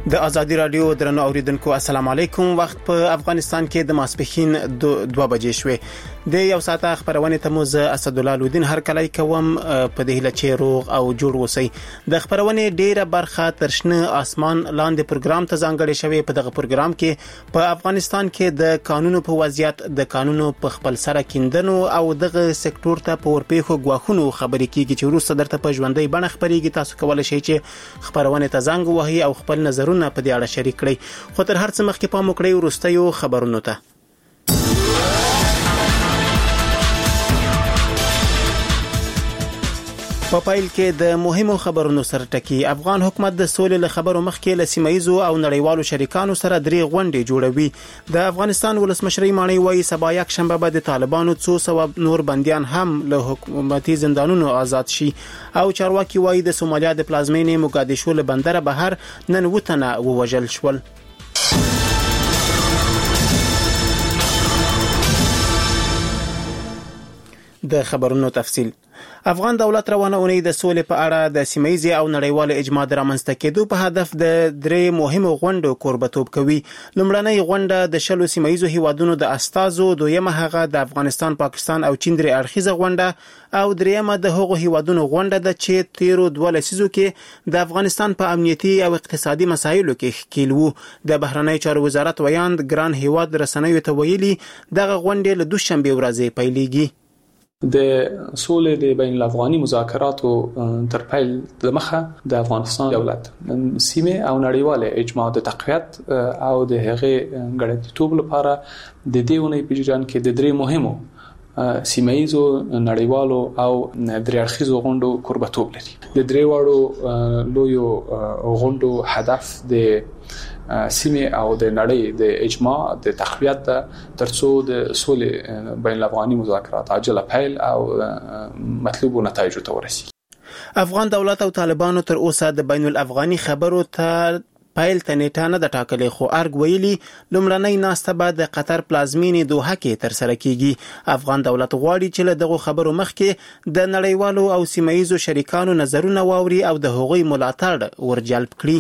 د ازادي رادیو درنو اوریدونکو السلام علیکم. وخت په افغانستان کې د ماسپښین 2 بجې شوې. د یو ساعت خبرونه ته موز اسد الله الدین هر کله کوم په دهله چې روغ او جوړ وسی. د خبرونه ډیره برخه ترشنه اسمان لاندې پروګرام ته ځانګړی شوی. په دغه پروګرام کې په افغانستان کې د قانونو په وضعیت، د قانونو په خپل سره کیندنو او دغه سکتور ته په ورپېخو غواخونو خبرې کیږي چې روسته درته په ژوندۍ بڼه خبرېږي. تاسو کولای شئ چې خبرونه ته زنګ وهي او خپل نظرونه په دې اړه شریک کړئ. خو تر هر څه مخکې پام وکړئ وروستیو خبرونو ته. په پایل کې د مهمو خبرونو سره ټکی. افغان حکومت د سولې له خبرو مخکې له سیمایزو او نړیوالو شریکانو سره درې غونډې جوړوي. د افغانستان ولسمشر مانی وایي سبا یک شنبه به د طالبانو 200 نور بنديان هم له حکومتي زندانونو آزاد شي. او چارواکي وایي د سومالیا د پلازمینې موګادیشو له بندره بهر نن وتنه ووجل شول. د خبرونو تفصیل. افغان دولت روانه اونۍ د سولې په اړه د سیمایي او نړیوال اجماع درامنځته کېدو په هدف د درې مهمو غونډو کوربتوب کوي. لومړنۍ غونډه د شلو سیمایي هیوادونو د استازو، دویمه هغه د افغانستان، پاکستان او چین درې اړخیزه غونډه او دریمه د هغو هیوادونو غونډه ده چې تیرو 2 لسیزو کې د افغانستان په امنیتي او اقتصادي مسایلو کې ښکیل وو. د بهرنی چارو وزارت ویاند ګران هیواد رسنیو ته ویلي دغه غونډه له دوشنبه ورځې پیلېږي. د سولې د بین الافغاني مذاکراتو تر پیل د مخه د افغانستان دولت سیمه او نړیواله اجماع د تقویت او د هغه غړیتوب لپاره د دې ونې په جریان کې د درې مهمو سیمایي نړیوالو او درې اړخیزو غونډو کوربتوب لري. د درې وړو لویو غونډو هدف د سیمه او د نړۍ د اجماع د تقویت ترڅو د سولې بین الافغاني مذاکرات عاجله پیل او مطلوب نتایج ته ورسیږي. افغان دولت او طالبانو تر اوسه د بین الافغاني خبرو ته پایل ته نیټه نه د ټاکلې، خو ارګ ویلي لومړنۍ ناسته به د قطر پلازمینې دوحه کې تر سره کیږي. افغان دولت غواړي چې له دغه خبرو مخکې د نړیوالو او سیمایي شریکانو نظرونه واوري او د هغوی ملاتړ ورجلب کړي.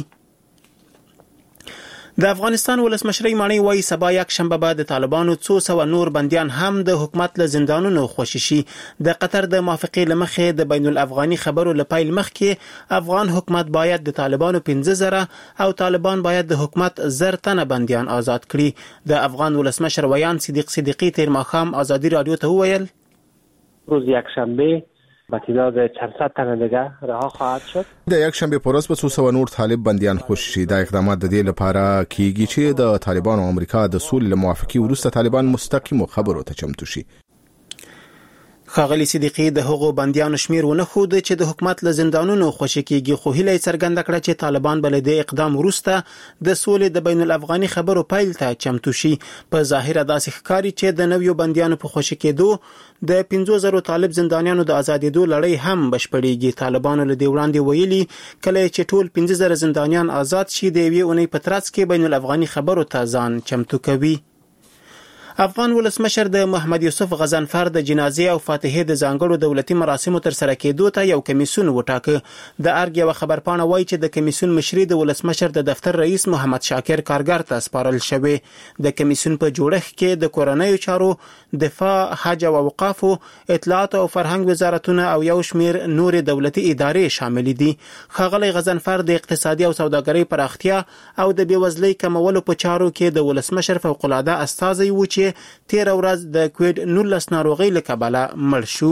د افغانستان ولسمشر مانی وایي سبا یک شنبه به د طالبانو 200 نور بنديان هم د حکومت له زندانونو خوشي شي. د قطر د موافقې لمخې د بین الافغاني خبرو لپاره مخکې افغان حکومت باید د طالبانو 15000 او طالبان باید د حکومت 1000 تنه بنديان آزاد کړي. د افغان ولسمشر ویان صدیق صدیقی تیر ماښام ازادي رادیو ته وویل روز یکشنبه با تعداد چند صد تن دیگه رها خواهد شد. د یک شنبه پر ورځ په 200 نور طالب بنديان خوشي شي. دا اقدامات د دې لپاره کیږي چې د طالبان او امریکا د سولې موافقه وروسته طالبان مستقیم خبرو ته چمتو شي. خاغلی صدیقی د هغو بنديانو شمیر ونه خود چې د حکومت له زندانونو خوشي کیږي، خو هیله څرګنده کړه چې طالبان بل د اقدام وروسته د سولې د بین الافغاني خبرو پیل ته چمتو شي. په ظاهر داسې ښکاري چې د نویو بنديانو په خوشي کېدو د 15000 طالب زندانیانو د آزادېدو لړۍ هم بشپړېږي. طالبانو له دې وړاندې ویلي کله چې ټول 15000 زندانیان آزاد شي د یوې اونۍ په ترڅ کې بین الافغاني خبرو ته ځان چمتو کوي. افغان ولسمشر د محمد یوسف غضنفر د جنازې او فاتحې د ځانګړو دولتي مراسمو تر سره کېدو ته یو کمیسیون وټاکه. د ارګ یو خبرپاڼه وایي چې د کمیسیون مشري د ولسمشر د دفتر رئیس محمد شاکر کارګر ته سپارل شوی. د کمیسیون په جوړښت کې د کورنیو چارو، دفاع، حج او اوقاف، اطلاعات او فرهنګ وزارتونه او یو شمیر نور دولتي ادارې شامل دي. ښاغلی غضنفر د اقتصادي او سوداګرۍ پراختیا او د بیوزلۍ کمولو په چارو کې د ولسمشر فوق العاده استازی و چې تیر ورځ د کووید 19 ناروغي له کبله مړ شو.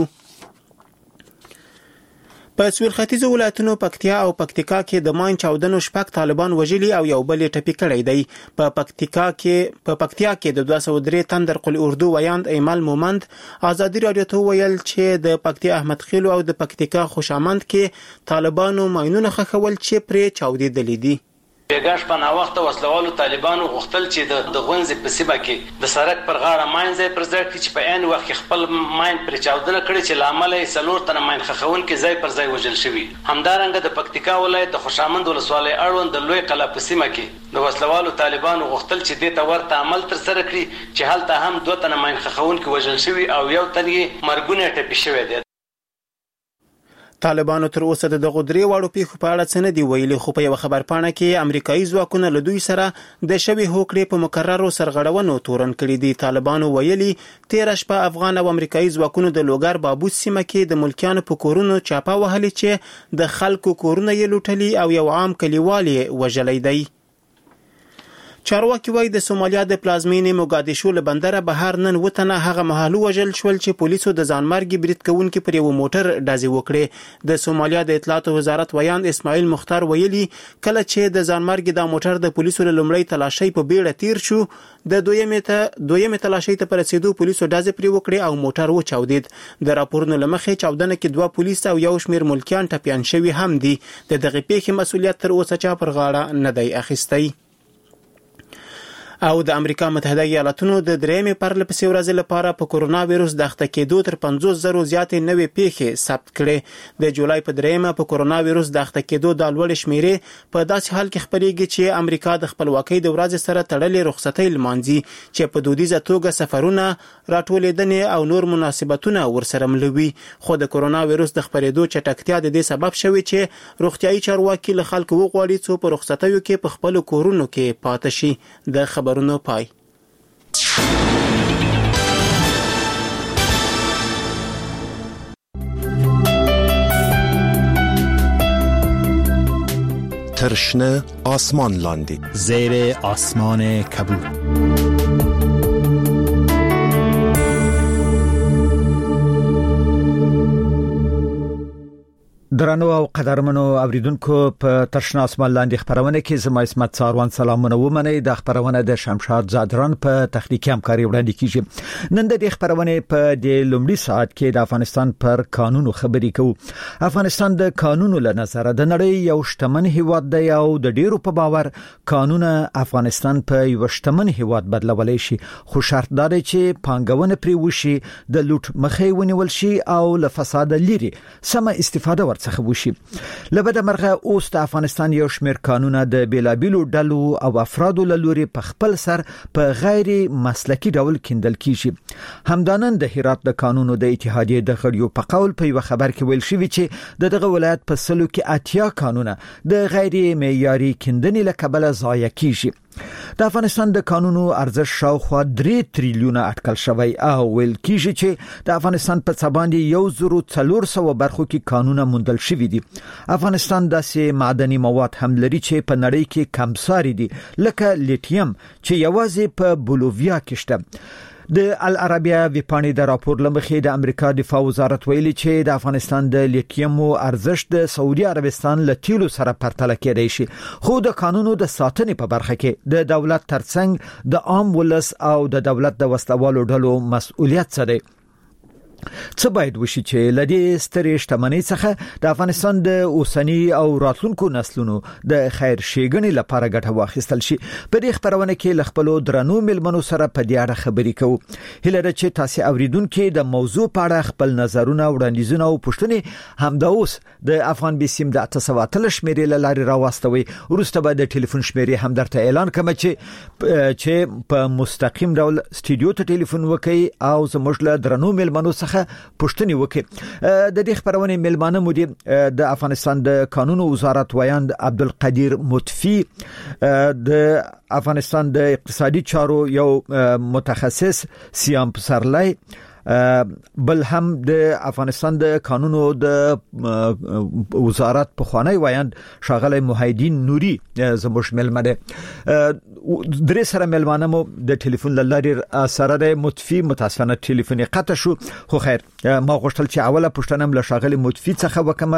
په سویل ختیځو ولایتونو پکتیا او پکتیکا کې د ماین چاودنو شپږ طالبان وژلي او یو بل ټپي کړی دی. په پکتیا کې د 203 تن درقل اردو ویاند ایمل مومند ازادي رادیو ته ویل چې د پکتیا احمد خیلو او د پکتیکا خوشامند کې طالبانو ماینونه خښول چې پرې چاودېدلې دي. بیګاش په نا وخت وسلوالو طالبانو غوښتل چې د غونځې په سیمه کې د سړک پر غاړه ماین ځای پر ځای کړي چې په عین وخت کې خپل ماین پر چاودنه کړي چې لامل یې 4 تنه ماین خښونکي ځای پر ځای وژل شوي. همدارنګه د پکتیکا ولایت د خوشامند ولسوالۍ اړوند د لوی قلعه په سیمه کې د وسلوالو طالبانو غوښتل چې دې ته ورته عمل تر سره کړي چې هلته هم 2 تنه ماین خښونکي وژل شوي او یو تن یې مرګونه ټپي شوی دی. طالبانو تر اوسه د دغه درې واړو پیښو په اړه څه نه دی ویلي، خو په یو خبرپاڼه کې امریکایي ځواکونه له دوی سره د شوی هوکړې په مکررو سرغړونو تورن کړي دي. طالبانو ویلي تیر شپه افغان او امریکایي ځواکونو د لوګر بابوس سیمه کې د ملکیانو په کورونو چاپه وهلي چې د خلکو کورونه یې لوټلي او یو عام کلیوال یې وژلی دی. چارواکي وایي د سومالیا د پلازمینې موګادیشو له بندره بهر نن وتنه هغه مهالو وژل شول چې پولیسو د ځانمرګي برید کوونکي پر یو موټر ډزې وکړې. د سومالیا د اطلاعات وزارت ویاند اسماعیل مختار ویلي کله چې د ځانمرګي د موټر د پولیسو له لومړۍ تلاشۍ په بیړه تیر شو، د دویمه تلاشۍ ته پر رسیدو پولیسو ډزې پرې وکړې او موټر وچاودید. د راپورونو له مخې چاودنه کې 2 پولیس او یو شمېر ملکیان ټپیان شوي هم دي. د دغه پیښې مسؤلیت تر اوسه چا پر غاړه نه دی اخیستی. او د امریکا متحده ایالاتونو د درېمې پرله پسې ورځې لپاره په کورونا وایروس د اخته کېدو تر 50,000 زیاتې نوې پیښې ثبت کړې. د جولای په درېمه په کورونا وایروس د اخته کېدو د لوړ شمیرې په داسې حال کې خبرېږي چې امریکا د خپلواکۍ د ورځې سره تړلې رخصتۍ لمانځي چې په دودیزه توګه سفرونه، راټولېدنې او نور مناسبتونه ورسره ملوي. خو د کورونا وایروس د خپرېدو چټکتیا د دې سبب شوی چې روغتیايي چارواکي له خلکو وغواړي څو په رخصتیو کې په خپل کورونو کې پاتې شي. د خبرونو پای. ترشنه آسمان لاندی زیر آسمان کبود. درنو او قدرمنو اوریدونکو په ترشنه آسمان لاندې خبرونه کې زما اسمت څاروان سلامونه ومنئ. د خبرونه د شمشاد زادران په تخنیکی همکاري وړاندې کیږي. نن د خبرونه په د لومړي ساعت کې د افغانستان پر قانونو خبرې کوو. افغانستان د قانونو له نظر د نړۍ یو شتمن هیواد دی او د ډیرو په باور قانون افغانستان په یو شتمن هیواد بدلولای شي، خو شرط دا دی چې پانګونه پرې وشي، د لوټ مخې ونیول شي او له فساد لري سمه استفاده څخه وشي. لبد مرغه اوس د افغانستان یو شمېر قانونه د بیلابیلو ډلو او افرادو له لوري په خپل سر په غیر مسلکي ډول کیندل کیږي. همدانن د هرات د قانونو د اتحادیې د غړیو په قول په یو خبر کې ویل شوی چې دغه ولایت په سلو کې 80 قانونه د غیر معیاري کیندنې له کبله ضایع کیږي. د افغانستان د قانونو ارزښت شاوخوا 3 تریلیونه اټکل شوی او ویل کیږي چې د افغانستان په څباندې 1400 برخو کې قانونه موندل شوی دي. افغانستان داسې معدني مواد هم لري چې په نړۍ کې کمساري دي، لکه لیتیم چې یوازې په بولوویا کې شته. د العربیه ویپانی د راپور لمخې د امریکا دفاع وزارت ویلي چې د افغانستان د لیتیمو ارزښت د سعودي عربستان له تیلو سره پرتله کېدای شي، خو د قانونو د ساتنې په برخه کې د دولت ترڅنګ د عام ولس او د دولت د وسلوالو ډلو مسؤلیت څه دی. څه باید وشي چې لدی سترې شتمنۍ څخه د افغانستان د اوسنی او راتلونکو نسلونو د خیر ښېګڼې لپاره ګټه واخیستل شي. په دې خبرونه کې ل خپل درنو ملمنو سره په دې اړه خبرې کوو. هیله ده چې تاسو اوریدونکو د موضوع په اړه خپل نظرونه، وړاندیزونه او پوښتنې همدا اوس د افغان بیسیم د 813 شمیرې له لارې راوستوي. وروسته به د ټلیفون شمیرې هم درته اعلان کوم چې په مستقیم ډول سټوډیو ته ټلیفون وکړي او زموږ له درنو ملمنو څخه پوښتنې وکړي. د دې خبرونه ملمانه مدیر د افغانستان د قانونو وزارت ویاند عبدالقدیر مطفی، د افغانستان د اقتصادي چارو یو متخصص سیام پسرلی، بل هم د افغانستان د قانونو د وزارت په خوانی ویاند شاغلی محیدین نوري زموږ ملمنه. درې سره ملمانه مو د ټلیفون لارې سره د مطفی متاسفانه ټلیفون قطع شو، خو خیر ما غوښتل چې اوله پوښتنه له شاغلی مطفی څخه وکم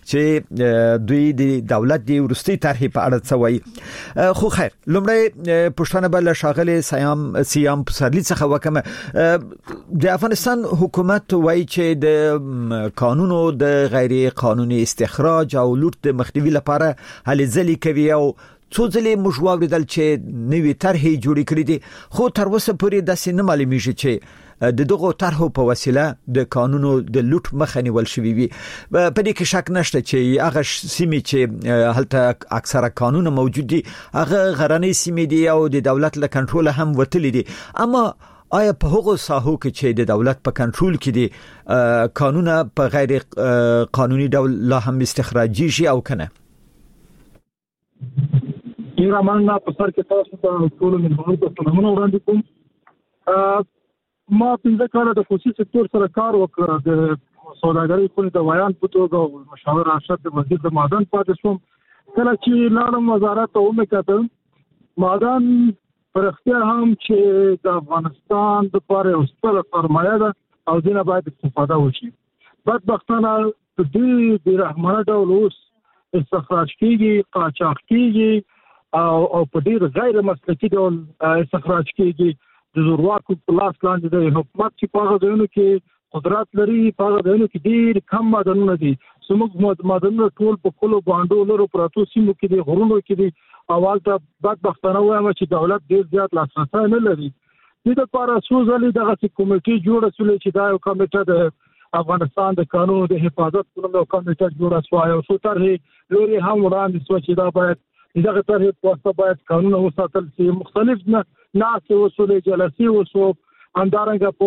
چې دوی د دولت دی ورستي طرحې په اړه څه وایي. خو خیر لومړی پوښتنه به له شاغلی سیام پسرلی څخه وکم. د افغانستان حکومت وایي چې د قانونو د غیر قانوني استخراج او لوټ د مخنیوي لپاره هلې ځلې کوي او څو ځلې موږ واوریدل چې نوې طرحې جوړې کړې دي، خو تر اوسه پورې داسې نه معلومیږي چې د دغه طرحو په وسیله د قانونو د لوټ مخه نیول شوی وي. په دې کې شک نشته چې هغه سیمې چې هلته اکثره قانون موجود دي هغه غرنۍ سیمې دي او د دولت له کنټرول هم وتلې دي. اما آیا په هغو ساحو کې چې د دولت په کنټرول کې دي قانونه په غیر قانوني ډول لا هم استخراجي شي او کنه؟ ډیر مننه په سر کې تاسو ته ټول ملګرو ته سلامونه وړاندې کوم. ما 15 کال د خصوصي سکتور سره کار وکړ د سوداګرۍ خونې د ویان په توګه او مشاور ارشد د وزیر د معدن پاتې شوم. کله چې لاړم وزارت ته وکتل معدن پر اختیار هم چې د افغانستان د لپاره یو ستره سرمایه ده او دینه باید استفاده وشي. بدبختانه دې د رحمانه ډول اوس استخراج کیږي، قاچاق کیږي او په ډیر غیر مسلکي ډول استخراج کیږي. د زورواکو په لاس لاندې د حکومت چې په هغه ځایونو کې قدرت لري، په هغه ځایونو کې ډیر کم معدنونه دي. زموږ معدنونه ټول په خپلو باندو لرو پراتو سیمو کې دي، غرونو کې دي. اولته بدبختانه وایم چې دولت ډیر زیات لاسرسی نه لري. دې لپاره څو ځلې دغه کمیټې جوړه شولې چې دا یو کمیټه د افغانستان د قانون د حفاظت په نوم یو کمیټه جوړه شوه او څو طرحې لوري هم وړاندې شوه چې دا باید دغه طرحې په واسطه باید قانون وساتل شي. مختلف ناسې وسولې جلسې وسو همدارنګه په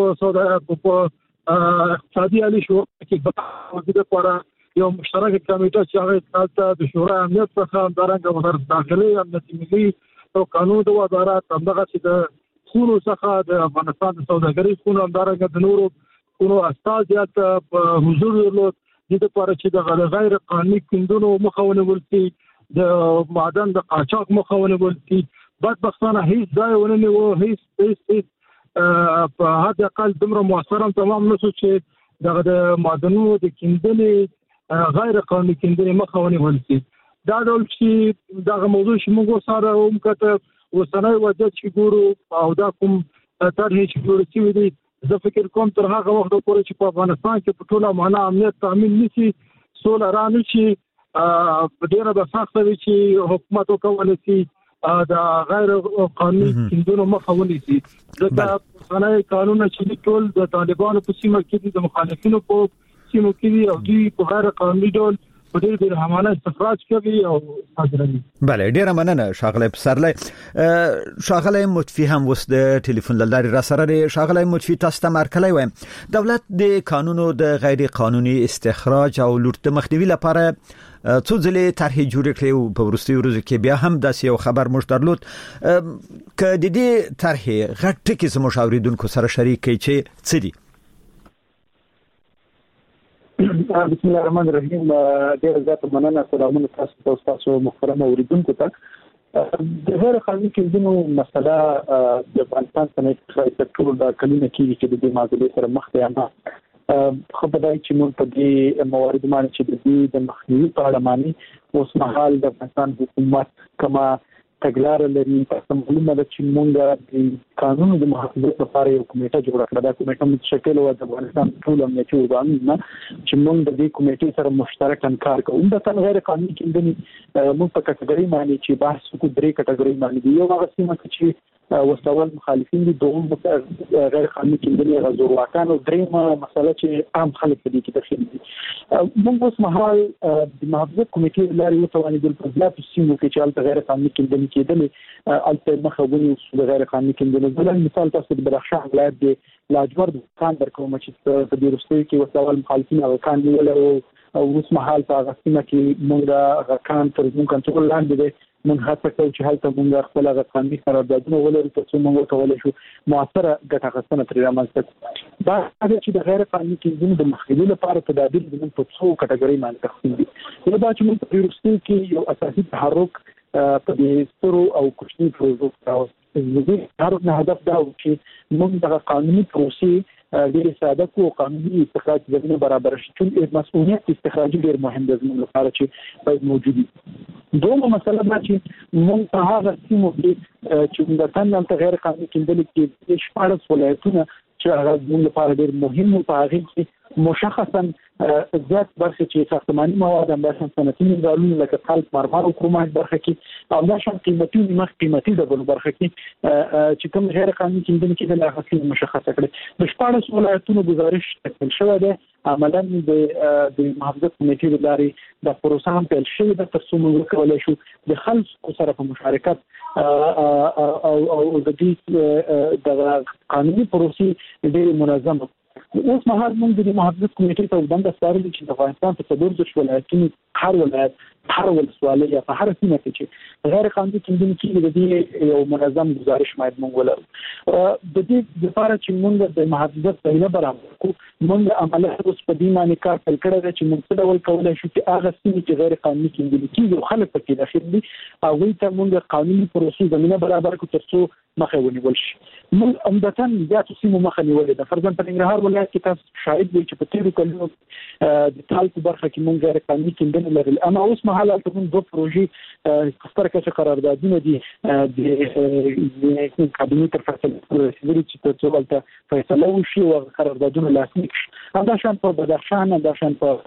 اقتصادي علي شو کې د لپاره یو مشترک کمیټه چې هغه د شورا امنیت څخه همدارنګه وزارت داخلي، امنیت ملي او قانون د وزارت همدغه چې د خونو څخه د افغانستان د سوداګرۍ خونو همدارنګه د نورو خونو استازیات په حضور درلود. د لپاره چې د غیر قانوني کیندونو مخه ونیول شي، د معدن د قاچاق مخه ونیول شي. بدبختانه هیڅ ځای ونه نیو، هیڅ په حد اقل دومره مؤثر تمام نشو چې د معدنونو د کیندنې غیر قانوني کیندنې مخه ونیول شي. دا ډول چې دغه موضوع چې موږ سره هم کته وسنۍ وجه چې ګورو او دا کوم طرحې چې جوړ شوي دي، زه فکر کوم تر هغه وخت پورې چې په افغانستان کې په ټوله معنا امنیت تامین نشي، سوله را نشي، ډیره به سخته وي چې حکومت وکولای شي د غیر قانوني کیندونو مخه ونیسي. ځکه اوسنۍ قانون چې ټول د طالبانو په سیمه کې دي، د مخالفینو په سیمه کې دي او دوی په غیر قانوني ډول په ډېر رحمانه استخراج کوي او صادروي. بله، ډیره مننه ښاغلی پسرلی. ښاغلی مطفي هم اوس د ټلیفون له لارې را سره دی. ښاغلی مطفي، تاسو ته مرکلی وایم، دولت د قانونو د غیر قانوني استخراج او لوټ د مخنیوي لپاره څو ځلې طرحې جوړې کړې او په وروستیو ورځو کې بیا هم داسې یو خبر موږ درلود. که د دې طرحې غټ ټکي زموږ اوریدونکو سره شریک کړي چې څه دي؟ بسم الله الرحمن الرحیم. ډېر زیات مننه. سلامونه تاسو محترم اوریدونکو ته. د غیر قانوني کیندنو مسله د افغانستان صنعتي سکتور د کلونه کې چې د معضلې سره مخ دی. خبردای چې موږ په دې موارد باندې چې د مخنیوي په اړه باندې اوس مهال د افغانستان حکومت کما تګلار لري. تاسو معلومه ده چې موږ د قانون د محافظت لپاره یو کمیټه جوړ کړه. دا کمیټه متشکل و د افغانستان ټول امنیتي ارګانونه چې موږ د دې کمیټې سره مشترکاً کار کوو. د تن غیر قانوني کیندنې موږ په کټګوري باندې چې بحث وکړو، درې کټګوري باندې دی. یو هغه سیمه چې وسول مخالفین دي، دوم غیر قانوني کیندنې غزور واکان او درېمه مسله چې عام خلک دي کې داخل دي. موږ اوس مهال د محافظت کمیټې لاري وتوانې د پرځلات سیمو کې چې الته غیر قانوني کیندنې کېدلې الته مخاوني د غیر قانوني کیندنې ځل مثال تاسو د بدخشان ولایت د لاجورد کان درکوم چې په دې وروستیو کې وسول مخالفین او کان نیول او اوس مهال په غسیمه کې موږ د غکان تر موږ کنټرول لاندې دي. موږ هڅه کوو چې هلته موږ خپل غقاندي قراردادونه ولرو ترڅو موږ وکولای شو موثره ګټه اخیستنه ترې رامنځته کړو. دا چې د غیر قانوني کیندنې د مخنیوي لپاره تدابیر زموږ په څو کټګوري باندې تقسیم دي. یو دا چې موږ په وروستیو کې یو اساسي تحرک په دې سترو او کوچني پروژو راوستو. د تحرک نه هدف دا و چې موږ د قانوني پروسې ډېر ساده کو قانوني استخراج زمينه برابر شي. چې مسؤلیت استخراجي ډېر مهم دی زموږ لپاره چې باید موجود وي. دومره مسله دا چې موږ په هغه سیمو کې چې د تنن غیر قانوني کیندل کې 14 ولایتونه چې هغه زموږ لپاره ډېر مهم او په هغه کې مشخصا زیات برخه چې ساختماني مواد هم د صنعتي مینرالونو لکه خلق مرمر او کرومایټ برخه کې او دا شان قیمتي د بل برخه کې چې کوم غیر قانوني کیندنې کې د لاغسي مشخصه کړي د 14 ولایتونو گزارش تکمیل شوی دی عملاً د محافظت کمیټې د لارې د پروسه هم پیل شوې ده تر څو موږ کولای شو د خلکو سره په مشارکت او د دې د قانوني پروسې ډېر منظم اوس مهال موږ د محافظت کمیټې ته وړاندې سپارلي چې د افغانستان په 14 ولایتونو هر ولایت هر ولسوالۍ یا په هر سیمه کې چې غیر قانوني کیندنې کې د دې یو منظم گزارش باید موږ ولرو د دې لپاره چې موږ د محافظت ځای برابر کو موږ عملیات اوس په دې معنی کار پیل کړی دی چې موږ څه ډول کولای شو چې هغه سیمې چې غیر قانوني کیندنې کیږي خلک پکې داخل دي هغوی ته موږ قانوني پروسې زمينه برابر کړو تر څو مخه ونیول شي موږ عمدتاً زیاتو سیمو مخه نیولې ده فرضاً په ننګرهار ولایت کې تاسو شاهد وي چې په تیرو کلونو د تالکو برخه کې موږ غیر قانوني کیندنې لرل اما اوس مهال ته موږ دوه پروژې ستر کچه قراردادونه دي د کابینې تر فیصله رسیدلي چې تر څو ولته فیصله وشي او قراردادونه لاسلیک شي همدا شان په بدخشان همدا شان په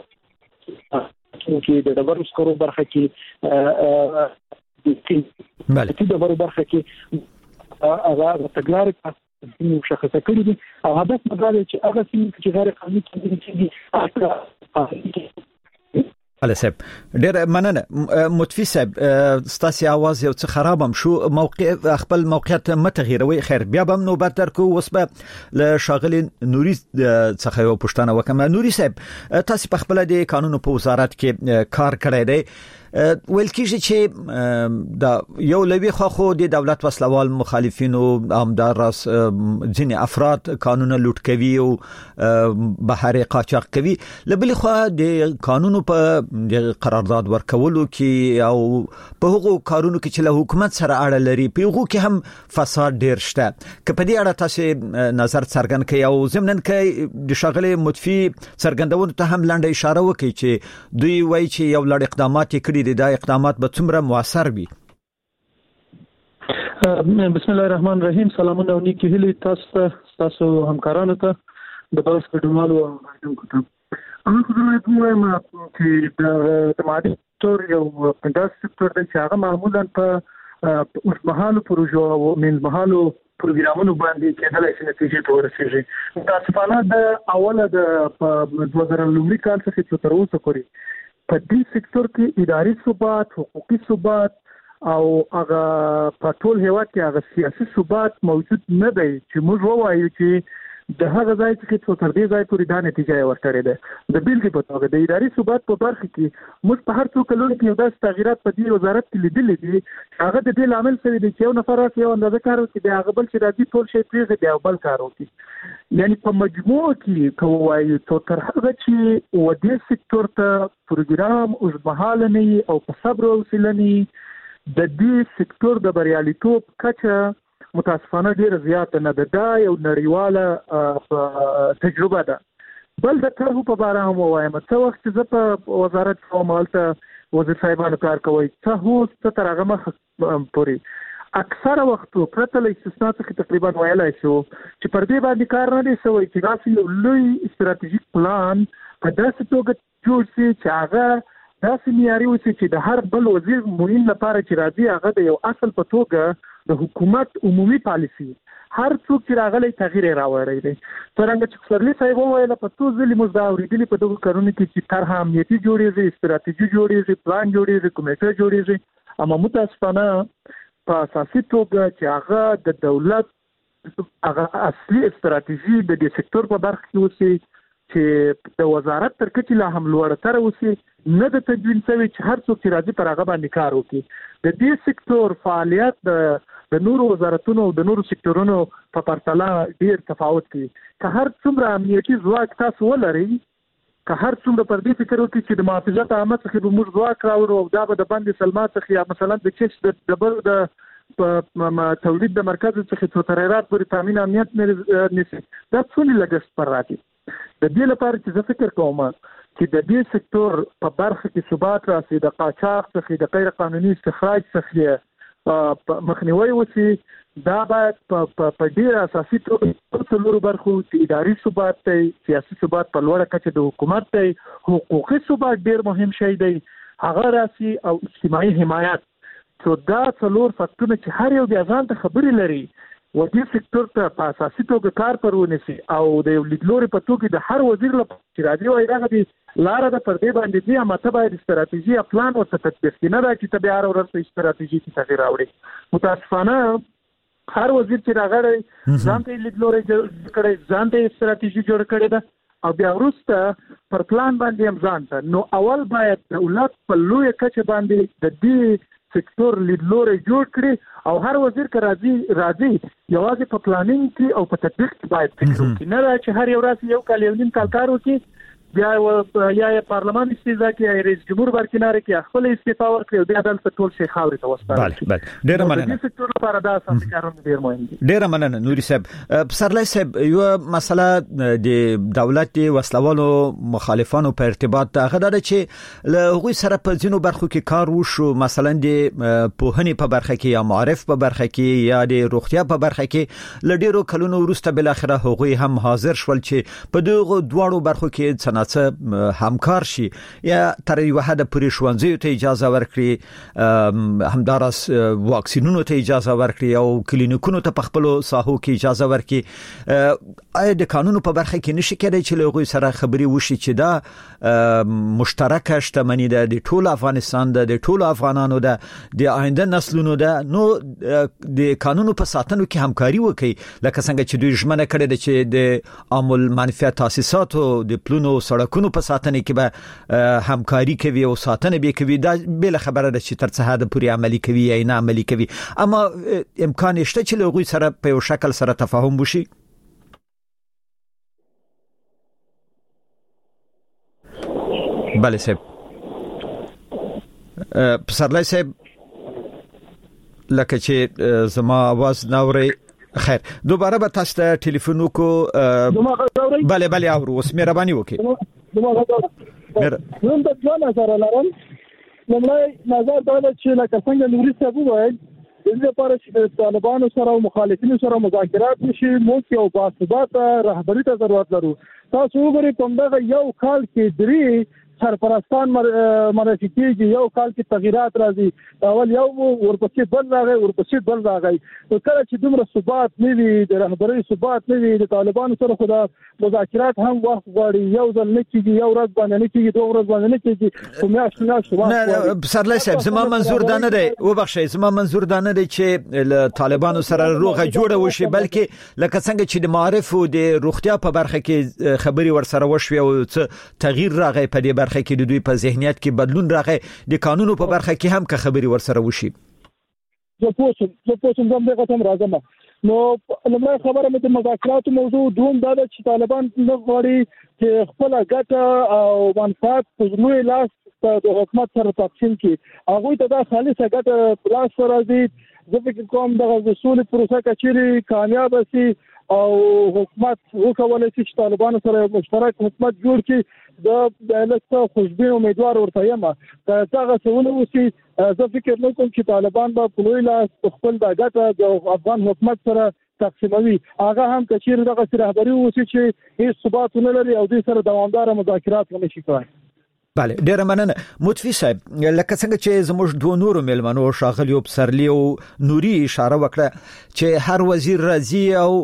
کې د ډبرو سکرو برخه کې د ډبرو برخه کې هغه تګلارې مشخصه کړې دي او هدف مګر چې هغه چې غیر قانوني کیندنې علي صاحب ډېر مننه متفي صاحب ستاسو आवाज یو څه خراب هم شو خپل موقعیت متغیروي خیر بیا به نوبت درکو اوس به ل شاغل نوري څخه یو پښتنه وکم نوري صاحب تاسو په خپل د قانون په وزارت کې کار کړی دی ویل کیږي چې دا یو لوي خو د دولت وسلوال مخالفینو امدار راس ځینې افراد قانون لوټ کوي او بهر قاچاق کوي لبل خو د قانون په قرارداد ورکولو کې او په هغو کارونو کې چې له حکومت سره اړه لري په هغو کې هم فساد ډیر شته که په دې اړه تاسو نظر څرګند کړئ او ضمن کې د شغله متفي څرګندونو ته هم لاندې اشاره وکړي چې دوی وایي چې یو لړ اقدامات کړي دا اقدامات به څومره موثر وي بسم الله الرحمن الرحیم سلامونه او نیکی هیلې تاسو همکارانو ته د بس کډوالو او مهمونکو ته هغه کومه ما چې د ماده تور یو پنداس سکتور د هغه معمولا په اوسمهالو پروژو او منځمهالو پروګرامونو باندې کېدل چې نتیجې ته ورسیږي تاسو د اوله د 2019 کال څخه تر اوسه پورې په دې سکتور کې اداري ثبات حقوقي ثبات او هغه په ټول هیواد کې هغه سیاسي ثبات موجود نه دی چې موږ ووایو چې د هغه ځای چې تر دې ځای پورې دا نتیجه ورکړې ده د بیلګې په توګه د اداري ثبات په برخه کې موږ په هر څو کلونو کې یو داسې تغیرات په دې وزارت کې لیدلې دي هغه د دې لامل څه دی چې یو نفر راځي یو اندازه کار وکړي د هغه بل چې راځي ټول شی پریږدي بیا بل کار وکړي یعنی په مجموع کې کوموایي تر هغه چې و دې سکتور ته پروګرام او مهاله نه او په صبر او حوصله نه د دې سکتور د بریالیتوب کچه متاسفانه ډیره زیاته نه ده دا یو نړیواله تجربه ده بل د کارو په اړه هم وایم څه وخت چې زه په وزارت کومالته وزیر صاحبانو کار کوي څه هو تر هغه مخ پوري اکثره وختو پرته له استثناء څخه تقریبا ویلای شو چې پر دې باندې کار نه دی شوی چې راسي یو لوی استراتیژیک پلان په داسې توګه جوړ شي چې هغه داسې معیاري وي چې د هر بل وزیر مهم لپاره چې راځي هغه د یو اصل په توګه د حکومت عمومي پالیسی هر څوک چې راغلی تغییر راوړی دی څنګه چې سرلی صاحب وویل په څو ځلې موږ دا اورېدلي په دغه کارونو کې چې طرحه امنیتي جوړېږي استراتیژي جوړېږي پلان جوړېږي کمیټه جوړېږي اما متاسفانه په اساسي توګه چې هغه د دولت هغه اصلي استراتیژي د دې سکتور په برخه کې وسی چې د وزارت تر کچې لا هم لوړ تر وسی نه د تدوین شوی چې هر څوک چې راځي پر هغه باندې کار وکړي د دې سکتور فعالیت د نورو وزارتونو او د نورو سکتورونو په پرتله ډیر تفاوت کوي که هر څومره امنیتي ځواک تاسو ولرئ که هر څومره پر دې فکر وکړي چې د محافظت عامه څخه به موږ ځواک راوړو او دا به د باندې سلما څخه یا مثلا د چش د ډبل د تولید د مرکز څخه څو تغیرات پورې تامین امنیت نشي دا څونه لګښت پر راځي د دې لپاره چې زه فکر کوم چې د دې سکتور په برخه کې ثبات راسي د قاچاق څخه د غیر قانوني استخراج څخه مخنیوي وشي دا باید په ډیر اساسي توګه څلور برخو اداري ثبات دی، سیاسي ثبات په لوړه کچه د حکومت دی، حقوقي ثبات ډیر مهم شی دی، هغه راسي او اجتماعي حمایت. څو دا څلور فکټونه چې هر یو د ځان ته خبرې لري و دې سکتور ته په اساسي توګه کار پرونی سي او د لیدلوري په توګه د هر وزیر لپاره چې راځي وایي هغه د لار د پردې باندې دی اما ته باید استراتیژي او پلان او تطبیق نه دا چې ته بیا ورته استراتیژي کې تغیر راوړي. متاسفانه هر وزیر چې راغی ځان ته لیدلوري جوړ کړي، ځان ته استراتیژي جوړ کړي ده او بیا وروسته پر پلان باندې هم ځان ته. نو اول باید دولت په لوی کچه باندې د دې سکتور لیدلوري جوړ کړي او هر وزیر که راځي یوازې په پلانینګ کې او په تطبیق کې باید فکر وکړي، نه دا چې هر یو راځي یو کال یو نیم کال کار وکړي بیا یا پارلمان استیزا کې یا رئیس جمهور برکناره کې خپل استعفا ورکړي او بیا دلته ټول شي خاورې ته وسپاري. بله ډیره مننه. د سکتور لپاره دا اساسي کارونه ډیر مهم دي. ډیره مننه نوري صاحب. پسرلی صاحب یو مسله د دولت د وسلوالو مخالفانو په ارتباط هغه ده چې له هغوی سره په ځینو برخو کې کار وشو، مثلا د پوهنې په برخه کې یا معرف په برخه کې یا د روغتیا په برخه کې ل ډیرو کلونو وروسته بل اخره هغوی هم حاضر شول چې په دغه دواړو برخو کې څه همکار شي یا تر یو حد پورې ښوونځیو ته اجازه ورکړي، همدارس واکسینونو ته اجازه ورکړي او کلینیکونو ته په خپل ساحو کې اجازه ورکړي. آیا د قانون په برخه کې نشي کېدای چې له هغوی سره خبرې وشي چې دا مشترکه شتمني ده د ټول افغانستان ده، د ټول افغانانو ده، د آینده نسلونو ده، نو د قانون په ساتنو کې همکاري وکړي لکه څنګه چې دوی ژمنه کړې ده چې د عامل منفعت تاسیساتو د پلونو سړکونو په ساتنه کې به همکاري کوي او ساتنه به کوي. دا بل خبره ده چې تر څه حد پورې عملي کوي یا نه عملي کوي، اما امکان شته چې له هغوی سره په یو شکل سره تفاهم وشي. بله صاحب. پسرلی صاحب لکه چې زما आवाज ناوري. خیر دوباره به تاسو ته ټلیفون وکړو. بله اورو اوس مهرباني وکړئ. نن د ځوان نظر لرم لمړی نظر دا چې لکه څنګه نوري صاحب وویل د دې لپاره چې د طالبانو سره او مخالفینو سره مذاکرات وشي موږ یو باثباته رهبری ته ضرورت لرو. تاسو وګورئ په دغه یو کال کې درې سرپرستان معرفي کیږي، یو کال کې تغیرات راځي، اول یو ورپسې بل راغی. نو کله چې دومره ثبات نه وي، د رهبرۍ ثبات نه وي، د طالبانو سره خو د مذاکرات هم وخت غواړي، یو ځل نه کیږي، یو ورځ باندې نه کیږي، دوه ورځ باندې نه کیږي، خو میاشتې نه. پسرلی صاحب زما منظور دا نه دی، وبخښئ زما منظور دا نه دی چې له طالبانو سره روغه جوړه وشي، بلکې لکه څنګه چې د معرف او د روغتیا په برخه کې خبري ورسره وشوي او څه تغییر راغی په دې برخه کې د دوی په ذهنیت کې بدلون راغی، د قانونو په برخه کې هم که خبري ورسره وشي. زه پوښتنه کوم دغه تم راځم. نو لمړی خبره مې د مذاکراتو موضوع دوم دا ده چې طالبان نه غواړي چې خپل ګټه او منفعت په لوی لاس د حکومت سره تقسیم کړي. هغوی ته دا خالصه ګټه لاس سره راځي. زه فکر کوم دغه د سولې پروسه کچېرې کامیاب شي او حکومت وکولای شي چې طالبانو سره مشترک حکومت جوړ کړي. د لکه خوشبین امیدوار ورته یم دا څنګه څونه وسی. زه فکر نه کوم چې طالبان به په لوی لاس خپل د ګټه د افغان حکومت سره تقسیموي. هغه هم کچېرې دغه رهبري وسی چې هیڅ ثبات نه لري او دوی سره دوامدار مذاکرات ونه شي کولای. بله ډیره مننه. متفی صاحب لکه څنګه چې زموږ دوه نورو ملمنو شاغلی او پسرلی او نوري اشاره وکړه چې هر وزیر راځي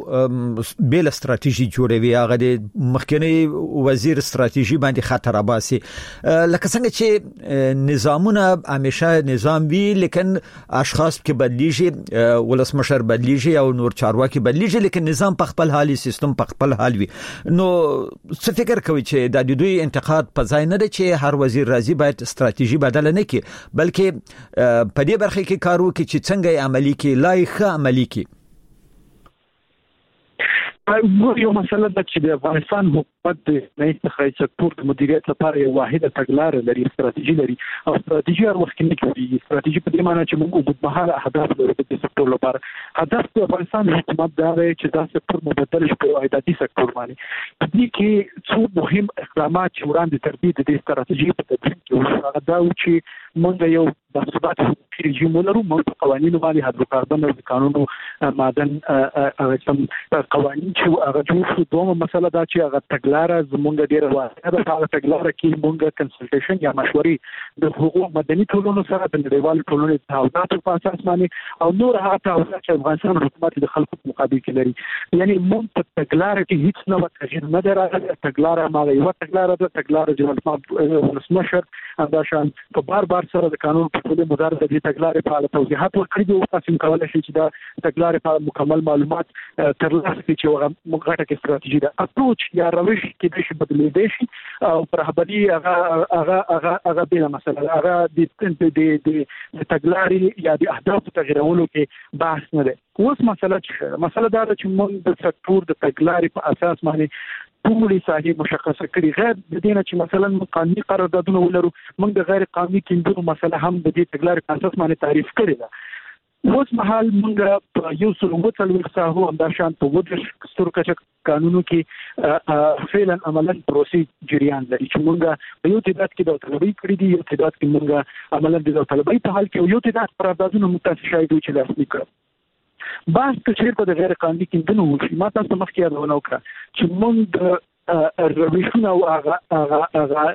او بیل استراتیژي جوړوي، هغه د مخکنی وزیر استراتیژي باندې خطر اباسي. لکه څنګه چې نظامونه همیشه نظام وی لیکن اشخاص کې بدلیږي، ولسمشر بدلیږي او نور چارواکي بدلیږي، لیکن نظام په خپل حالي سیستم په خپل حال وي. نو څه فکر کوي چې د دوی انتقاد په ځای نه دی چې هر وزیر راځي باید استراتیژي بدل نه کړي، بلکې په دې برخه کې کار وکړي چې څنګه عملی کې لایخه عملی کې. یو مسله ده چې د افغانستان حکومت د نړۍ سکتور د مدیریت لپاره یو واحده تګلارې لري، استراتیژي لري او استراتیژي هر وخت نه کوي. استراتیژي په دې معنی چې موږ اوږدمهاله اهداف لرو د سکتور لپاره. هدف د افغانستان حکومت دا دی چې دا سکتور مبدل شي په عایداتي سکتور باندې. په دې کې څو مهم اقدامات چې وړاندې تر دې د استراتیژي په تدوین کې هغه دا و چې موږ یو باثبات حکومتي رژیم ولرو. موږ قوانینو باندې هایدروکاربن او قانونو معدن کوم قوانین چې هغه جوړ شو. دومره مسله دا چې هغه تګلارې زموږ ډیره واضحه ده. هغه تګلارې کې موږ کنسلټیشن یا مشورې د حقوق مدني ټولنو سره د نړیوال ټولنې تعهداتو په اساس باندې او نور هغه تعهدات چې افغانستان حکومت د خلکو په مقابل کې لري. یعنی موږ په تګلارې کې هیڅ نوع تغییر نه راغلی. تګلارې ما یو تګلارې ده، تګلارې جنرال ولسمشر همداشان په بار سره د قانون په ټولو مدار د دې تګلارې په اړه توضیحات ورکړي دي او تاسو کولای شئ چې دا تګلارې په مکمل معلومات ترلاسه کړئ چې هغه مغټه کې استراتیژي ده. اپروچ یا روش کې د شي بدلېدل شي او پر هبدي هغه بل مسله هغه د تګلارې یا د اهداف تغیرولو کې بحث نه ده. اوس مسله دا ده چې موږ د سکتور د تګلارې په اساس باندې ټولې ساحې مشخصه کړي. غیر د دې نه چې مثلا قانوني قراردادونه ولرو، موږ د غیر قانوني کیندلو مسله هم د دې تګلارې په اساس باندې تعریف کړې ده. اوس مهال موږ په یو څلور ساحو همداشان په ودرش ستورکچ قانونو کې فعلا عملاً پروسې جریان لري چې موږ په یو تعداد کې د طلبي کړی دي، یو تعداد کې موږ عملاً د طلبي په حال کې یو تعداد قراردادونه متاسف شاید چې لاسلیک کړو. باز چې په غیر قانوني کیندنو وشي، ما تاسو مخکې یادونه وکړه چې موږ روشونه او هغه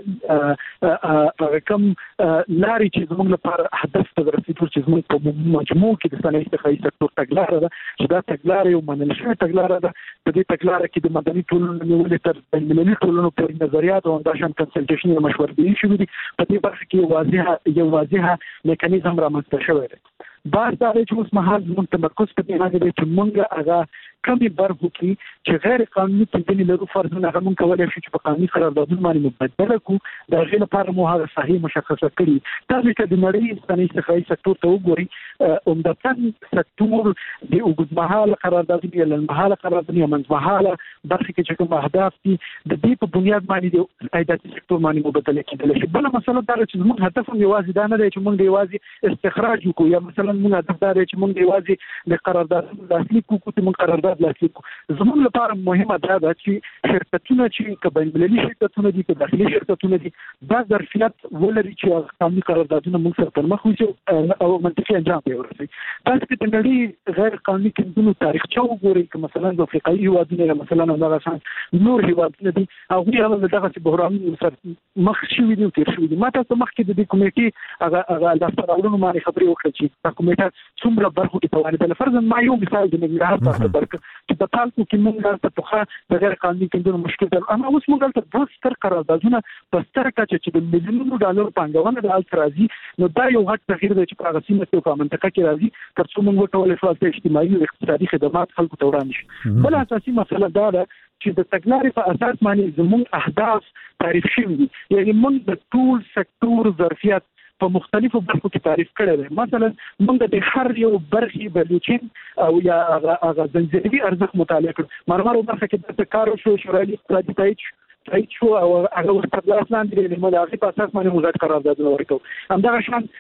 کوم لاري چې زموږ لپاره هدف ته رسیدو چې زموږ په مجموع کې د صنعتي تخصصي سکتور تګلارې ده چې دا تګلارې یو منل شوې تګلارې ده. په دې تګلارې کې د مدني ټولنو نیولې تر ملي ټولنو په نظریات او همداشان کنسلټیشن او مشورې شوې دي. په دې برخه کې یو واضحه میکانیزم رامنځته شوی دی. بار دا چې اوس مهال موږ تمرکز په دې باندې چې موږ هغه کمی برخو کې چې غیر قانوني کیندنې لرو فرضونه هغه موږ کولای شو چې په قانوني قراردادونو باندې مبادله کړو. د هغې لپاره مو هغه صحیح مشخصه کړي. تاسو چې د نړۍ صنعتي تخصصي سکتور ته وګورئ، عمدتاً سکتور د اوږدمهاله قراردادونو یا لنډمهاله قراردادونو یا منځمهاله برخې کې چې کوم اهداف دي د دې په بنیاد باندې د عایداتي سکتور باندې مبادله کېدلی شي. بله مسله دا چې زموږ هدف هم یوازې دا نه دی چې موږ د یوازې استخراج وکړو یا مثلا موږ هدف دا دی چې موږ د یوازې د قراردادونو لاسلیک وکړو چې موږ قرارداد لاسلیک کړو. زموږ لپاره مهمه دا ده چې شرکتونه چې که بین‌المللي شرکتونه دي که داخلي شرکتونه دي دا ظرفیت ولري چې قانوني قراردادونه موږ سره پر مخ وځي او منطقي انجام ته ورسوي. تاسو که د نړۍ غیر قانوني کیندنو تاریخچه وګورئ، که مثلا د افریقایي هیوادونه یا مثلا دغه نور هیوادونه دي هغوی هم دغسې بحرانونو سره مخ شوي دي او تېر شوي دي. ما تاسو مخکې د دې کمیټې هغه لاسته راوړنو باندې خبرې وکړې چې دا کمیټه څومره برخو کې توانېدله. فرضاً ما یو مثال د ننګرهار تاسو درکړ چې په خلکو کې موږ په توخه د غیر قانوني کیندنو مشکل ده. اما اوس موږ دلته دوه ستر قراردادونه په ستر کچه چې د میلیونونو ډالر پانګونه د هلته راځي، نو دا یو غټ تغییر دی چې په هغه سیمه کې او په منطقه کې راځي تر څو موږ وکولای شو چې اجتماعي او اقتصادي خدمات خلکو ته وړاندې شي. بل اساسي مسله دا ده چې د تګلارې په اساس باندې زموږ اهداف تعریف شوي دي. یعنی موږ د ټول سکتور ظرفیت په مختلفو برخو کې تعریف کړی دی. مثلا موږ د هر یو برخې بلوچین او یا هغه زنجیري ارزښت مطالعه کړو. مرمرو برخه کې د کار شو شورای اقتصادي تایید شو او هغه ورته لاندې د مداخلې په اساس باندې موږ قراردادونه ورکړو. همدغه شان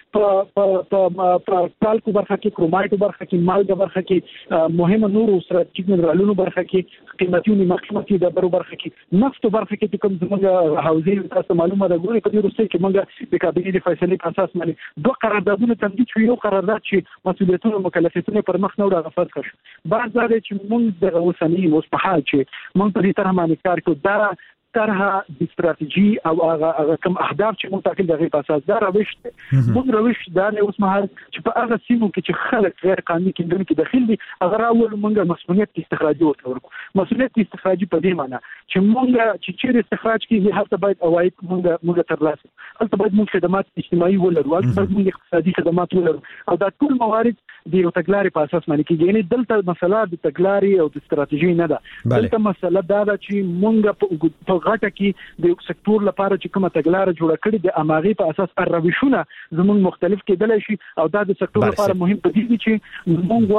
په تالکو برخه کې، کرومایټو برخه کې، مالګه برخه کې، مهمه نورو ستراتیژیک منرالونو برخه کې، قیمتي او نیمه ډبرو برخه کې، نفتو برخه کې کوم زموږ حوزې تاسو معلومه ده. ګورئ په دې وروستۍ کې موږ د کابینې د فیصلې په اساس باندې دوه قراردادونه تمدید شو. یو قرارداد چې مسؤلیتونه او مکلفیتونه پر مخ نه وړاندې فرض کړ. بعد دا چې موږ د اوسنۍ مصطلحات چې موږ په دې طرح باندې کار کوو دا طرح د استراتیژي او هغه کوم اهداف چې موږ ټاکل دغه په اساس دا روش دی. موږ روش دا نه اوس مهال چې په هغه سیمو کې چې خلک غیر قانوني کیندنې کې داخل دي هغه راول موږ مسؤلیت استخراجي ورته ورکو. مسؤلیت استخراجي په دې معنی چې موږ چې چیرې استخراج کیږي هلته باید عواید موږ ترلاسه کړو، هلته باید موږ خدمات اجتماعي ولرو، هلته باید موږ اقتصادي خدمات ولرو او دا ټول موارد د یو تګلارې په اساس باندې کېږي. یعنې دلته مسله د تګلارې او د استراتیژي نه ده، دلته مسله دا ده چې موږ په غټه کې د یو سکتور لپاره چې کومه تګلارې جوړه کړې د اماغي په اساس روشونه زموږ مختلف کېدلی شي او دا د سکتور لپاره مهم پدې دي چې موږ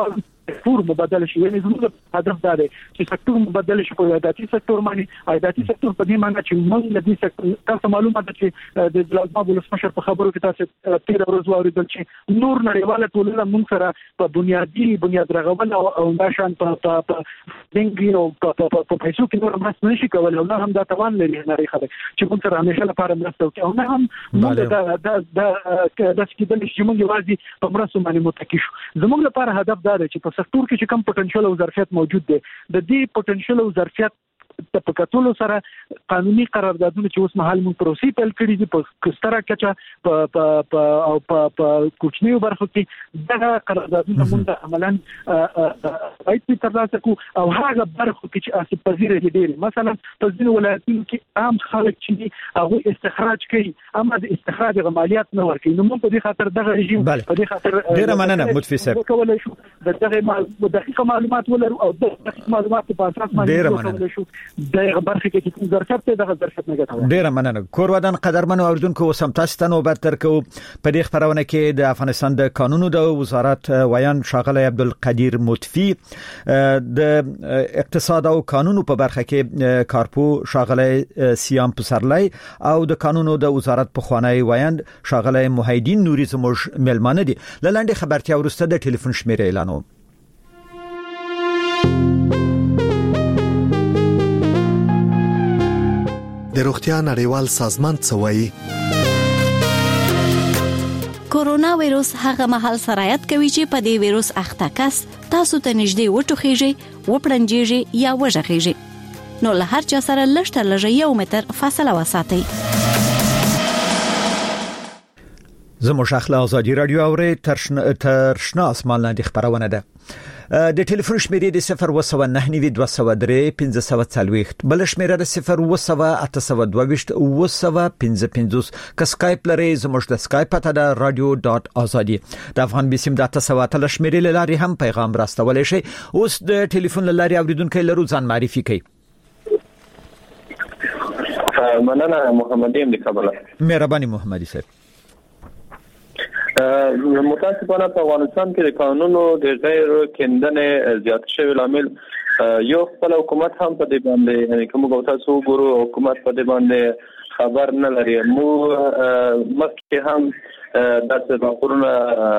سکتور مبادله شي. یعنی زموږ هدف دا دی چې سکتور مبادله شي په عایداتي سکتور باندې. عایداتي سکتور په دې معنی چې موږ د دې سکتور تاسو معلومه ده چې د جلال ولسمشر په خبرو کې تاسو 13 ورځې واوریدل چې نور نړیواله ټولنه موږ سره په بنیاد رغول او دا شان په دنګ او په پیسو کې نور مرسته نشي کولای، او نه هم دا توان لري نړۍ خلک چې موږ سره همیشه لپاره مرسته وکړي، او نه هم موږ دا سکیدل چې موږ یوازې په مرسته باندې متکی شو. زموږ لپاره هدف دا دی چې په سکتور کې چې کم پټنشل او ظرفیت موجود دی، د دې پټنشل او ظرفیت د پکاتولو سره قانوني قراردادونه چې اوس مهال موږ پروسې پیل کړې دي په ستره کچه په کوچنیو برخو کې دا قراردادونه موږ عملاً باید ترلاسه کړو، او هغه برخو کې چې اساس پذیره دي ډېر مثلا په ځینو ولایتونو کې عام خلک چې هغه استخراج کوي اما د استخراج مالیات نه ورکوي. نو موږ په دې خاطر دغه رژیم په دې خاطر ډېر مننه متفي صاحب کولای شو دغه دقیق معلومات ولرو او دقیق معلومات په اساس باندې کولای شو دغه برخه کې چې ظرفیت ته دغه ظرفیت نه ګټو. ډیر مننه کور ودان قدرمن اوردونکو وسم تاسو ته نوبت ترکو. په دې خبرونه کې د افغانستان د قانونو د وزارت ویان شاغله عبدالقدیر متفی، د اقتصاد او قانونو په برخه کې کارپو شاغله سیام پسرلی، او د قانونو د وزارت په خوانی ویان شاغله محیدین نوري زموږ ملمانه دي. لاندې خبرتیا ورسته د ټلیفون شمیره اعلانو. د روغتیا نړیوال سازمان څه وایي؟ کورونا وایروس هغه مهال سرایت کوي چې په دې وایروس اخته کس تاسو ته نږدې وټوخیږي، وپړنجیږي یا وژغیږي. نو له هر چا سره لږ تر لږه 1 متر فاصله وساتئ. زموږ اخلا ازادي رادیو اوري ترشنا اسمان لاندې خبرونه ده. د ټلیفون شمیرې د 0292203 بل شمیره د 02822 ک سکایپ لري. زموږ د سکایپ پته ده radio.azadi. د افغان بسم د 800 شمیرې لاري هم پیغام راستولای شي. اوس د ټلیفون لاري اوریدونکو لرو ځان معرفي کوي. مننه محمدي ام کابل. مهرباني محمدي صاحب. متاسفانه په افغانستان کې د قانونو د غیر کېندنې زیات شوی لامل یو خپل حکومت هم په دې باندې یعنی کوم تاسو ګورو حکومت په دې باندې خبر نه لري. مو مخکې هم داسې راپورونه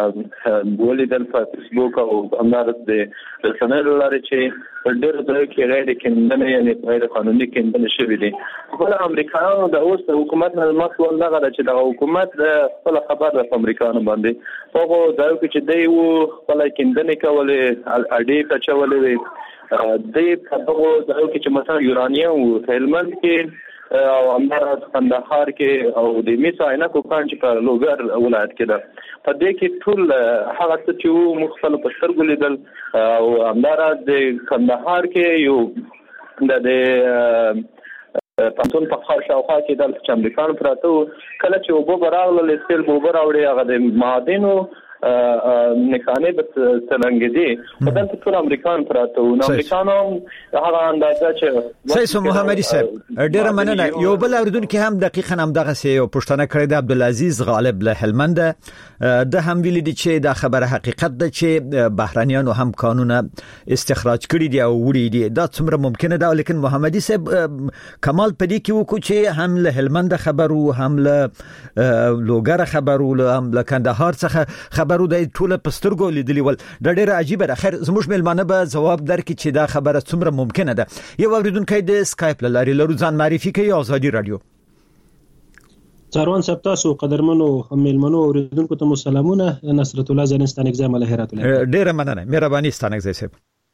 ولیدل په فیسبوک او همدارس د رسنیو لارې چې ډېر ځای کې غیر کېندنې یعنی غیر قانوني کېندنې شوې دي. خپل امریکایانو د اوس حکومت نه مخول نه غواړي چې د حکومت خپل خبر د امریکایانو باندې هغه ځای کې چې دی وو خپل کېندنې کولې اډې کچولې دی په هغه ځای کې چې مثلا یورانیم او هلمند کې او همدارس کندهار کې او د میسا عینکو کان چې په لوګر ولایت کې ده. په دې کې ټول هغه څه چې مختلف په سترګو لیدل او همدارس د کندهار کې یو د پانتون په خار شاوخوا کې د امریکایانو پراته کله چې وګو براغله سیل وګو راوړي هغه د معادنو نښانې به څنګه دي په دغه ټول امریکایان پراته نو امریکایانو هغه اندازه چې سید محمدي صاحب ډیر مننه. یو بل اوریدونکو هم دقیقاً هم دغه یو پښتنه کړی د عبدالعزیز غالب له هلمند د هم ویل دي چې دا خبره حقیقت ده چې بهرانيانو هم قانون استخراج کړی دی او وړي دي. دا څومره ممکنه ده؟ لیکن محمدي صاحب کمال پدې کې وکړو چې هم له هلمند خبرو، هم له لوګر خبرو، هم له کندهار څخه خبرو د ټوله پسترګو لیدلی ول. دا ډیره عجیبه ده. خیر زموږ ملمانه به جواب درکړي چې دا خبره څومره ممکنه ده. یو اوریدونکو د سکایپ لاري لرو ځان معرفي کوي. ازادي رادیو. څاروان صاحب تاسو قدرمنو ملمنو اوریدونکو ته سلامونه. نصرت الله زنستان اگزام له هرات ولایت. ډیره مننه. مهرباني ستانه صاحب.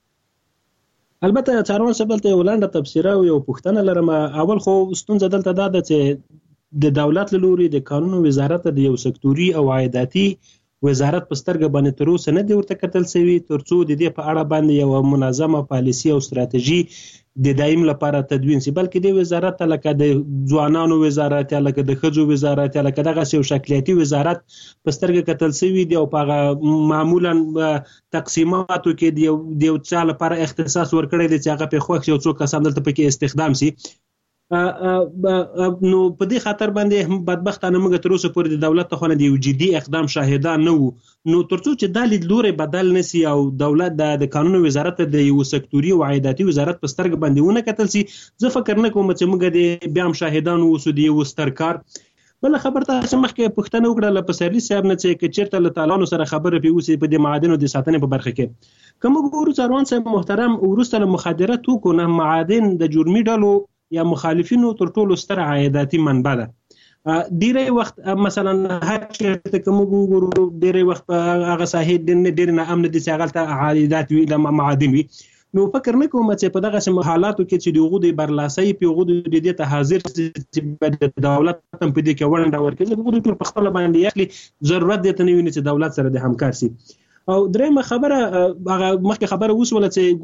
البته څاروان صاحب ته ولانده تفسیر او یو پښتنه لرم. اول خو ستونزه دلته دا ده چې د دولت لوري د قانون وزارت د یو سکتوري او عایداتي وزارت په سترګه باندې تر اوسه نه دی ورته کتل شوی ترڅو د دې په اړه باندې یو منظمه پالیسی او ستراتیژي د دایم لپاره تدوین شي، بلکې د وزارت لکه د ځوانانو وزارت یا لکه د ښځو وزارت یا لکه دغه یو شکلیاتي وزارت په سترګه کتل شوی دی او په معمولا تقسیماتو کې د یو چا لپاره اختصاص ورکړی دی چې هغه په خوښ یو څو کسان دلته پکې استخدام شي. نو په دې خاطر باندې بدبختانه موږ تر اوسه پورې د دولت ته خو نه دی جدي اقدام شاهدان نه وو. نو ترڅو چې د لیدلوري بدل نسی او دولت د قانون وزارت د یو سکتوري او عایداتي وزارت په سترګ باندې ونه کتل سي، زه فکر نه کوم چې موږ د بیا هم شاهدان وو د یو سترکار. بل خبر ته مخکې پښتنه وکړه له پسرلی صاحب نه چې چیرته له تعالی سره خبره پیوسی په د معادنو د ساتنې په برخه کې کوم ګورو څاروان صاحب محترم ورسته له مخدرات توکو نه معادن د جرمي ډلو یا مخالفینو تر ټولو ستر عایداتي منبع ده. ډیری وخت مثلا هر چیرته کوم ګورو ډیری وخت هغه ساحې د ډیر نه امن دي چې هغه ته عایدات وي د معادن وي. نو فکر نه کوم چې په دغه حالاتو کې چې دغه د برلاسي پیغو د دې ته حاضر چې د دولت هم په دې کې ورنډه ورکړي دغه ټول په خپل باندې یخلي ضرورت دي ته نه ویني چې دولت سره د همکار سي. او درېمه خبره هغه مخکې خبره وسوله چې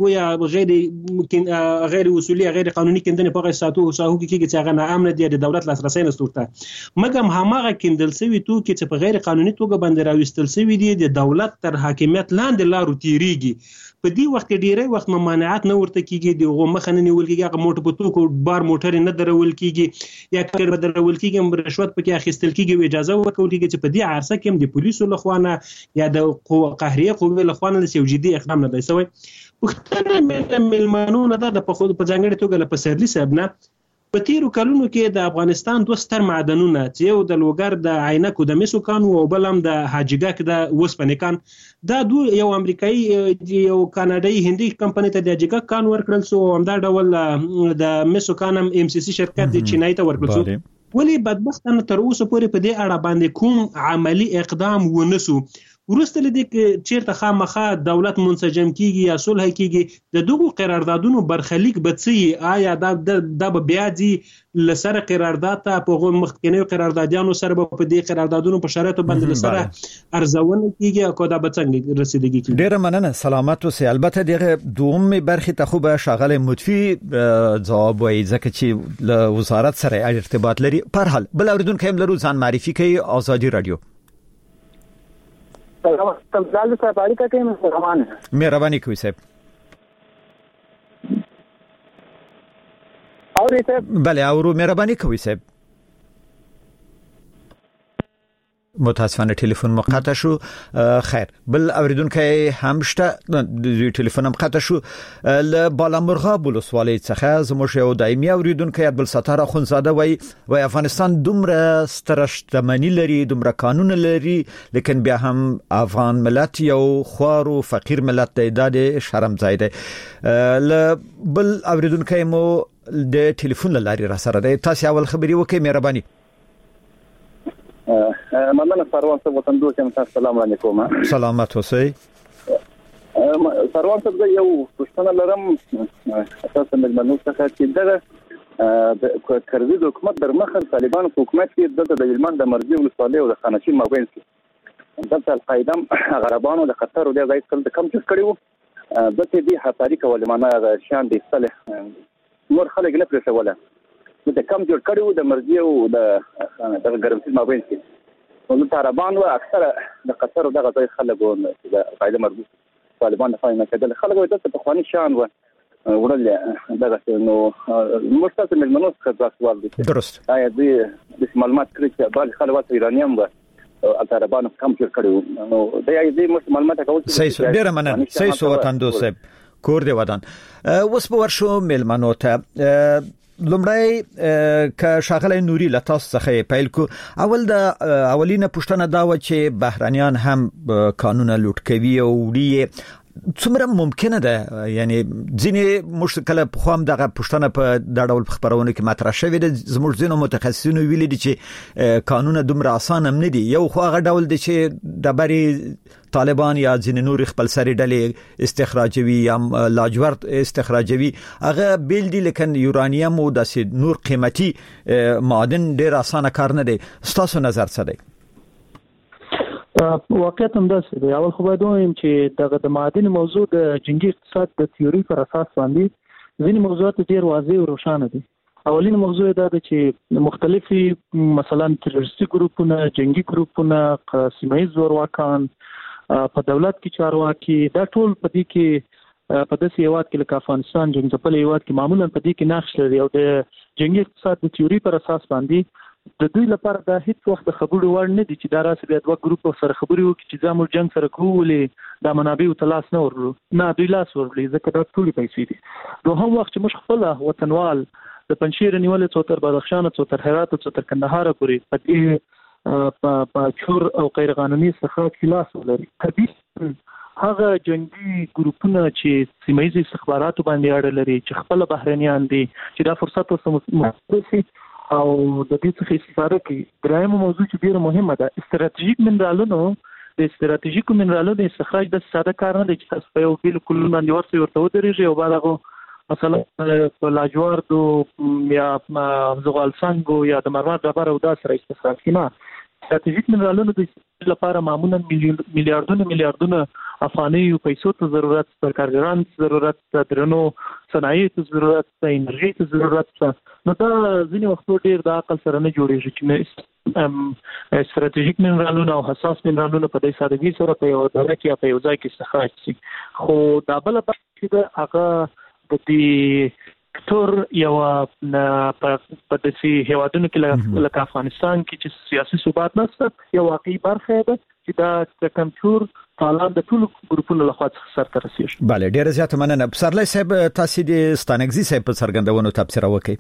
گویا غیر اصولي غیر قانوني کېندنې په ساتو کې چې هغه ناامن دي د دولت لاسرسي نستورته مګم هماغه کېندل سوي تو کې چې په غیر قانوني توګه باندې راوستل سوي دي د دولت تر حاکمیت لاندې لارو تیریږي. په دې وخت کې ډیری وخت ممانعت نه ورته کیږي، دغه مخه نه نیول کیږي، هغه موټر په توکو بار موټر نه درول کیږي یا کړه بدرول کیږي، رشوت پکې اخیستل کیږي، اجازه ورکول کیږي چې په دې عرصه کې هم د پولیسو لخوا نه یا د قهريه قوې لخوا نه یو جدي اقدام نه دی شوی. پښتنه ملمنونه د په خود په ځانګړي توګه له پسرلی صاحب نه په تیرو کلونو کې د افغانستان دوه ستر معدنونه چې یو د لوګر د عینکو د مسو کان او بل هم د حاجګک د وسپنې کان، دا دوه یو امریکایي یو کاناډایي هندي کمپنی ته د حاجګک کان ورکړل سو، هم دا ډول د مسو کان هم ام سی سی شرکت د چینای ته ورکړل سو. ولی بدبختانه تر اوسه پورې په دې اړه باندې کوم عملی اقدام ونسو. ورسته لدی کې چیرته خامخا دولت منسجم کیږي یا صلح کیږي د دغه قراردادونو برخلیک بچي آیا دا به بیا دي لسره قرارداد ته په مخکنی قراردادیانو سره په دې قراردادونو په شرایطو باندې لسره ارزونه کیږي او دا به څنګه رسیدګي کیږي. ډیر مننه سلامت اوسئ. البته دغه دوم برخه ته خو به شغله مدفي جواب وایي ځکه چې له وزارت سره ارتباط لري. په هر حال بل اوریدونکو هم لرو ځان معرفي کوي. آزادي رادیو. تمثال صاحب اړیکه کې مهرباني کوي صاحب. اور صاحب بله اورو مهرباني کوي صاحب. متاسفانه ټلیفون مقطع شو. خیر بل اوریدونکو هم شته د ټلیفون هم قطع شو. ل بالامرغاب ولسوالۍ څخه زموږ یو دایمي اوریدونکو عبد الستار اخونزاده وای افغانستان دومره سترشتمنی لري، دومره قانون لري، لیکن بیا هم افغان ملت یو خوارو فقیر ملت دی، د شرم ځای دی. ل بل اوریدونکو مو د ټلیفون لاري را سره دی. تاسو اول خبري وکړئ مهرباني. مننه سروان صاحب وطن دوستم، السلام علیکم. سلامت اوسئ. سروان صاحب یو پښتنه لرم اساسا د منو څخه چې د کړوي د حکومت در مخه طالبان حکومت کې د یلمن د مرزي ولسوالۍ او د خانشي مابین کې دلته القاعده غربانو د خطر او د ځای څخه کم څه کړیو د دې حفاري کول معنی شان د صلح نور خلک نه پرېښوله د کم جوړ کړیو د مرزي او د ګرمسي مابین کې نو طالبان او اکثره د قطر او د غزای خلکو د قاعده مربوط طالبان نه فاینه کېدل خلکو د تخواني شان و ورل دغه نو مستقیم منو څخه سوال دي. درست. آیا د معلومات کړی چې بعض خلک ایرانیان و طالبان کم جوړ کړیو نو د دې معلومات کول صحیح ډیر مننه. صحیح سو وطن دوست کور دی ودان وس په ورشو ملمنو ته لومړی ک شاغله نوري لتاس څخه پیل کو. اول د اولینه پښتنه دا و چې بهرانيان هم قانون لوټ کوي او وړي څومره ممکنه ده، یعنی ځینې مشکله په خام دغه پښتنه په د ډول خبرونه کې مطرح شوی د زموږ ځینو متخصصینو ویلي دي چې قانون دومره اسانه نه دي. یو خو هغه ډول دي چې د بری طالبان یا ځینې نور خپل سری ډلې استخراجوي یا لاجورد استخراجوي هغه بیل دي، لیکن یورانیم او د نور قیمتي معادن ډیر اسانه کار نه دی. ستاسو نظر څه دی؟ واقعیت هم داسې دی. اول خو باید وایم چې دغه د معادن موضوع د جنگي اقتصاد د تیوري پر اساس باندې ځینې موضوعات ډېر واضح او روښانه دي. اولین موضوع دا ده چې مختلفي مثلا تروریستي ګروپونه، جنگي ګروپونه، سیمه ییز زورواکان، په دولت کې چارواکي، دا ټول په دې کې په داسې هیواد کې لکه افغانستان جنگ ځپلي هیواد کې معمولا په دې کې نقش لري او د جنگي اقتصاد د تیوري پر اساس باندې د دوی لپاره دا هیڅ وخت د خبرو وړ نه دي چې دا راسي د دوه ګروپ سره خبري وکړي چې زموږ جنگ سره کوولې د منابعو تلاش نه ورلو نه دوی لاس ورلې ځکه دا ټول پیسې دي نو هم وخت چې موږ خپل وطنوال د پنځیر نیول څو تر بدخشان څو تر هرات څو تر کندهار پورې په دې په چور او غیر قانوني څخه خلاص ولري کبي هغه جنگي ګروپونه چې سیمایي استخباراتو باندې اړه لري چې خپل بهرنیان دي چې دا فرصت وسموي او د دې څخه استفاده کوي. درېمه موضوع چې ډیره مهمه ده استراتیژیک منرالونو د استراتیژیکو منرالونو استخراج د ساده کار نه دی چې تاسو په یو بالکل باندې ورته ودرېږي او بعد هغه مثلا په لاجوردو یا زغال سنگو یا د مرمر ډبره او دا سره استخراج کینا استراتیژیک منرالونو د لپاره معمولا میلیارډونه افغاني پیسو ته ضرورت د کارګرانو ضرورت د درنو صنایع ته ضرورت د انرژي ته ضرورت نو دا ځینې وختو ډیر د عقل سره نه جوړیږي چې استراتیژیک منرالونه او حساس منرالونه په دې سادهګۍ سره په یو ډول کې په یو ځای کې استخراج شي خو دا بل په هغه د دې تر یو په داسې هیوادونو کې لکه افغانستان کې چې سیاسي ثبات نشته یو واقعي برخه ده چې دا کمزور حالات د ټول ګروپونو لخوا سره رسیږي. بله ډیره زیاته مننه. پسرلی صاحب تاسو د ستانګزي صاحب په څرګندونو تبصره وکړئ.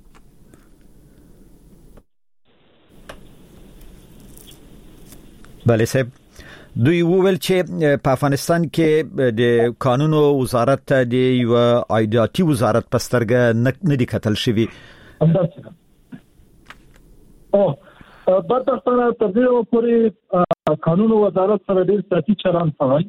بله صاحب دوی وویل چې په افغانستان کې د قانون او وزارت د یو عایداتي وزارت په سترګه نه دي کتل شوی. بدبختانه تر دې پورې قانون او وزارت سره ډیر ساتي چلان شوی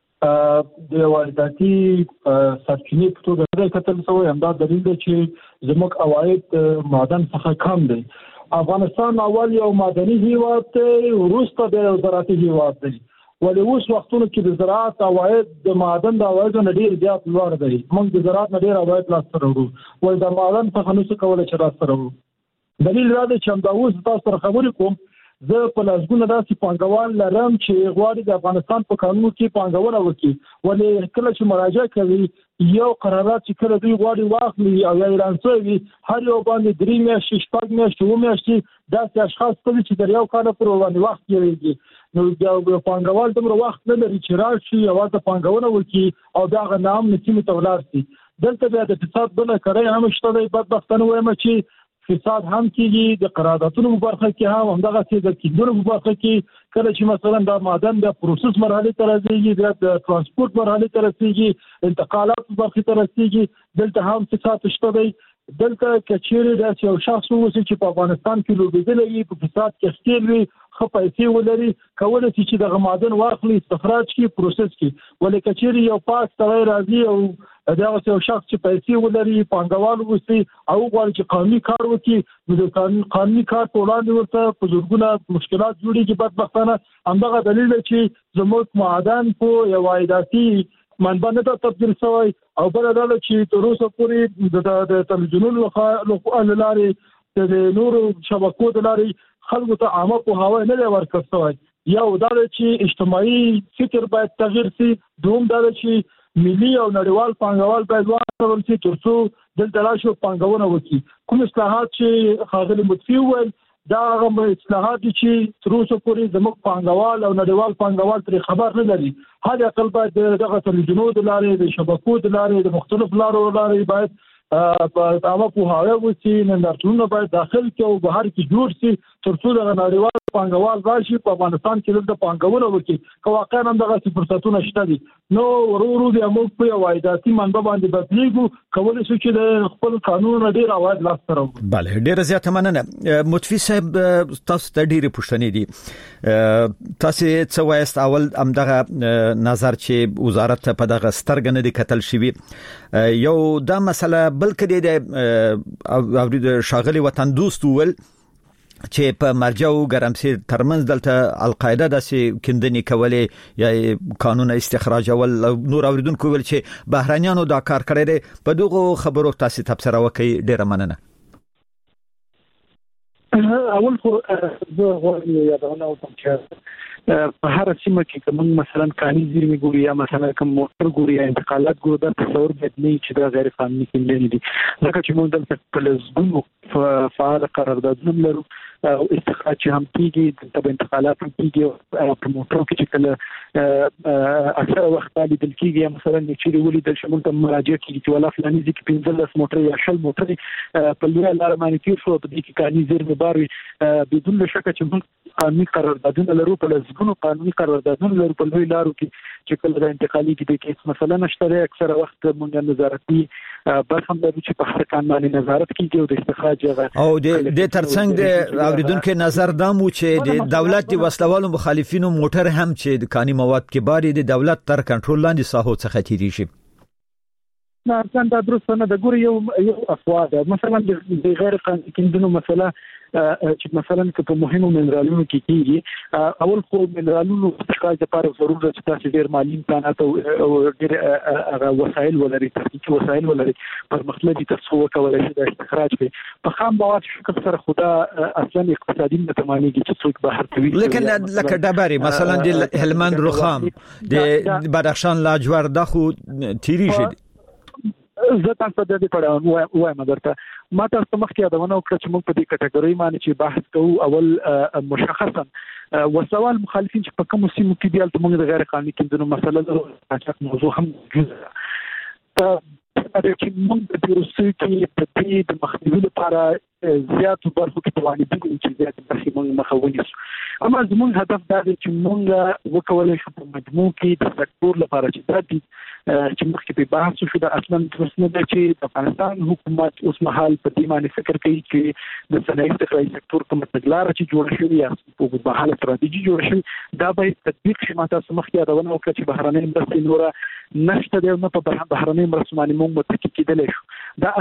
د عایداتي سرچینې په توګه نه کتل شوی. همدا دلیل دی چې زموږ عواید معدن څخه کم دي. افغانستان اول یو معدني هیواد دی وروسته د زراعتي هیواد دی ولې اوس وختونو کې د زراعت عواید د معدن د عوایدو نه ډیر زیات لوړ دی. موږ د زراعت نه ډیر عواید لاسته راوړو ولې د معدن څخه نشو کولای چې لاسته راوړو. دلیل دا دی چې همدا اوس تاسو سره خبرې کوم زه په لاسګونه داسې پانګوال لرم چې غواړي د افغانستان په قانون کې پانګونه وکړي ولې کله چې مراجعه کوي یو قرارات چې کله دوی غواړي واخلي او یا اعلان شوی هر یو باندې 3 میاشتې 6 میاشتې 7 میاشتې داسې اشخاص ته چې د یو کال پر باندې وخت یويږي نو د پانګوال دومره وخت نه لري چې راشي او د پانګونه وکړي او دا غنام نسیم ته ولاړ شي. دلته بیا د اقتصاد بل کړی هم شته دی. بدبختانه وایم چې اقتصاد هم کېږي د قراردادونو په برخه کې هم همدغه څه د کیندلو په برخه کې کله چې مثلا د معدن د پروسس مرحله ته راځي د ترانسپورت مرحله ته رسیږي انتقالات په برخه ته رسیږي دلته هم اقتصاد شته دی. دلته کچېره د یو شخص ووسی چې په افغانستان کې لوبېدل وي په اقتصاد کې ستیر وي خو پیسې ولري کولای شي چې د معدن واخلي استخراج کی پروسس کی ولې کچېره یو پاس تغیر راځي او دا یو شخص چې پیسې ولري پانګوال وسی او غواړي چې قانوني کار وکړي نو د قانوني کار په وړاندې ورته په زورګونه مشکلات جوړيږي. بدبختانه همدغه دلیل چې زموږ معدن په یو عایداتي منبع نه تبدیل شوی او بل دا چې تر اوسه پورې د تلویزیونونو لارې د نورو شبکو د لارې خلکو ته عامه په هوا نه ورکړل شوی. یو دا چې اجتماعي فکر باید تغیر شي. دوم دا چې ملي او نړیوال پانګوال باید وهڅول شي ترڅو دلته راشي پانګونه وکړي. کوم اصلاحات چې ښاغلي مطفي وویل دا هغه اصلاحات چې تر اوسه پورې زموږ پانګوال او نړیوال پانګوال ترې خبر نه لري. هر عقل باید دغه تلویزیونونو د لارې د شبکو د لارې د مختلفو لارو لارې باید په عامه پوهاوی وشي. نندارتونونه باید داخل کې او بهر کې جوړ شي ترڅو د نړیوال پانګوال راشي په افغانستان کې د پانګونه وکړي. که واقعا هم دغه فرصتونه شته دي نو ورو بیا موږ په یو عایداتي منبع باندې بدلیږو کولای شو چې د خپل قانون ډیر عواید لاسته راوړو. بله ډیره زیاته مننه. مطفي صاحب تاسو ته ډیره پوښتنې دي. تاسو څه وایست اول همدغه نظر چې وزارت په دغه سترګ نه دي کتل شوی یو دا مسله بل کدی د شاغلي وطن دوست ول چې په مرجع او ګرمسیر ترمنځ دلته القاعده داسې کندنې کولې یا قانون استخراج ول نور اوریدونکو ول چې بهرانيانو دا کار کړی دی. په دغه خبرو تاسو تبصره وکړئ. ډیره مننه. اول خو زه غواړم یادونه وکړم چې په هر سیمه کې کوم مثلا کاني زیرمې ګوري یا مثلا کوم موټر ګوري یا انتقالات ګوري دا تصور باید نه چې دا غیر قانوني کیندنې دي ځکه چې موږ دلته په لزګونو فعال قراردادونه لرو او استخراج هم کیږي د انتقالات هم کیږي او په موټرو کې چې کله اکثر وخت باندې دل کیږي مثلا چې ولې د شمول ته مراجعه کیږي چې ولا فلاني ځکه 15 موټر یا 10 موټر په لوی لار باندې تیر شو په دې کې کاني زیرمې بار بدون شک چې موږ قانوني قراردادونه لرو په لزګونو قانوني قراردادونه لرو په لوی لارو کې چې کله د انتقالي کې مثلا نشته اکثر وخت موږ نظارتي بس هم لرو چې په هر کان باندې نظارت کیږي او د استخراج او د ترڅنګ د اوریدونکو نظر دامو چې د دولت د وسلوالو مخالفینو موټر هم چې د کاني مواد کې باري د دولت تر کنټرول لاندې ساحو څخه تیریږي نه څنګه درسته نه د ګوري یو افواد مثلا د غیر قانوني کیندنو مسله چې مثلا په مهمو منرالونو کې کیږي اول خو منرالونو استخراج لپاره ضروري چې تاسو ډیر مالي امکانات او ډیر وسایل ولري تخنیکی وسایل ولري پرمختللي تسویق کولای شي د استخراج په خام مواد شکل سره خدا اصلا اقتصادي متمانیږي چې څوک بهر کوي لیکن لکه ډبري مثلا د هلمند رخام د بدخشان لاجورد خو تیریږي زه تاسو د دې پړاو وایم درته ما تاسو مخکې یادونه وکړه چې موږ په دې کټګوري باندې چې بحث کوو اول مشخصا وسوال مخالفین چې په کوم سیمو کې دی تل موږ د غیر قانوني کیندنو مسله د موضوع هم جزء چې موږ د روسي کې په دې د مخنیوي لپاره زیاتو برخو کې توانې دي چې زیات برخې موږ مخاوني اما زموږ هدف دا دی چې موږ وکولای شو په مجموع کې د سکتور لپاره چې دا دي چې مخکې په بحث شو د اصلا ترسنه د چې د افغانستان حکومت اوس مهال په دې باندې فکر کوي چې د صنایع استخراج سکتور کوم تګلارې چې جوړ شوی یا په بهاله استراتیژي جوړ شوی دا باید تطبیق شي ماته مخکې یادونه وکړه چې بهرنۍ مرستې نور نشته د نه په بهرنۍ مرستې باندې موږ متکی کېدلی شو دا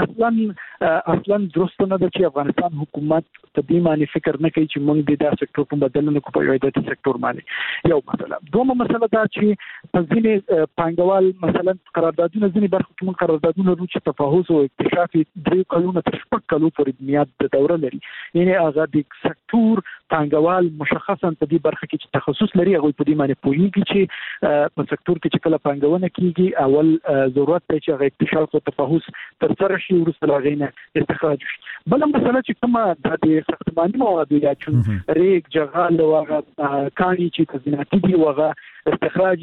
اصلا درست نه ده چې افغانستان حکومت په دې باندې فکر نه کوي چې موږ د سکتور په بدل نه کوو په عادتي سکتور باندې یو مسله دومره مسله دا چې په ځینې پانګوال مثلا قراردادونه ځینې برخو کې موږ قراردادونه لرو چې تفاوض او اکتشاف 3 کلونه تر 6 کلو پورې میاد د دوره لري یعنی هغه د سکتور پانګوال مشخصا په دې برخه کې چې تخصص لري هغه په دې باندې پوهیږي چې په سکتور کې چې کله پانګونه کیږي اول ضرورت دی چې هغه اکتشاف او تفاوض تر سره شي ورسره غینه استخراج شي بل مسله چې کومه د ساختماني مواد یا چې ریګ جغال او کاني چې تزیناتي دي وغه استخراج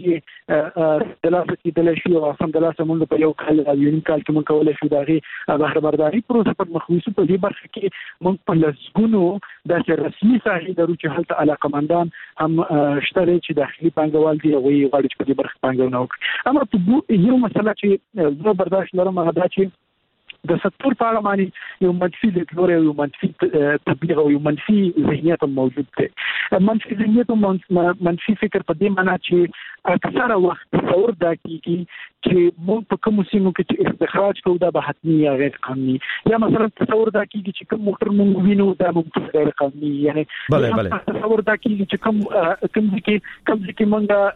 دلاسه کې د لشي او سم دلاسه مونږ په یو کال او یو کال کې مونږ کولای شو دغه بهر برداري پروسه په مخويسو په دې برخه کې مونږ په لسګونو د رسمي ساحې درو چې هلته علاقمندان هم شته چې داخلي پانګوال دي او غواړي چې په دې برخه پانګونه وکړي اما په یو مسله چې زه برداشت لرم هغه دا چې د سکتور په اړه باندې یو منفي لیدلوری او منفي تبلیغ او یو منفي ذهنیت موجود دی منفي ذهنیت او منفي فکر په دې معنی چې اکثره وخت تصور دا کیږي چې موږ په کوم سیمو کې چې استخراج کوو دا به حتمي یا غیر قانوني یا مثلا تصور دا کیږي چې کوم موټر موږ وینو دا موږ غیر قانوني یعنی تصور دا کیږي چې کوم ځکه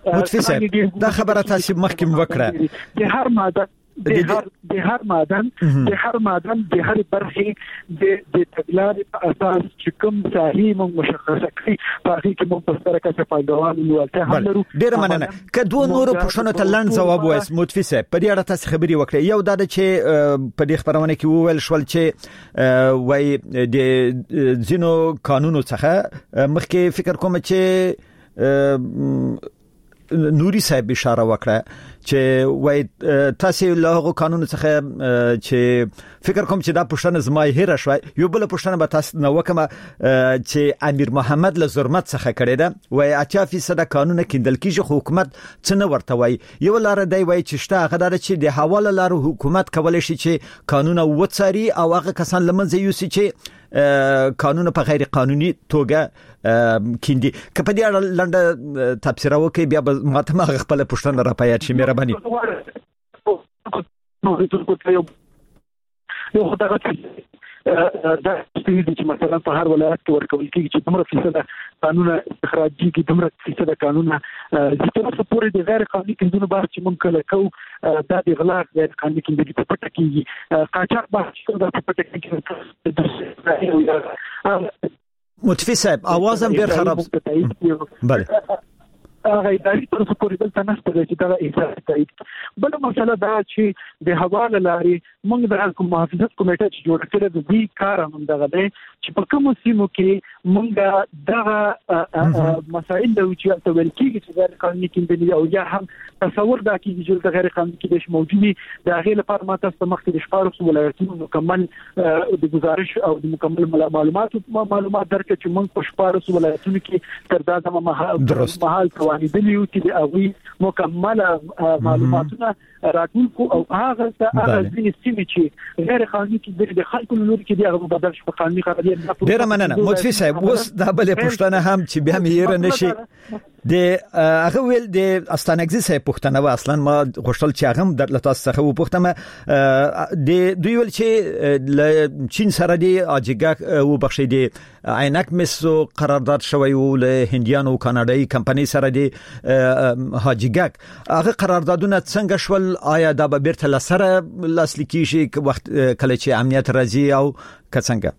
موږ دا خبره تاسو مخکې وکړه د هر ماده د هر معدن د هر برخه د تګلارې په اساس چې کوم ساحې موږ مشخصه کړی په هغه کې موږ په سره کې فایدوال ولته هم لرو ډیر مننه کدو نور پښتنو ته لاند جواب وایس متفسه په دې اړه تاسو خبري وکړئ یو دا چې په دې خبرونه کې وویل شول چې وای د زینو قانونو څخه مخکې فکر کوم چې نوري صاحب اشاره وکړه چې وای تاسو له هغه قانون څخه چې فکر کوم چې دا پښتنه زمای هره شوي یو بل پښتنه به تاسو نو وکم چې امیر محمد له ظلمت څخه کړی دا وای 80% قانون کېندل کیږي حکومت څنګه ورته وای یو لار دی وای چې شته هغه د چې د حواله لار حکومت کولای شي چې قانون وڅاري او هغه کسان لمنځه یوسي چې قانون په غیر قانوني توګه کیندي کله دې اړه لنډه تفسیر وکي بیا ماته ما خپل پښتنه را پيات شي مهرباني یو خدای دا چې مثلا په هر ولایت کې ورکول کېږي چې دومره فیصد قانون استخراجي کې دومره فیصد قانون چې تاسو پورې د غیر قانوني کیندونو بحث چې مونږ کله کوو دا د غلا غیر قانوني کیندګي په پټه کېږي قاچاق بحث کوو دا په پټه کېږي متفی صاحب आवाज هم ډیر خراب بله هغه اداري طرف پورې دلته نشته چې دا اجازه کوي. بل مسله دا چې د حواله لاري موږ د حکومت محافظت کمیټه چې جوړ کړې د دې کار هم دغه دی چې په کوم سیمو کې موږ دغه مسائل د وچې ته ویل کېږي چې غیر قانوني کیندنې او یا هم تصور دا کېږي چې د غیر قانوني کیندنې موجودي د هغې لپاره ماته مخکې د شپږ ولایتونو مکمل د گزارش او د مکمل معلومات درکړي چې موږ په شپږ ولایتونو کې تر دا دمه مهال توانیدلی یو چې د هغوی مکمل معلوماتونه راټول کو او هغه ځینې سیمې چې غیر قانوني کیندنې د خلکو له لوري کې د هغه بدل شي په قانوني قضیه. ډیره مننه متفق صاحب. اوس دا بلې پوښتنه هم چې بیا مې یې نشي د هغه ویل د استانګزي صاحب پوښتنه و اصلا ما غوښتل چې هغه د تاسو څخه و پوښتنه د دوی ویل چې چین سره دی اجګه و بخښي دی عینک مسو قرارداد شوی و له هندیانو کاناډایي کمپنۍ سره دی هاجګک هغه قراردادونه څنګه شول؟ آیا دا به بیرته لسره لاسلیکي شي وخت کله چې امنیت راځي او څنګه؟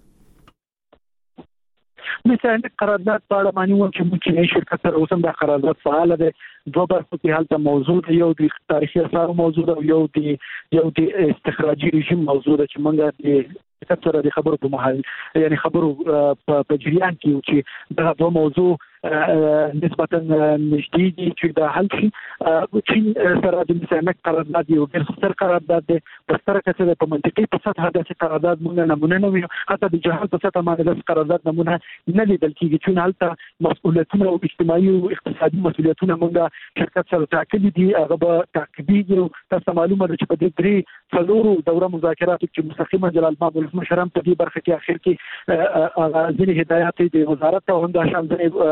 مثلا قرارداد په اړه باندې و چې موږ شرکت سره اوسم د قرارداد فعال دی. دوه برخو کې حالت موضوع دی، یو د تاریخي اثار موضوع دی او یو د استخراجي رژیم موضوع دی چې موږ د سره د خبرو په محل یعنی خبرو په جریان کې چې دا دوه موضوع نسبتا نږدې دي چې دا حل شي. چین سره د مسامح قرارداد یو ډېر ستر قرارداد دی په ستره کچه په منطقي په سطح داسې قرارداد موږ نمونه نه وینو، حتی د جهاد په سطح باندې داسې قرارداد نمونه نه لیدل کېږي چې هلته مسؤلیتونه او اجتماعي او اقتصادي مسؤلیتونه موږ شرکت سره ټاکلي دي هغه به تعقیبېږي. تاسو معلومه ده چې په دې 3 دوره مذاکراتو کې مستقیما جلال آباد ولسمشر هم په دې برخه کې اخر کې ځینې هدایات د وزارت او هم د شان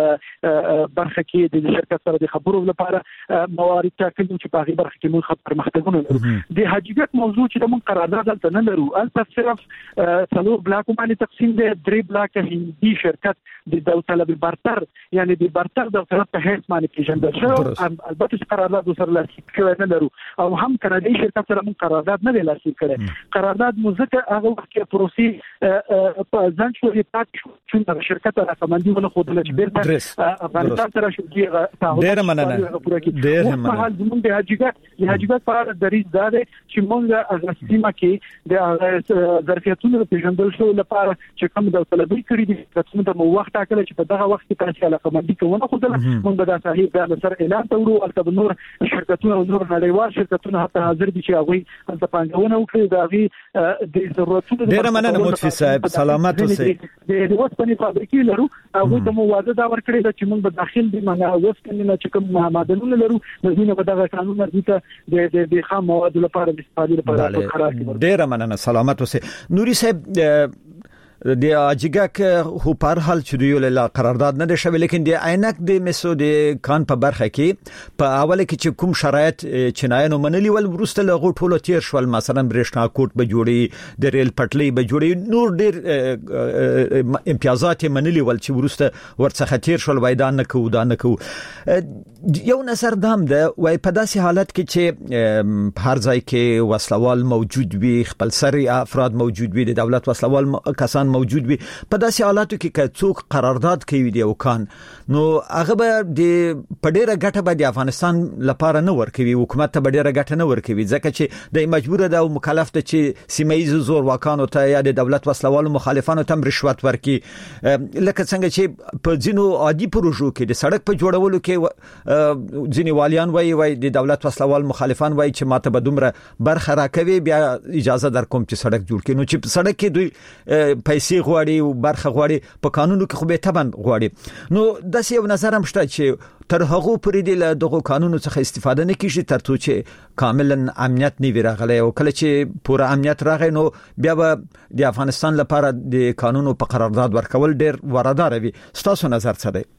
برخه کې د شرکت سره د خبرو لپاره موارد ټاکلي چې په هغه برخه کې موږ پرمختګونه لرو. د حاجیګت موضوع چې موږ قرارداد دلته نه لرو، البته صرف څلور بلاک باندې تقسیم دي. 3 بلاک هندي شرکت د داوطلب برتر یعنی د برتر داوطلب په هیڅ باندې پیژندل شو. البته قرارداد سره لاسلیک کړی نه لرو او هم کاناډایي شرکت سره موږ قرارداد نه لاسلیک کړی. قرارداد مزته هغه وخت کې پروسې په ځان شو پاتې شو چې شرکت راکمندي ونه خو د بیرته افغانستان سره شو کېږي. ډېر مننه. ډېر مننه. په حال زموږ د حاجیګت په اړه دریځ دا دی چې موږ اغستیمه کې د ظرفیتونو پیژندل شو لپاره چې کوم داوطلبي کړی دي تاسو ته مو وخت ټاکل چې په دغه وخت کې تاسو علاقمندي کوونه خو موږ به دا صحیح د سر اعلان تورو البته نور شرکتونه او نور نړیوال شرکتونه حتی حاضر دي چې هغه د پنځونه وکړي د هغه د ضرورتونو. ډېر مننه متفق صاحب. سلامات اوسئ. د وسپنې فابریکې لرو هغه ته مو وعده دا ورکړی چې موږ به داخل دي معنی وسپنې چې کوم معدنونه لرو نو په دغه قانون مربوطه د خام موادو لپاره د استفادې لپاره قرار کړی. ډېر مننه. سلامات اوسئ. نوري صاحب د اجګک هو پر حال چې دوی له قرارداد نه شوی، لیکن د عینک د مسو د کان په برخه کې په اوله کې چې کوم شرایط چنایانو منلي ول ورسته له غوټولو تیر شول، مثلا برېښنا کوټ به جوړي، د ریل پټلۍ به جوړي، نور ډېر امتیازات منلي ول چې ورسته ورڅخه تیر شول وای دا نه کوو. یو نظر دام ده وای په داسې حالت کې چې هر ځای کې وسلوال موجود وي، خپلسري افراد موجود وي، د دولت وسلوال کسان موجود وي، په داسې حالاتو کې که څوک قرارداد کوي دی او کان نو هغه به د پډېره ګټه به د افغانستان لپاره نه ورکوي، حکومت ته ډېره ګټه نه ورکوي، ځکه چې د مجبور ده او مکلف ده چې سیمایي زور واکانو ته یا د دولت وسلوالو مخالفانو ته رشوت ورکړي. لکه څنګه چې په ځینو عادي پروژو کې د سړک په جوړولو کې ځینې والیان وای د دولت وسلوال مخالفان وای چې ماته به دومره برخه راکوي بیا اجازه در کوم چې سړک جوړ کړي. نو چې سړک کې دوی پیسې غواړي او برخه غواړي په قانونو کې خو به تبن غواړي. نو داسې یو نظر هم شته چې تر هغه پرې د دغه قانونو څخه استفاده نه کیږي ترڅو چې کاملا امنیت نه وي راغلی، او کله چې پوره امنیت راغی نو بیا به د افغانستان لپاره د قانونو په قرارداد ورکول ډېر وردار وي. ستاسو نظر څه دی؟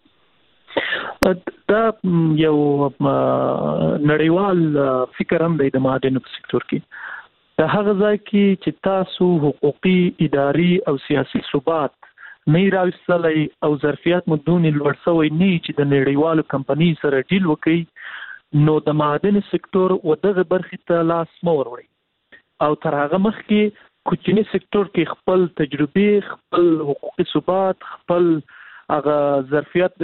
دا یو نړیوال فکر هم دی د معادنو په سکتور کې. د هغه ځای کې چې تاسو حقوقي، اداري او سیاسي ثبات نه راوستلای او ظرفیت مدونی لوړ شوی نه چې د نړیوالو کمپنۍ سره ډیل وکړي نو د معادن سکتور و دغه برخې ته لاس مور وړي او تر هغه مخکې کوچنی سکتور کې خپل تجربه، خپل حقوقي ثبات، خپل هغه ظرفیت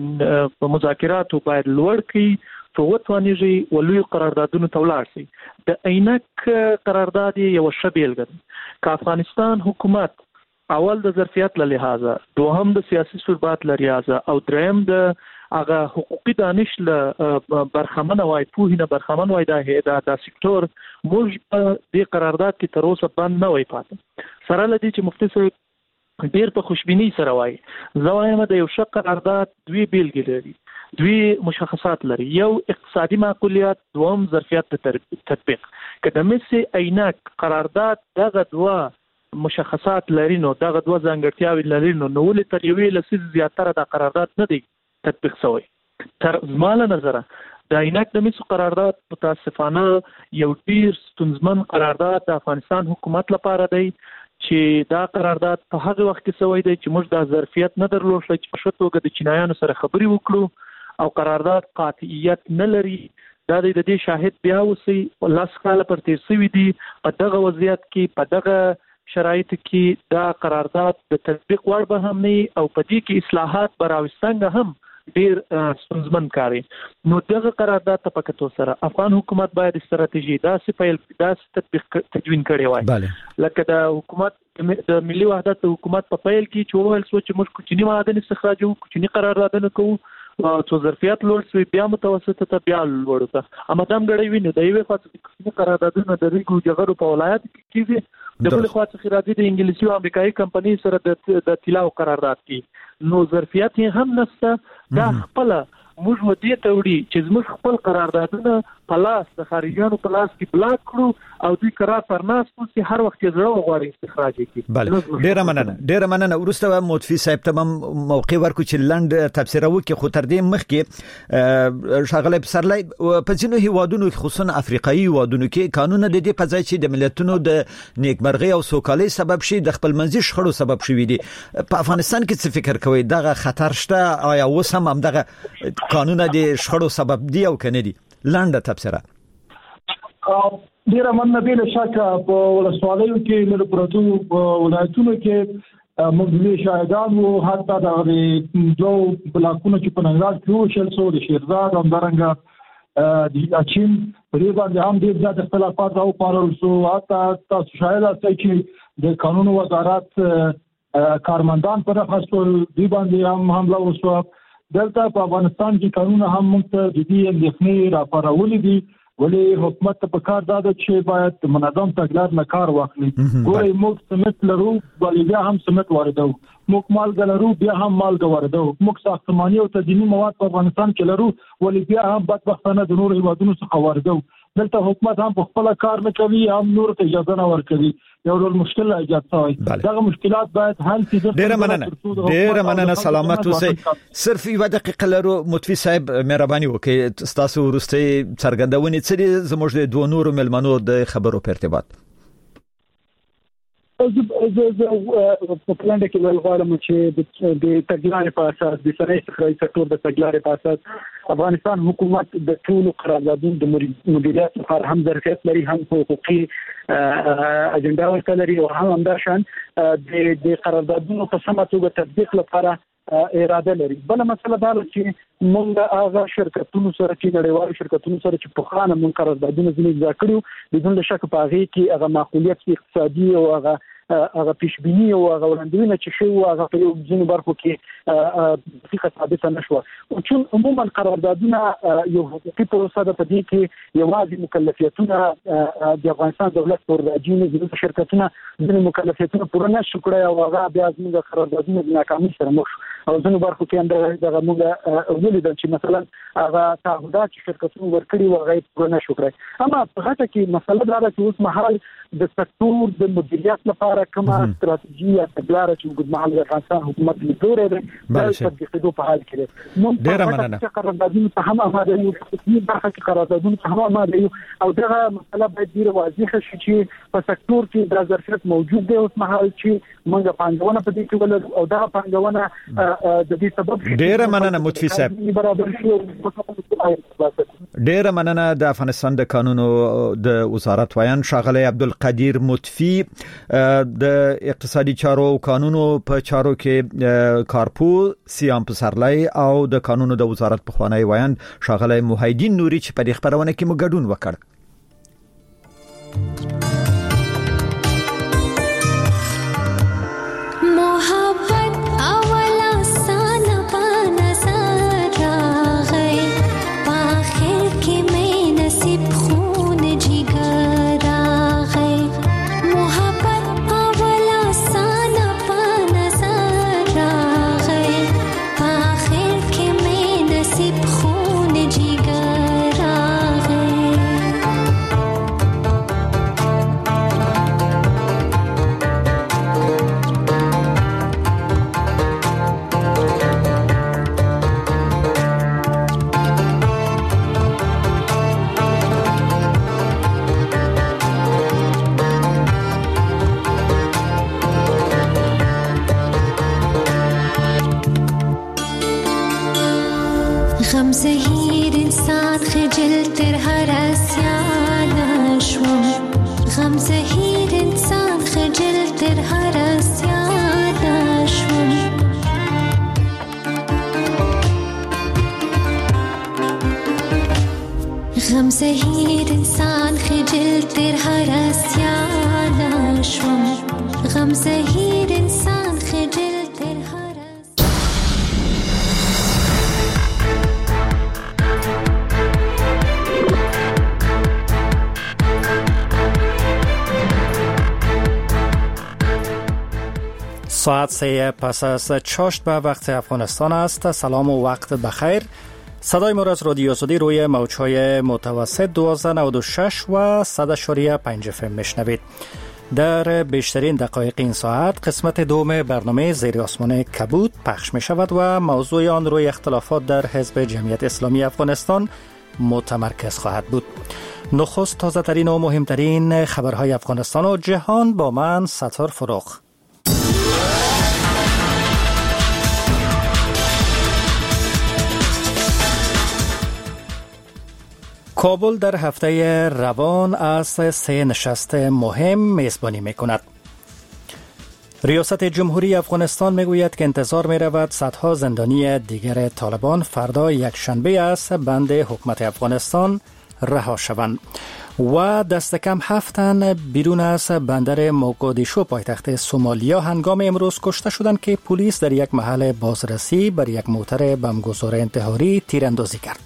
په مذاکراتو باید لوړ کړي په وتوانیږي ولوی قراردادونو ته ولاړ شي. د عینک قرارداد یو شبیل ګرځي که افغانستان حکومت اول د ظرفیت له لحاظه، دوهم د سیاسي ثبات له لحاظه او دریم د هغه حقوقي دانش له برخمن وای پوهینه برخمن وای د سکتور موږ په دې قرارداد کې تر اوسه بند نه وای پاتې. سره لدی چې مفتي صاحب ډیر په خوشبینی سره وای زوایم د یو شق قرارداد دوی بیلګې لري، دوی مشخصات لري، یو اقتصادي معقولیت، دوم ظرفیت تطبیق. که د مسی عینک قرارداد دغه دوه مشخصات لري نو دغه دوه ځانګړتیاوې لري نو ولې تر یوې لسیز زیاتره د قرارداد نه دی تطبیق شوی. تر زماله نظره د عینک د مسو قرارداد متاسفانه یو ډیر ستونزمن قرارداد د افغانستان حکومت لپاره دی چې دا قرارداد په هغه وخت کې شوی دی چې موږ د ظرفیت نه درلود چې په شتوګه د چینایانو سره خبرې وکړو او قرارداد قاطعیت نه لري. دا د دې شاهد بیا اوسي لاس کاله پر تیر شوی دی. په دغه وضعیت کې په دغه شرایط کې دا قرارداد د تطبیق وړ به هم نه او په دې کې اصلاحات براوستنګ هم ډیر ستونزمن کاری. نو دغه قرارداد ته پکتو سره افغان حکومت باید استراتیژي داسې تطبیق تدوین کړي وای لکه د حکومت د ملي وحدت حکومت په پیل کې چې وویل سو چې موږ کوچني معدن استخراج او کوچني قراردادونه کوو څو ظرفیت لوړ شوی بیا متوسطه ته بیا لوړ ته امدام غړي ویني د یوې خاصه قراردادونه د ریګو جغرو په ولایت کې کیږي د بل خوا څخه راځي د انګلیسي او امریکایي کمپنۍ سره د طلاو قرارداد کی نو ظرفیت هم نشته. دا خپل موږ ودی ته وړي چې موږ خپل قراردادونه په لاس د خارجيانو په لاس کې بلاک کړو او دوی قرار پر ناس چې هر وخت یې زړه وغواړي استخراج کړي. بله ډیره مننه ورسته متفی صاحب تمام موقع ورکو چې لند تفسیر وکي خو تر دې مخکې شغله بسرلای په ځینو هیوادونو خصوصا افریقایي هیوادونو کې قانون د دې په ځای چې د ملتونو د نیکمرغي او سوکالۍ سبب شي د خپل منځي شخړو سبب شوي دي. په افغانستان کې څه فکر کوي دغه خطر شته آیا اوس هم دغه قانون د شخړو سبب دی او کنه دی؟ لنډه تفسیره ډیره مننه. بل شک په ولسوالیو کې له پروتو ولایتونو کې مغلي شاهدان وو حتی د جو بلاکونو چې په ننګرهار کې شل سو د شیرزاد هم درنګ د اچین په دې باندې هم ډیر زیات اختلافات او پارول سو. حتی تاسو شاهد یاست چې د قانون وزارت کارمندان پر خاصول دی باندې هم حمله وشو. دلته په افغانستان کې قانون هم موږ ته د دې اندېښنې راپارولې دي ولې حکومت ته په کار دا ده چې باید منظم تګلار نه کار واخلي. ګورئ موږ سمت لرو ولې بیا هم سمت واردو، موږ مالګه لرو بیا هم مالګه واردو، موږ ساختماني او تدینی مواد په افغانستان کې لرو ولې بیا هم بدبختانه د نور هیوادونو څخه واردو. دلته حکومت هم په خپل کار نه کوي هم نور ته اجازه نه ورکوي. یو ډول مشکل ایجاد شوی. دغه مشکلات باید حل شي. ډیره مننه سلامت اوسئ. صرف یو دقیقه لرو متفی صاحب مهرباني وکړئ تاسو ورسته څرګندونې څه دي زموږ د دوه نورو ملمنو د خبرو په ارتباط؟ په پلان کې ول غواړم چې د تګلارې په اساس د صنایع استخراج سکتور د تګلارې په اساس افغانستان حکومت د ټول قراردادونو د مدیریت لپاره هم ظرفیت لري، هم حقوقي اجنډا ورکړي او هم همداشان د قراردادونو په سمه توګه تطبیق لپاره اراده لري. بل مسله دا چې موږ هغه شرکتونو سره چې نړیوالو شرکتونو سره چې په خانه موږ قراردادونه ځنې ځکړو بدون شک په هغه کې هغه معقولیت اقتصادي او هغه پیشبینی او هغه وړاندوینه چې شی او هغه په ځینو برخو کې دقیقه ثابته نشوه. او چې عموما قراردادونه یو حقوقي پروسه ده، په دې کې یوازې مکلفیتونه د افغانستان دولت پر راځي د شرکتونو ځینې مکلفیتونه پوره نشو کړی او هغه بیا زموږ قراردادونه د ناکامۍ سره مخ او ځینو برخو کې هم دغه موږ ولیدل چې مثلا هغه تعهدات چې شرکتونو ورکړي و هغه پوره نشو کړی. اما په هغه کې مسله دا ده چې اوس مهال د سکتور د مدیریت لپاره کومه استراتیژي یا تګلارې چې موږ مهال د افغانستان حکومت لیدلې ده دا تطبیقېدو په حال کې ده. نو ډېر مننه. قراردادونه ته هم آماده یو، په برخه کې قراردادونه ته هم آماده یو او دغه مسله باید ډېر واضح شي چې په سکتور کې د ظرفیت موجود دی اوس مهال چې موږ پانګونه په دې کې ولرو او دا پانګونه د دې سبب ډېر مننه متفی صاحب. ډیر مننه. د افغانستان د قانونو د وزارت ویان ښاغلی عبدالقدیر مطفی د اقتصادي چارو او قانونو په چارو کې کارپو سیام پسرلی او د قانونو د وزارت په خوانی ویان ښاغلی محیدین نوري چې په دې خبرونه کې مو ګډون وکړ. غم زهیر انسان خجل تر هر اسیان شوم، غم زهیر انسان خجل تر هر اسیان شوم. غم زهیر انسان خجل تر هر اسیان شوم، غم زهیر انسان خجل تر هر ساعت 3 پس از چاشت به وقت افغانستان است. سلام و وقت بخیر. صدای ما را از رادیو آزادی روی موج‌های متوسط 1296 و 100.5 FM میشنوید. در بیشترین دقایق این ساعت قسمت دوم برنامه زیر آسمان کبود پخش می شود و موضوع آن روی اختلافات در حزب جمعیت اسلامی افغانستان متمرکز خواهد بود. نخست تازه ترین و مهمترین خبرهای افغانستان و جهان با من ستار فروغ. کابل در هفته روان از 3 نشست مهم میزبانی می کند. ریاست جمهوری افغانستان می گوید که انتظار می رود صدها زندانی دیگر طالبان فردا یکشنبه از بند حکومت افغانستان رها شوند و دست کم 7 تن بیرون از بندر موگادیشو پایتخت سومالیا هنگام امروز کشته شدند که پلیس در یک محل بازرسی بر یک موتر بمبگذار انتحاری تیراندازی کرد.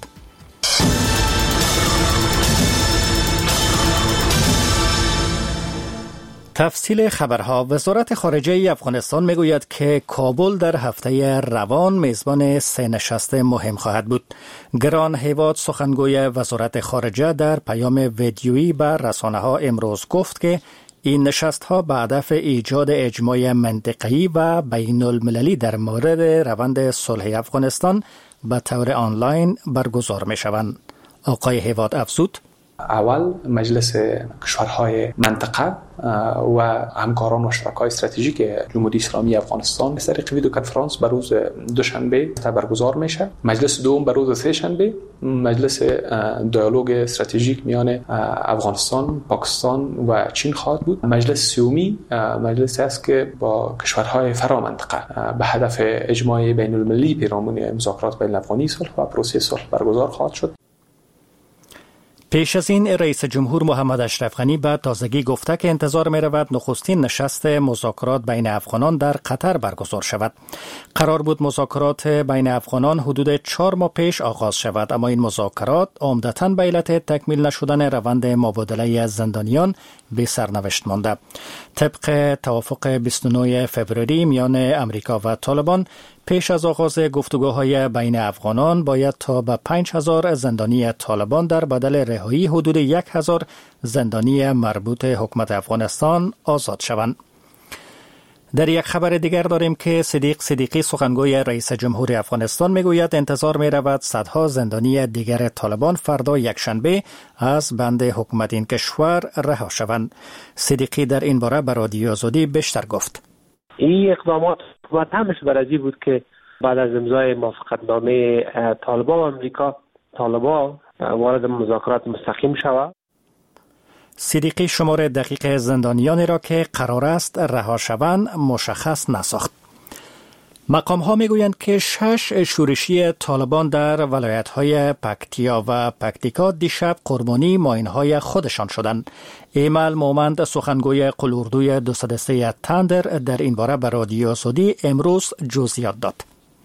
تفصیل خبرها. وزارت خارجه افغانستان میگوید که کابل در هفته روان میزبان 3 نشست مهم خواهد بود. گران هیواد سخنگوی وزارت خارجه در پیام ویدیویی بر رسانه‌ها امروز گفت که این نشست‌ها به هدف ایجاد اجماع منطقه‌ای و بین المللی در مورد روند صلح افغانستان به طور آنلاین برگزار می‌شوند. آقای هیواد افزود: اول مجلس کشورهای منطقه و همکاران و شرکای استراتژیک جمهوری اسلامی افغانستان از طریق ویدیو کنفرانس به روز دوشنبه برگزار میشه. مجلس دوم به روز سه‌شنبه مجلس دیالوگ استراتژیک میان افغانستان، پاکستان و چین خواهد بود. مجلس سومی مجلسی است که با کشورهای فرامنطقه به هدف اجماع بین المللی پیرامون مذاکرات بین الافغانی صلح و پروسه صلح برگزار خواهد شد. پیش از این رئیس جمهور محمد اشرف غنی به تازگی گفته که انتظار می رود نخستین نشست مذاکرات بین افغانان در قطر برگزار شود. قرار بود مذاکرات بین افغانان حدود 4 ماه پیش آغاز شود، اما این مذاکرات عمدتاً به علت تکمیل نشدن روند مبادله زندانیان به سرنوشت مانده. طبق توافق 29 فوریه میان امریکا و طالبان، پیش از آغاز گفتگوهای بین افغانان باید تا به 5000 زندانی طالبان در بدل رهایی حدود 1000 زندانی مربوط حکومت افغانستان آزاد شوند. در یک خبر دیگر داریم که صدیق صدیقی سخنگوی رئیس جمهور افغانستان میگوید انتظار می رود صدها زندانی دیگر طالبان فردا یکشنبه از بند حکومت این کشور رها شوند. صدیقی در این باره به رادیو آزادی بیشتر گفت: این اقدامات همش برای بود که بعد از امضای موافقتنامه طالبان و امریکا، طالبان وارد مذاکرات مستقیم شود. صدیقی شمار دقیق زندانیانی را که قرار است رها شوند مشخص نساخت. مقام ها می گویند که 6 شورشی طالبان در ولایت های پکتیا و پکتیکا دیشب قربانی ماین های خودشان شدند. ایمل مومند سخنگوی قلوردوی 203 تندر در این باره به رادیو سعودی امروز جزئیات داد.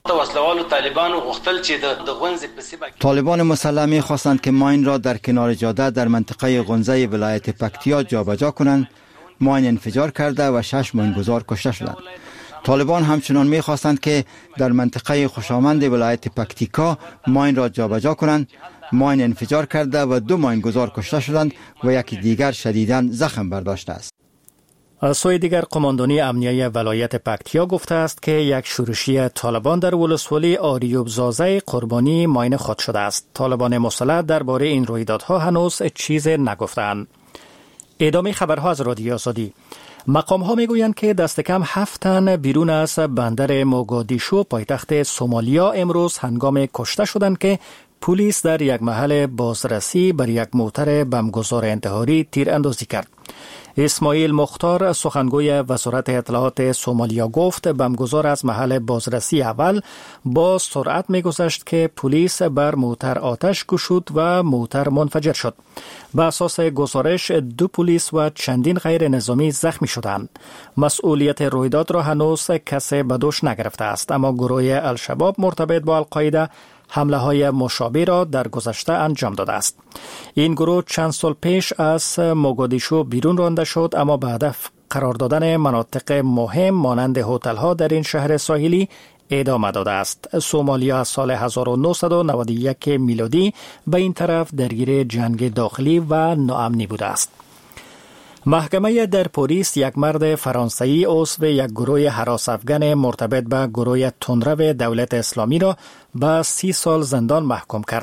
طالبان مسلح می خواستند که ماین را در کنار جاده در منطقه غنزه ولایت پکتیا جابجا کنند. ماین انفجار کرده و 6 ماینگذار کشته شدند. طالبان همچنان می خواستند که در منطقه خوشامند ولایت پکتیکا ماین را جابجا کنند. ماین انفجار کرده و 2 ماینگذار کشته شدند و یکی دیگر شدیداً زخم برداشته است. از سوی دیگر قماندانی امنیه ولایت پکتیا گفته است که یک شورشی طالبان در ولسوالی آریوب زازه قربانی ماین خود شده است. طالبان مسلح درباره این رویدادها هنوز چیز نگفتند. ادامه خبرها از رادیو آزادی. مقام ها می گویند که دست کم 7 تن بیرون از بندر موگادیشو پایتخت سومالیا امروز هنگام کشته شدند که پلیس در یک محل بازرسی بر یک موتر بمبگذار انتحاری تیر اندازی کرد. اسماعیل مختار سخنگوی وزارت اطلاعات سومالیا گفت بمبگذار از محل بازرسی اول با سرعت می‌گذشت که پلیس بر موتر آتش گشود و موتر منفجر شد. به اساس گزارش 2 پلیس و چندین غیر نظامی زخمی شدند. مسئولیت رویداد را هنوز کسی به دوش نگرفته است، اما گروه الشباب مرتبط با القاعده حمله های مشابه را در گذشته انجام داده است. این گروه چند سال پیش از موگادیشو بیرون رانده شد، اما به هدف قرار دادن مناطق مهم مانند هتل ها در این شهر ساحلی ادامه داده است. سومالیا از سال 1991 میلادی به این طرف درگیر جنگ داخلی و ناامنی بوده است. محکمه در پاریس یک مرد فرانسوی عضو یک گروه هراس افغان مرتبط به گروه تندرو دولت اسلامی را به 30 سال زندان محکوم کرد.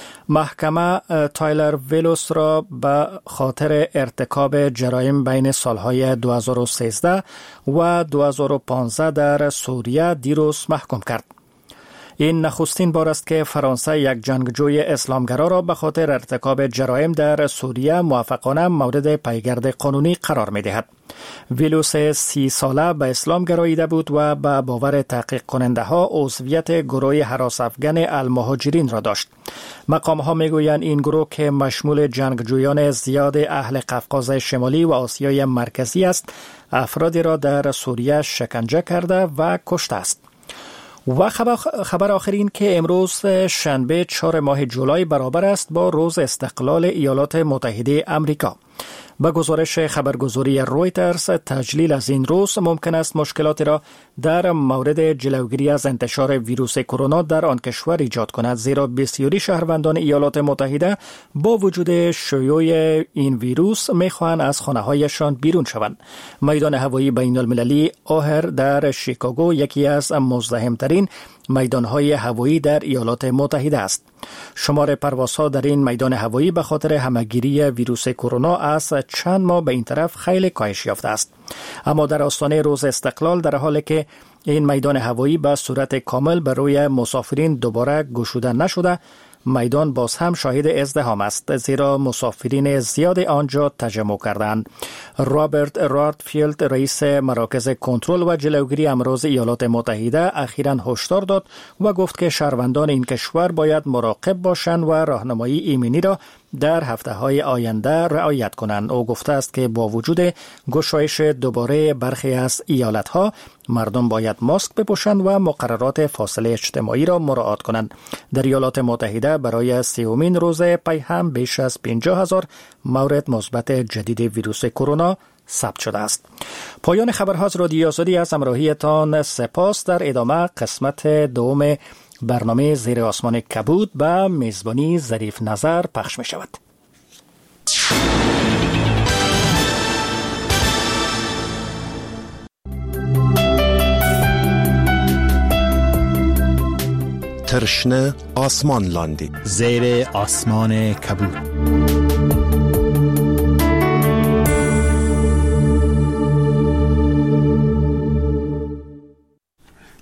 محکمه تایلر ویلوس را به خاطر ارتکاب جرایم بین سالهای 2013 و 2015 در سوریه دیروز محکوم کرد. این نخستین بار است که فرانسه یک جنگجوی اسلامگرا را به خاطر ارتکاب جرایم در سوریه موفقانه مورد پیگرد قانونی قرار می دهد. ویلوس 30 ساله به اسلام گراییده بود و به باور تحقیق کننده ها عضویت گروه هراس افغان المهاجرین را داشت. مقام ها می گویند این گروه که مشمول جنگجویان زیاد اهل قفقاز شمالی و آسیای مرکزی است، افرادی را در سوریه شکنجه کرده و کشته است. و خبر آخر این که امروز شنبه 4 ماه جولای برابر است با روز استقلال ایالات متحده آمریکا. با گزارش خبرگزاری رویترز تجلیل از این روز ممکن است مشکلاتی را در مورد جلوگیری از انتشار ویروس کرونا در آن کشور ایجاد کند، زیرا بسیاری شهروندان ایالات متحده با وجود شیوع این ویروس میخواهند از خانه‌هایشان بیرون شوند. میدان هوایی بین المللی اوهر در شیکاگو یکی از مزدحم‌ترین میدان‌های هوایی در ایالات متحده است. شمار پروازها در این میدان هوایی به خاطر همه‌گیری ویروس کرونا از چند ماه به این طرف خیلی کاهش یافته است. اما در آستانه روز استقلال، در حالی که این میدان هوایی به صورت کامل بر روی مسافرین دوباره گشوده نشده، میدان باز هم شاهد ازدحام است، زیرا مسافرین زیاد آنجا تجمع کردند. رابرت رارتفیلد رئیس مراکز کنترل و جلوگیری امراض ایالات متحده اخیراً هشدار داد و گفت که شهروندان این کشور باید مراقب باشند و راهنمایی ایمنی را در هفته‌های آینده رعایت کنند. او گفته است که با وجود گشایش دوباره برخی از ایالت‌ها، مردم باید ماسک بپوشند و مقررات فاصله اجتماعی را مراعات کنند. در ایالات متحده برای 30مین روز پی هم بیش از 50,000 مورد مثبت جدید ویروس کرونا ثبت شده است. پایان خبرها از رادیو آزادی از همراهیتان سپاس. در ادامه قسمت دوم برنامه زیر آسمان کبود به میزبانی ظریف نظر پخش می شود. ترشنه آسمان لاندی زیر آسمان کبود.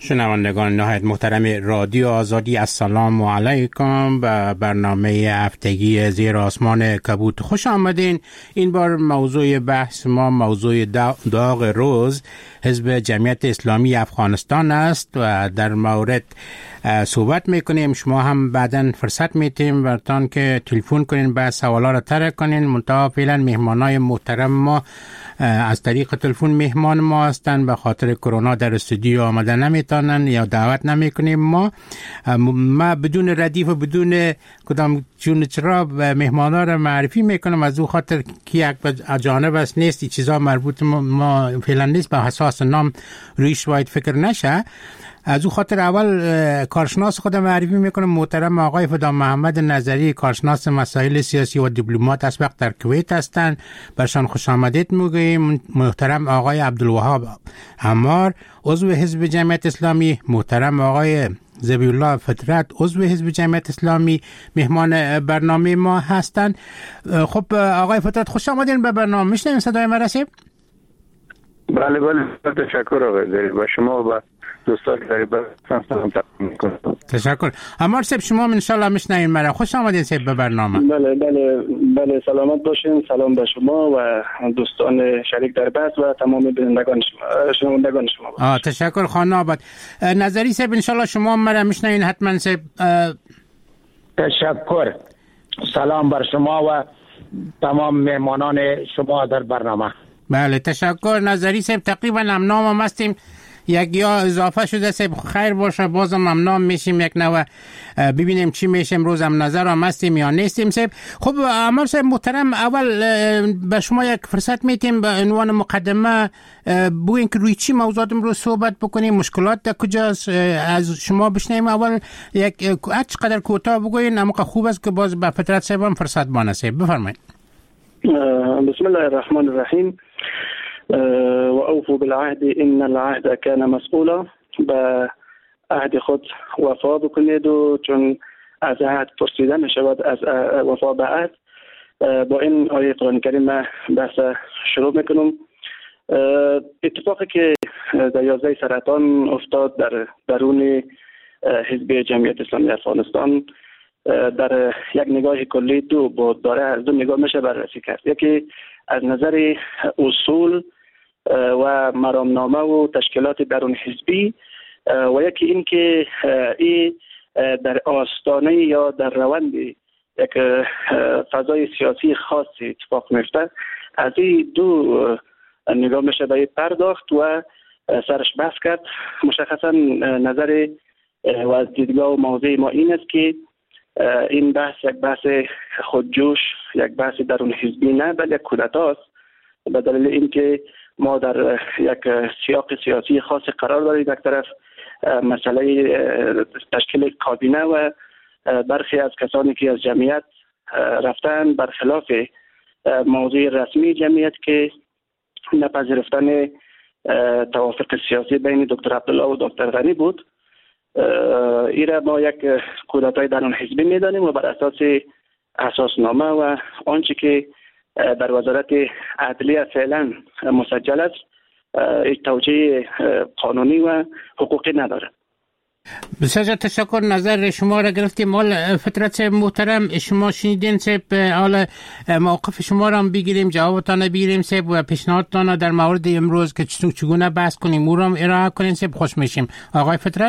شنوندگان نهایت محترم رادیو آزادی، السلام علیکم. به برنامه هفتگی زیر آسمان کبوت خوش آمدین. این بار موضوع بحث ما موضوع داغ روز حزب جمعیت اسلامی افغانستان است و در مورد صحبت میکنیم. شما هم بعداً فرصت میتیم برتان که تلفن کنین و سوالا را طرح کنین. منتها فعلا مهمانای محترم ما از طریق تلفن مهمان ما هستند، به خاطر کرونا در استودیو آمده نمیتونن یا دعوت نمیکنیم. ما بدون ردیف و بدون کدام جون چرا مهمانا را معرفی میکنم، از او خاطر که یک جانب است نیست این چیزا مربوط ما فعلا نیست، به اساس نام ریش باید فکر نشه. از او خاطر اول کارشناس خودم معرفی میکنم. محترم آقای فدا محمد نظری، کارشناس مسائل سیاسی و دیپلمات از وقت در کویت هستند، برشان خوش آمدید میگوییم. محترم آقای عبدالوهاب عمار، عضو حزب جمعیت اسلامی، محترم آقای ذبیح الله فطرت، عضو حزب جمعیت اسلامی، مهمان برنامه ما هستند. خب آقای فطرت خوش آمدین به برنامه. میشنویم صدای من رسید؟ بله تشکر آقای ذبیح، با شما و دوستان که دارید سلام تقدیم میکنم. تشکر. عمار صاحب شما ان شاء الله میشنوین مرا. خوش آمدید صاحب به برنامه. بله سلامت باشین. سلام به شما و دوستان شریک در بحث و تمام بینندگان شنوندگان شما. تشکر خانم آباد. نظری صاحب ان شاء الله شما مرا میشنوین حتما صاحب. تشکر. سلام بر شما و تمام مهمانان شما در برنامه. بله تشکر نظری صاحب. تقریبا هم نام هستیم، یک یا اضافه شده صاحب، خیر باشه بازم هم نام میشیم، یک نوع ببینیم چی میشه. امروز هم نظر هم هستیم یا نیستیم صاحب. خب عمار صاحب محترم، اول به شما یک فرصت میتیم به عنوان مقدمه بگوین که روی چی موضوعات امروز صحبت بکنیم، مشکلات در کجاست، از شما بشنیم. اول یک چقدر کوتاه بگوین، اما خوب است که باز به فطرت صاحب هم فرصت بانه صاحب. بفرمایید. بسم الله الرحمن الرحیم. و اوفوا بالعهد ان العهد کان مسئولا. به عهد خود وفا بکنید و چون از عهد پرسیده نشود از وفا به عهد. با این آیه قرآن کریم بحث شروع میکنم. اتفاقی که در 11 سرطان افتاد در درون حزب جمعیت اسلامی افغانستان، در یک نگاه کلی دو بود داره، از دو نگاه میشه بررسی کرد. یکی از نظر اصول و مرامنامه و تشکیلات درون حزبی و یکی این که این در آستانه یا در روند یک فضای سیاسی خاصی اتفاق میفته. از این دو نگاه میشه به پرداخت و سرش بحث کرد. مشخصا نظر و از دیدگاه و موضوع ما این است که این بحث یک بحث خودجوش، یک بحث درون حزبی نه، بلکه یک کودتا است، به دلیل اینکه ما در یک سیاق سیاسی خاصی قرار داریم. یک طرف مسئله تشکیل کابینه و برخی از کسانی که از جمعیت رفتن برخلاف موضوع رسمی جمعیت که نپذیرفتن توافق سیاسی بین دکتر عبدالله و دکتر غنی بود. ایره ما یک کودتای درون حزبی میدانیم و بر اساس اساسنامه و آنچه که در وزارت عدلیه فعلا مسجل است هیچ توجیه قانونی و حقوقی نداره. بسیار تشکر. نظر شما را گرفتیم. حال فطرت محترم شما شنیدین صاحب، حال موقف شما را هم بگیریم، جوابتان بگیریم صاحب و پیشنهادتان در مورد امروز که چگونه بحث کنیم او را ارائه کنین صاحب. خوش میشیم. آقای فطرت.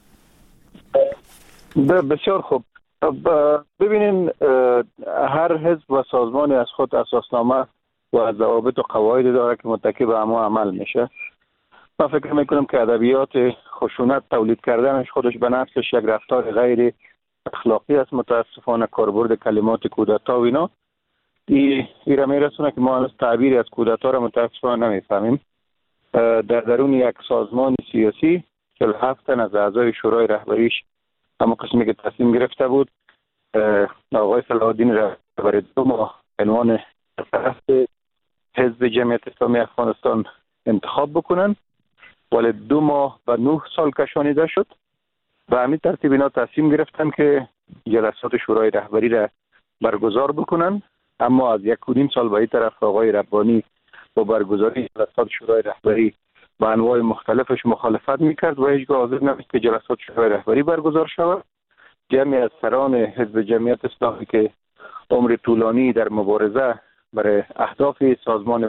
بسیار خوب. ببینین هر حزب و سازمانی از خود اساسنامه و ضوابط و قواعد داره که متکی به اما عمل میشه. من فکر میکنم که ادبیات خشونت تولید کردنش خودش به نفسش یک رفتار غیر اخلاقی است. متاسفانه کاربرد کلمات کودتا و اینا ایرا میرسونه که ما از تعبیری از کودتا را متاسفانه نمیفهمیم. در درون یک سازمان سیاسی 47 تن از اعضای شورای رهبریش اما قسمی که تصمیم گرفته بود آقای صلاح الدین را برای 2 ماه عنوان طرف حزب جمعیت اسلامی افغانستان انتخاب بکنن، ولی 2 ماه و 9 سال کشانیده شد. و همین ترتیب اینا تصمیم گرفتن که جلسات شورای رهبری را برگزار بکنن. اما از 1.5 سال به این طرف آقای ربانی با برگزاری جلسات شورای رهبری به انواع مختلفش مخالفت میکرد و هیچگاه حاضر نبود که جلسات شورای رهبری برگزار شود. جمعی از سران حزب جمعیت اسلامی که عمر طولانی در مبارزه برای اهداف سازمان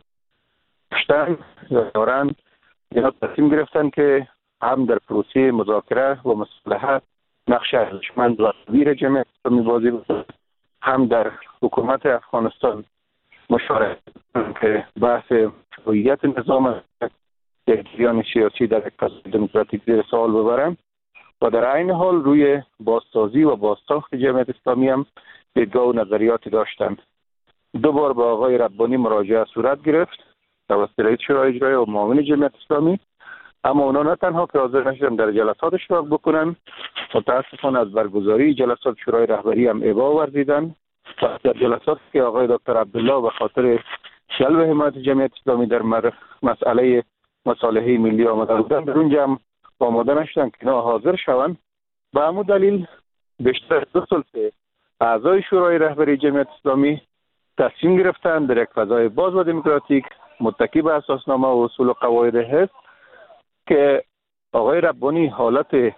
داشتند دارند، اینا تصمیم گرفتن که هم در پروسه مذاکره و مصالحه نقش ارزشمند و کبیر جمعیت اسلامی بازی بکنند، هم در حکومت افغانستان مشارکت که بحث هویت نظام یک جریان سیاسی در اقتصاد دموکراتیک زیر سوال ببرند و در عین حال روی بازسازی و بازساخت جمعیت اسلامی هم دیدگاه و نظریاتی داشتند. 2 بار به آقای ربانی مراجعه صورت گرفت توسط رئیس شورای اجرایی و معاون جمعیت اسلامی، اما اونا نه تنها که حاضر نشدن در جلسات اشتراک بکنن، متاسفانه از برگزاری جلسات شورای رهبری هم ابا ورزیدن و در جلسات که آقای دکتر عبدالله به خاطر جلب حمایت جمعیت اسلامی در مسئله مصالحه ملی آمده بودن، در اونجا هم آماده نشدن که اینا حاضر شوند. به همون دلیل بیشتر از 2 ثلث اعضای شورای رهبری جمعیت اسلامی تصمیم گرفتن در یک فضای باز و دموکراتیک متکی به اساسنامه و اصول و قواعد حزب که آقای ربانی حالت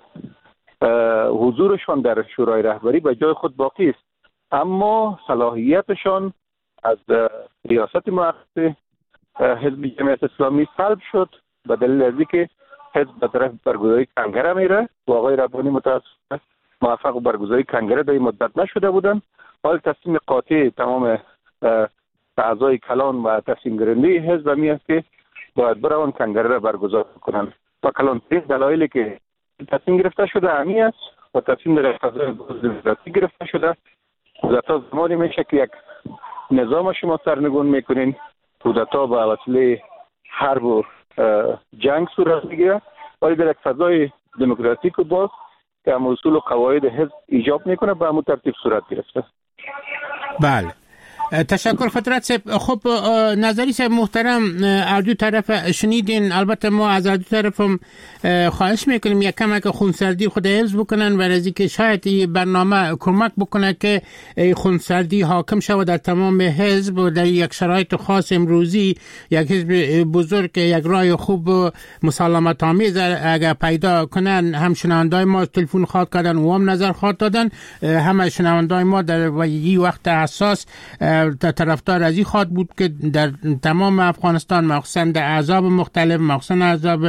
حضورشان در شورای رهبری به جای خود باقی است، اما صلاحیتشان از ریاست موقت حزب جمعیت اسلامی سلب شد به دلیل از اینکه حزب به طرف برگزاری کنگره میره و آقای ربانی متاسفانه موفق به برگزاری کنگره در این مدت نشده بودن. حال تصمیم قاطع تمام اعضای کلان و تصمیم گیرنده حزب می است که باید برون کنگره را برگزار کنند و کلانترین دلایلی که تصمیم گرفته شده همی است و تصمیم در فضای دموکراتیک گرفته شده. کودتا زمانی میشه که یک نظام شما سرنگون میکنین، کودتا به وسیله حرب و جنگ صورت میگیره، ولی در یک فضای دموکراتیک و باز که هم اصول و قواعد حزب ایجاب میکنه به همون ترتیب صورت گرفته. بله، تشکر فترت صاحب. خب نظری صاحب محترم، از دو طرف شنیدین. البته ما از دو طرف هم خواهش میکنیم یک کمک خونسردی خود حزب بکنن و از اینکه شاید این برنامه کمک بکنه که خونسردی حاکم شود در تمام حزب و در یک شرایط خاص امروزی یک حزب بزرگ یک راه خوب مسالمت آمیز اگر پیدا کنن. هم شنوندای ما تلفن خواهد کردن و هم نظر خواهد دادن. همه شنوندای ما در این وقت حساس طرفدار از این خواهد بود که در تمام افغانستان مخصوصا در احزاب مختلف، مخصوصا احزاب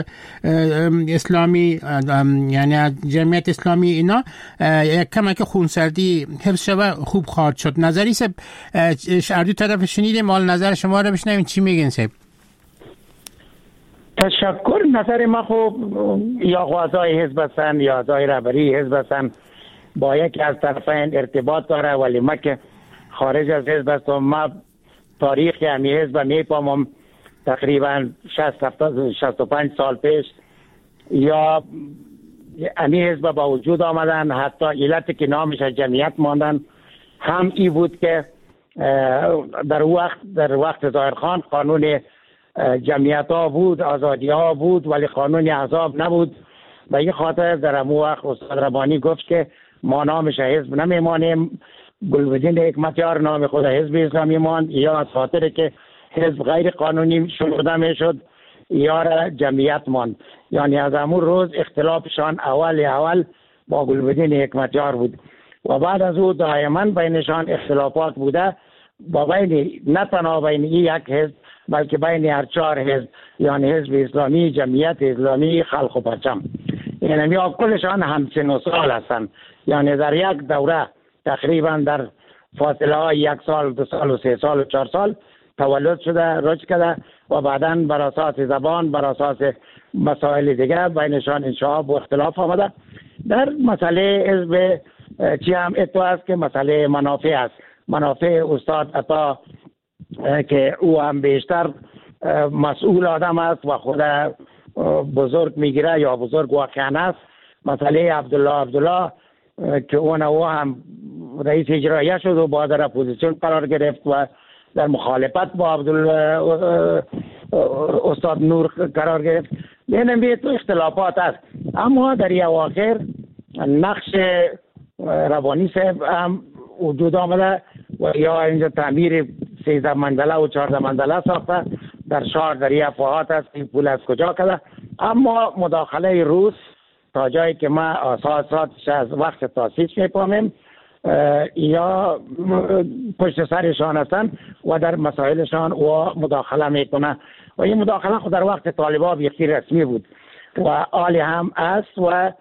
اسلامی یعنی از جمعیت اسلامی، اینا یک کمک خونسردی حفظ شود خوب خواهد شد. نظری صاحب از دو طرف شنیدیم، مال نظر شما رو بشنویم چی میگین صاحب؟ تشکر. نظر ما خوب یا اعضای حزب هستن یا اعضای رهبری حزب هستن با یکی از طرفین ارتباط داره، ولی ما که خارج از حزب هستم، ما تاریخ همی حزب میپامم تقریبا 65 سال پیش یا همی حزب با وجود آمدن، حتی علت که نامش جمعیت ماندن هم ای بود که در وقت ظاهرخان قانون جمعیت ها بود، آزادی ها بود، ولی قانون احزاب نبود. به این خاطر در امو وقت استاد ربانی گفت که ما نامش حزب نمیمانیم، گلبدین حکمتیار نام خود حزب اسلامی ماند، یا از خاطر که حزب غیر قانونی شده میشد یا جمعیت ماند. یعنی از امون روز اختلافشان اول با گلبدین حکمتیار بود و بعد از او دائما بینشان اختلافات بوده، با بین نه تنها بین یک حزب بلکه بین هر 4 حزب، یعنی حزب اسلامی، جمعیت اسلامی، خلق و پرچم. یعنی کلشان همسن و سال هستند، یعنی در یک دوره تقریبا در فاصله های 1 سال، 2 سال و 3 سال و 4 سال تولد شده، رشد کرده و بعداً بر اساس زبان، بر اساس مسائل دیگر بینشان انشعاب و اختلاف آمده. در مسئله حزب چی هم اتفاق است که مسئله منافع است. منافع استاد عطا که او هم بیشتر مسئول آدم است و خود بزرگ میگیره یا بزرگ واقعا است. مسئله عبدالله که او هم رئیس اجرایه شد و با در اپوزیسیون قرار گرفت و در مخالفت با استاد نور قرار گرفت. یعنی تو اختلافات است، اما در این اواخر نقش ربانی صاحب هم وجود آمده و یا اینجا تعمیر 13 منزله و 14 منزله ساخته در شهر در افواهات است این پول از کجا کرده. اما مداخله روس تا جایی که ما اساساتش از وقت تاسیس میفهمیم یا پشت سرشان هستن و در مسائلشان و مداخله میکنه و این مداخله خود در وقت طالبان بیختی رسمی بود و عالی هم است و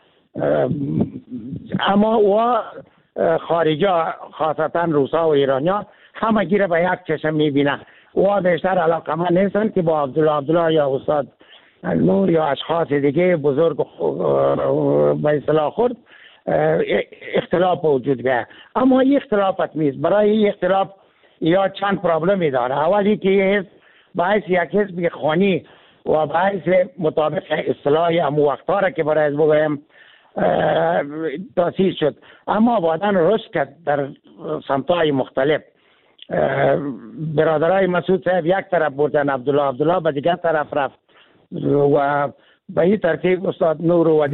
اما و خارجا خاصتا روسا و ایرانیا همه گیره به یک چشم میبینه و بیشتر علاقه من نیستن که با عبدالله یا استاد نور یا اشخاص دیگه بزرگ به اصطلاح خود اختلاف وجود بیه. اما این اختلافت نیست. برای این اختلاف یا چند پرابلمی داره. اولی که حزب باعث یک حزب خونی و باعث مطابق اصطلاح امو وقتا را که برای حزب بگویم تاسیس شد، اما بعداً رشد کرد در سمت‌های مختلف. برادرای مسعود صاحب یک طرف بردن، عبدالله به دیگر طرف رفت و به این ترتیب استاد نور و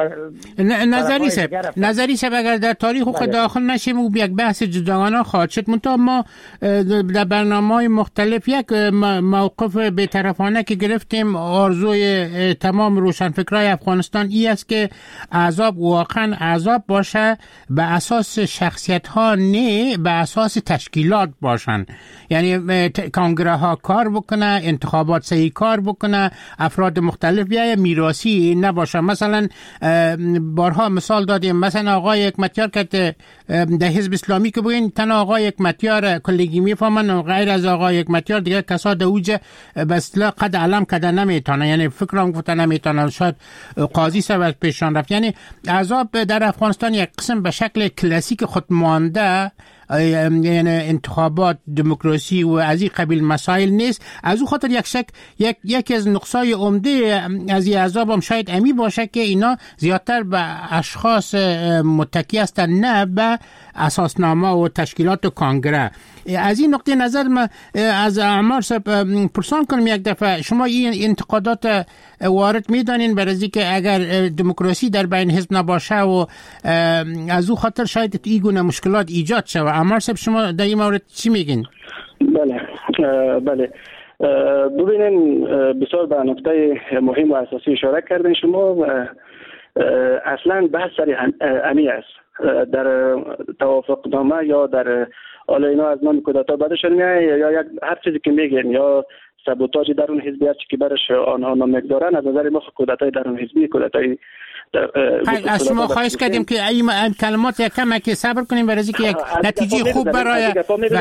نظری صاحب اگر در تاریخ خود داخل نشیم و یک بحث جداگانه خواهد شد. منتها ما در برنامه‌های مختلف یک موقف بی‌طرفانه که گرفتیم، آرزوی تمام روشنفکرای افغانستان این است که احزاب واقعا احزاب باشه به اساس شخصیت ها، نه به اساس تشکیلات باشن. یعنی کنگره ها کار بکنه، انتخابات صحیح کار بکنه، افراد مختلف بیاید، میراثی نباشه. مثلا بارها مثال دادیم، مثلا آقای حکمتیار که در حزب اسلامی که بگین تنها آقای حکمتیار کلگی میفهمن و غیر از آقای حکمتیار دیگه کسا در اوج به اصطلاح قد علم کده نمیتونه، یعنی فکرام گفته نمیتونه، شاید قاضی سبب پیشان رفت. یعنی احزاب در افغانستان یک قسم به شکل کلاسیک خود مانده، یعنی انتخابات، دموکراسی و از این قبیل مسائل نیست. از اون خاطر یکی از نقصای عمده از این احزاب هم شاید امی باشه که اینا زیادتر به اشخاص متکی هستن، نه به اساسنامه و تشکیلات و کانگره. از این نقطه نظر من از اعمار پرسان کنم یک دفعه، شما این انتقادات وارد میدانین برای که اگر دموکراسی در بین حزب نباشه و از اون خاطر شاید این گونه مشکلات ایجاد شود. اعمار صاحب شما در این مورد چی میگین؟ بله ببینین، بسیار به نکته مهم و اساسی اشاره کردین شما. اصلا بحث سر امی است در توافق نامه یا در حالا اینا از نام کودتا بدشون میاد یا هر چیزی که میگن یا سابوتاژ درون حزبی است که برش آنها نام میگذارن. از نظر ما کودتای درون حزبی، کودتای از شما خواهش کردیم که این کلمات یک کم که صبر کنیم برای اینکه یک نتیجه خوب برای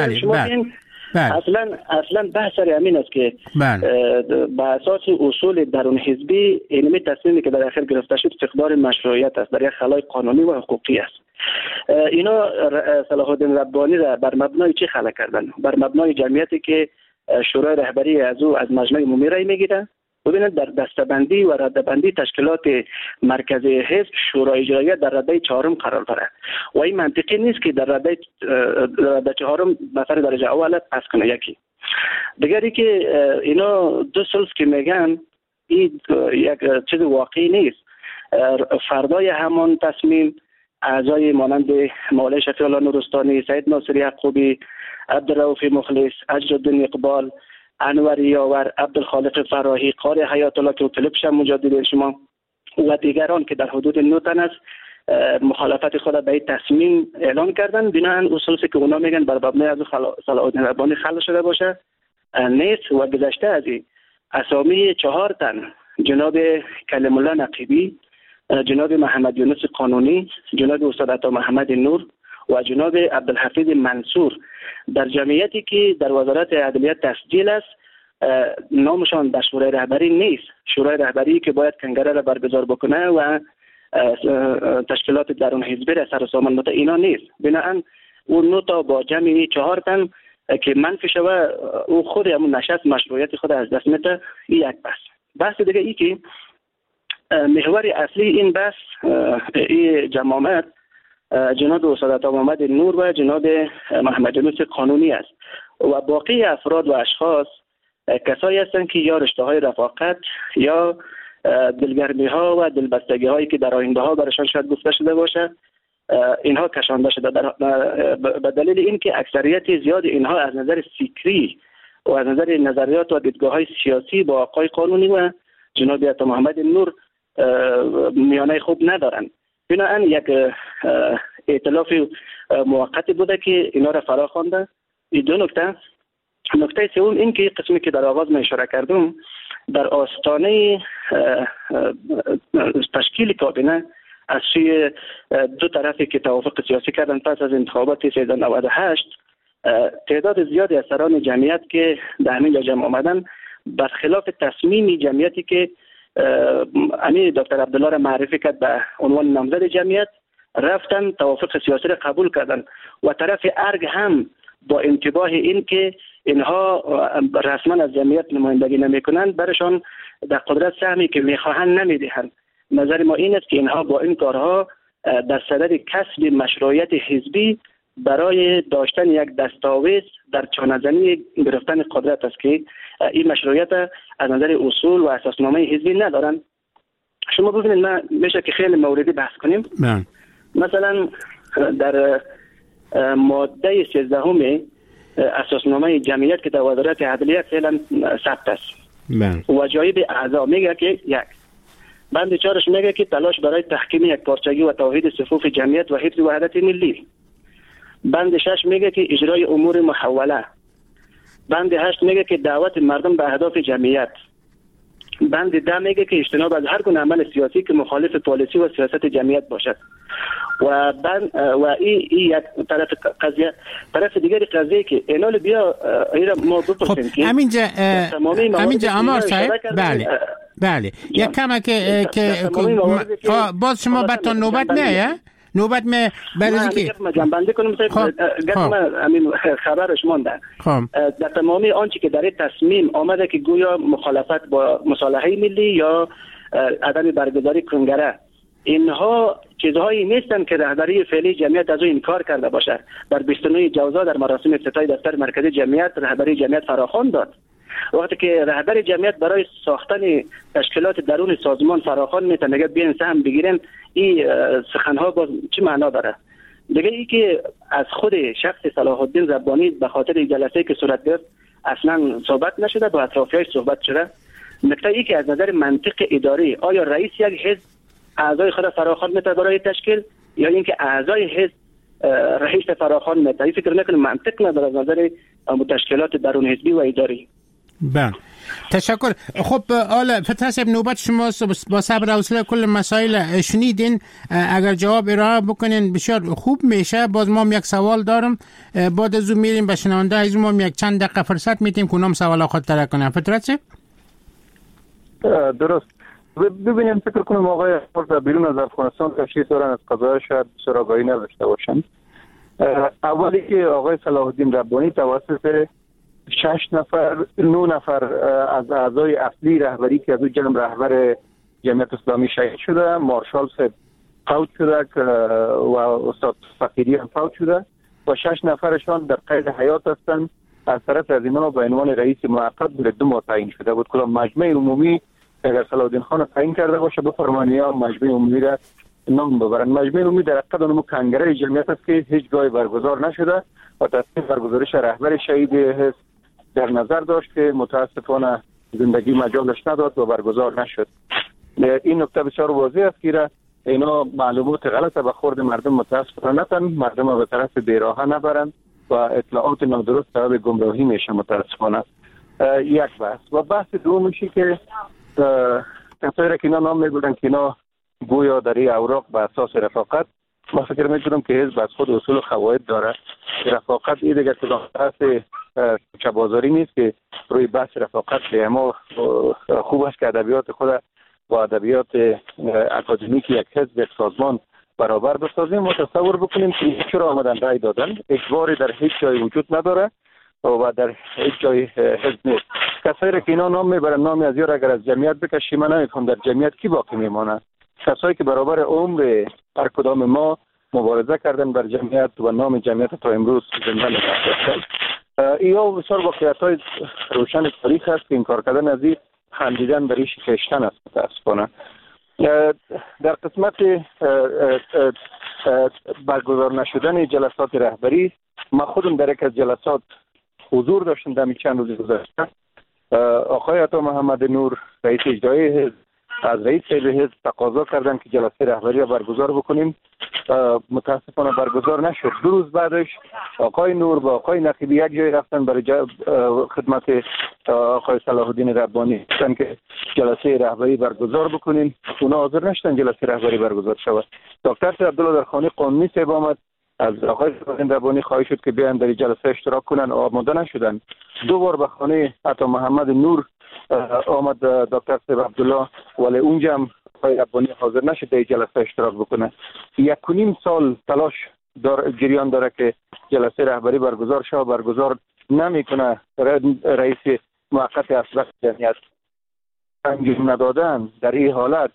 اصلا بحث سر امین است که به اساس اصول درون حزبی اینمی تصمیمی که در اخیر گرفته شد استقرار مشروعیت است، در یک خلای قانونی و حقوقی است. اینا صلاح الدین ربانی را بر مبنای چی خلق کردن؟ بر مبنای جمعیتی که شورای رهبری از مجمع عمومی رای میگیره. ببینید در دسته‌بندی و رده‌بندی تشکیلات مرکزی حزب شورای اجرایی در رده 4 قرار دارد و این منطقی نیست که در رده 4 مثلا درجه اول پس کنه. یکی دیگری که اینا دو سلس که میگن این یک چیز واقعی نیست. فردای همان تصمیم اعضای مانند مولوی شفیع الله نورستانی، سید ناصر یعقوبی، عبدالرؤوف مخلص، اجرالدین اقبال، انور یاور، عبدالخالق فراهی، قاری حیات الله که طلبش هم مجادله شما و دیگران که در حدود 9 تن است مخالفت خود به این تصمیم اعلان کردن. بناهن اصولی که اونا میگن بر مبنای از صلاح الدین ربانی خلق شده باشه نیست. و گذشته از این اسامی 4 تن، جناب کلم الله نقیبی، جناب محمد یونس قانونی، جناب استاد عطا محمد نور و جناب عبدالحفیظ منصور در جمعیتی که در وزارت عدلیه تسجیل است، نامشان در شورای رهبری نیست. شورای رهبری که باید کنگره را برگزار بکنه و تشکیلات درون حزبی را سر و سامان بده اینا نیست. بنابراین اون 9 تا با جمعی 4 تن که منفی شوه او خود همون نشست مشروعیت خود از دست میده. این یک بحث دیگه ای که محور اصلی این بحث این جماعت جناب استاد عطا محمد نور و جناب محمد یونس قانونی است و باقی افراد و اشخاص کسایی هستند که یا رشته های رفاقت یا دلگرمی ها و دلبستگی هایی که در آینده ها برشان شاید گفته شده باشه اینها کشانده شده به دلیل اینکه اکثریت زیاد اینها از نظر فکری و از نظر نظریات و دیدگاه‌های سیاسی با آقای قانونی و جناب عطا محمد نور میانه خوب ندارن. بنابراین یک ائتلاف موقتی بوده که اینا را فرا خوانده. این دو نکته. نکته سوم این که قسمی که در آغاز من اشاره کردم، در آستانه تشکیل کابینه از سوی دو طرفی که توافق سیاسی کردن پس از انتخابات 1398 تعداد زیادی از سران جمعیت که در همین جمع آمدن برخلاف تصمیم جمعیتی که امیر دکتر عبدالله را معرفی کرد به عنوان نامزد جمعیت، رفتن توافق سیاسی را قبول کردن و طرف ارگ هم با انتباه این که اینها رسما از جمعیت نمایندگی نمیکنند برشان در قدرت سهمی که میخواهند نمیدهند. نظر ما این است که اینها با این کارها در صدد کسب مشروعیت حزبی برای داشتن یک دستاویز در چانه‌زنی گرفتن قدرت است که این مشروعیت از نظر اصول و اساسنامه حزبی ندارند. شما ببینید ما میشه که خیلی موردی بحث کنیم. مثلا در ماده 13 اساسنامه جمعیت که در وزارت عدلیه فعلا ثبت است و جایب اعضا میگه که یک بند 4 میگه که تلاش برای تحکیم یک پارچگی و توحید صفوف جمعیت و حفظ وحدت ملی. بند 6 میگه که اجرای امور محوله. بند 8 میگه که دعوت مردم به اهداف جمعیت. بند 10 میگه که اجتناب از هر گونه عمل سیاسی که مخالف پالیسی و سیاست جمعیت باشد. و این یک طرف دیگری قضیه که اینال بیا ایرا ما بپرسیم که همینجا امار صاحب بله یک کمه که باز شما بطن نوبت نه نوبت می برای که من جنبنده کنم همین خبرش مونده در تمامی آنچه که در تصمیم آمده که گویا مخالفت با مصالحه ملی یا عدم برگزاری کنگره، اینها چیزهایی نیستن که رهبری فعلی جمعیت از او انکار کرده باشد. در 29 جوزا در مراسم افتتاحی دفتر مرکزی جمعیت رهبری جمعیت فراخوان داد. وقتی که رهبر جمعیت برای ساختن تشکیلات درون سازمان فراخوان میتونه میگه بیاین سهم بگیرن، این سخنها باز چه معنا داره؟ دیگه ای که از خود شخص صلاح الدین ربانی به خاطر جلسه که صورت گرفت اصلا صحبت نشده، با اطرافیانش صحبت شده. نکته ای که از نظر منطق اداری آیا رئیس یک حزب اعضای خود فراخوان میتونه برای تشکیل یا اینکه اعضای حزب رئیس فراخوان میتونه؟ فکر نکنم منطق نداره از نظر تشکیلات درون حزبی و اداری. بله تشکر. خب حالا فتح صاحب نوبت شما با صبر و حوصله کل مسائل شنیدین، اگر جواب ارائه بکنین بسیار خوب میشه. باز ما یک سوال دارم، بعد از اون میریم به شنونده از ما یک چند دقیقه فرصت میتیم که اونم سوال خود طرح کنن. فتح صاحب درست. ببینیم فکر کنم آقای بیرون از افغانستان تشریف دارن، از قضایا شاید بسیار آگاهی نداشته باشن. اولی که آقای صلاح الدین ربانی توسط 9 نفر از اعضای اصلی رهبری که از او جمع رهبر جمعیت اسلامی شهید شده، مارشال صاحب فوت شده و استاد فقیری هم فوت شده و 6 نفرشان در قید حیات هستند. از طرف از اینا به عنوان رئیس موقت برای 2 ماه تعیین شده بود. کدام مجمع عمومی اگر صلاح الدین خان تعیین کرده باشه بفرمایید یا مجمع عمومی را نام ببرن. مجمع عمومی در حقیقت اون کنگره جمعیت است که هیچ جای برگزار نشده و تصمیم برگزاریش رهبر شهید حزب در نظر داشت که متاسفانه زندگی مجالش نداد و برگزار نشد. این نکته بسیار واضح است که اینا معلومات غلط به خورد مردم متاسفانه نتن، مردم رو به طرف بیراهه نبرن و اطلاعات نادرست سبب گمراهی میشه متاسفانه. یک بحث و بحث دومشی که کسایی را که اینا نام میبودن که اینا گویا در این اوراق به اساس رفاقت، ما فکر میکنم که حزب از خود اصول و قواعد داره. رفاقت این دیگه کدام بحث چبازاری نیست که روی بحث رفاقت به ما خوب است که ادبیات خود با ادبیات اکادمیک یک حزب یک سازمان برابر بسازیم و تصور بکنیم که چرا آمدن رای دادن. اجباری در هیچ جای وجود نداره و در هیچ جای حزب نیست. کسایی که اینا نام میبرن نامی از یار اگر از جمعیت بکشی من نمیفهم در جمعیت کی باقی میمونه. کسایی که برابر عمر هر کدام ما مبارزه کردن بر جمعیت و نام جمعیت تا امروز زنده نگهداشتن. اینا بسیار واقعیت‌های روشن تاریخ است که این کار کردن از این خندیدن بر ریش کشتن است متاسفانه. در قسمت برگزار نشدن جلسات رهبری، ما خودم در یک از جلسات حضور داشتن در چند روز گذشته. آقای عطا محمد نور رئیس اجرایی حزب از رئیس حزب تقاضا کردن که جلسه رهبری را برگزار بکنیم. متاسفانه برگزار نشد. 2 روز بعدش آقای نور و آقای نقیبی یک جای رفتن برای خدمت آقای صلاح الدین ربانی گفتن که جلسه رهبری برگزار بکنیم. اونا حاضر نشدن جلسه رهبری برگزار شود. دکتر عبدالله در خانه قانونی صاحب آمد، از آقای صلاح الدین ربانی خواهش شد که بیان در جلسه اشتراک کنن، آماده نشدن. 2 بار به خانه عطا محمد نور آمد دکتر صاحب عبدالله، ولی اونجا هم آقای ربانی حاضر نشد در جلسه اشتراک بکنه. 1.5 سال تلاش جریان داره که جلسه رهبری برگزار شود، برگزار نمیکنه. رئیس موقت اصلاح جمعیت انجام ندادن. در این حالت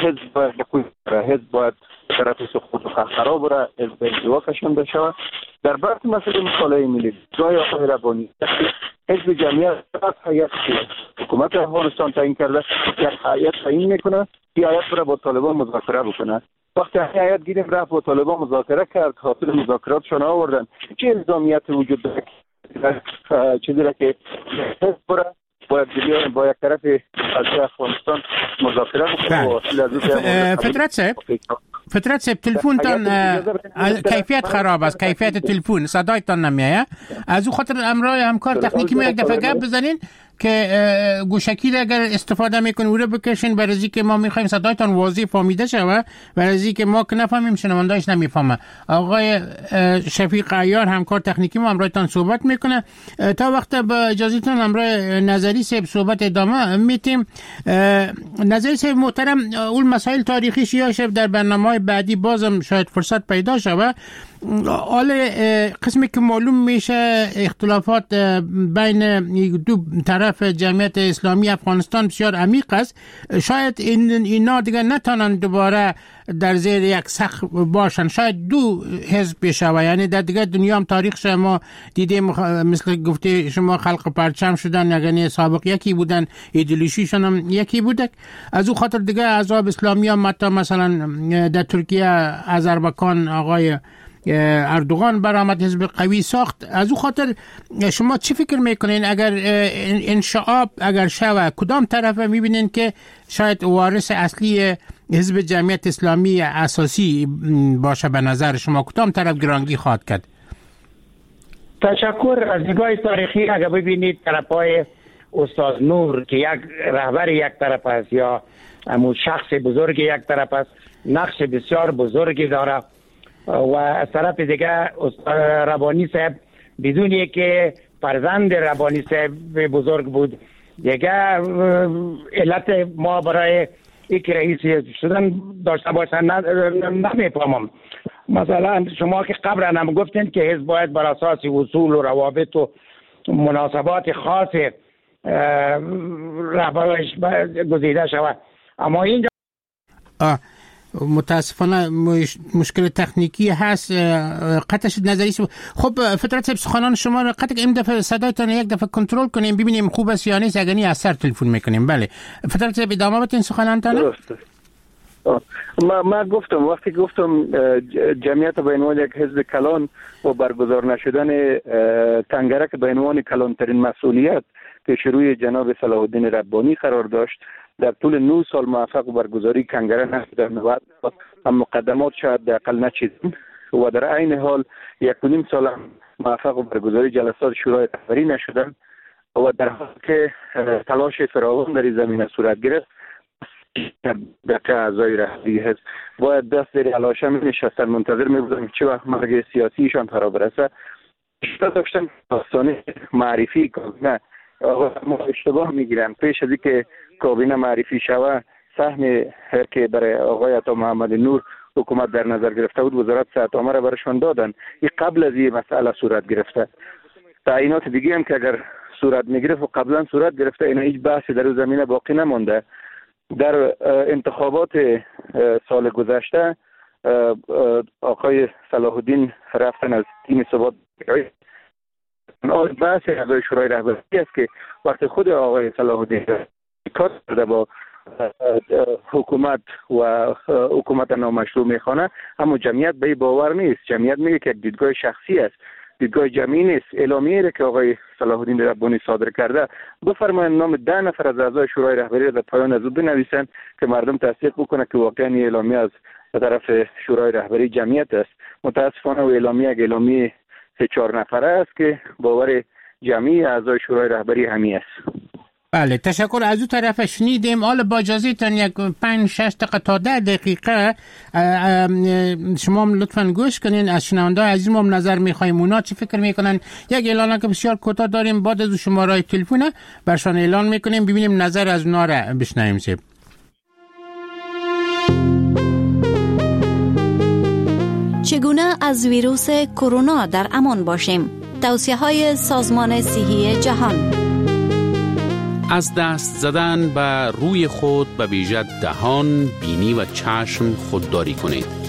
حزب باید طرف سقوط و خراب را حزب انزوا کشانده شود. در برخی مسائل مطالعه ملی جای آقای ربانی حزب جمعیت هیئت حکومت افغانستان تعیین کرده، یک هیئت تعیین میکنه که هیئت را با طالبان مذاکره بکنه. وقتی هیئت گیریم رفت با طالبان مذاکره کرد، حاصل مذاکراتشان آوردن، چه الزامیت وجود داره چیزی را که حزب را با یک طرف از افغانستان مذاکره بکنه. فطرت صاحب تلفنتان کیفیت خراب است، کیفیت تلفن صدایتان نمیاد. از او خاطر امرای همکار تکنیکی ما یک دفعه گپ بزنین که گوشکی اگر استفاده میکنین او رو بکشین، برای از اینکه ما میخوایم صدایتان واضح فهمیده شود، برای از اینکه ما که نفهمیم شنونده‌اش نمیفهمه. آقای شفیق عیار همکار تکنیکی ما امرایتان صحبت میکنه. تا وقت با اجازهتون امرای نظری صاحب صحبت ادامه میتیم. نظری صاحب محترم، اون مسائل تاریخی شیعه در برنامه‌های بعدی بازم شاید فرصت پیدا شود. حالا قسمی که معلوم میشه اختلافات بین دو طرف جمعیت اسلامی افغانستان بسیار عمیق است. شاید اینا دیگه نتونن دوباره در زیر یک سقف باشن، شاید دو حزب بشوه. یعنی در دیگه دنیا هم تاریخ ما دیدیم، مثل گفته شما خلق پرچم شدن، یعنی سابق یکی بودن، ایدئولوژیشون هم یکی بوده. از او خاطر دیگه احزاب اسلامی هم مثلا در ترکیه آذربایجان آقای اردوغان برآمد حزب قوی ساخت. از او خاطر شما چی فکر میکنین اگر انشعاب اگر شوه کدام طرف میبینین که شاید وارث اصلی حزب جمعیت اسلامی اساسی باشه؟ به نظر شما کدام طرف گرانگی خواهد کرد؟ تشکر. از نگاه تاریخی اگر ببینید طرفای استاد نور که یک رهبر یک طرف است یا همون شخص بزرگ یک طرف است، نقش بسیار بزرگی داره، و از طرف دیگه ربانی صاحب بدونی که فرزند ربانی صاحب بزرگ بود. دیگه علت ما برای یک رئیس شدن داشته باشن نمیفهمم. مثلا شما که قبلا هم گفتین که حزب باید بر اساس اصول و روابط و مناسبات خاص رهبرش گزیده شود، اما اینجا متاسفانه مشکل تکنیکی هست. قطع شد نظری. خب فطرت صاحب سخنان شما را قطع این دفعه صدایتان یک دفعه کنترل کنیم ببینیم خوب است یا نیست، اگر از سر تلفن میکنیم. بله فطرت صاحب ادامه بدین سخنانتان. ما گفتم وقتی گفتم جمعیت به عنوان یک حزب کلان و برگزار نشدن تنگرک به عنوان کلانترین مسئولیت که شروع جناب صلاح الدین ربانی قرار داشت، در طول 9 سال موفق برگزاری کنگره نشدن و هم مقدمات شاید اقل نچیدن و در عین حال 1.5 سال موفق برگزاری جلسات شورای رهبری نشدن و در حالی که تلاش فراوان در این زمینه صورت گرفت، در اعضای رهبری حزب باید دست در علاشه می نشستن منتظر می بودن که چه وقت مرگ سیاسیشان فرا برسه. داشتن داستان معرفی کابینه ما اشتباه میگیرن. پیش از اینکه کابینه معرفی شود سهم که برای آقای عطا محمد نور حکومت در نظر گرفته بود وزارت صحت عامه را برشان دادن. این قبل از این مسئله صورت گرفته. تعیینات دیگه هم که اگر صورت میگرفت و قبلا صورت گرفته، اینا هیچ بحثی در زمینه باقی نمانده. در انتخابات سال گذشته آقای صلاح الدین رفتن از تیم ثبات. بحث اعضای شورای رهبری است که وقتی خود آقای صلاح الدین کار کرده با حکومت و حکومت نامشروع میخوانه، اما جمعیت به باور نیست. جمعیت میگه که دیدگاه شخصی است. دیدگاه جمعی نیست. اعلامیه‌ای را که آقای صلاح الدین ربانی صادر کرده بفرمایند نام 10 نفر از اعضای شورای رهبری را در پایان از او بنویسند که مردم تصدیق بکنه که واقعا این اعلامیه از طرف شورای رهبری جمعیت است. متاسفانه و اعلامیه یک اعلامیه 3-4 نفره است که باور جمعی اعضای شورای رهبری همی است. بله تشکر. از اون طرف شنیدیم. حالا با اجازهتون یک 5-6 دقیقه تا 10 دقیقه شما لطفاً گوش کنین. از شنونده عزیز ما نظر می‌خوایم اونا چی فکر میکنن. یک اعلان که بسیار کوتاه داریم، بعد از شماره تلفن برشان اعلان میکنیم، ببینیم نظر از اونا را بشنویم. چگونه از ویروس کرونا در امان باشیم؟ توصیه‌های سازمان صحی جهان. از دست زدن به روی خود به ویژه دهان، بینی و چشم خودداری کنید.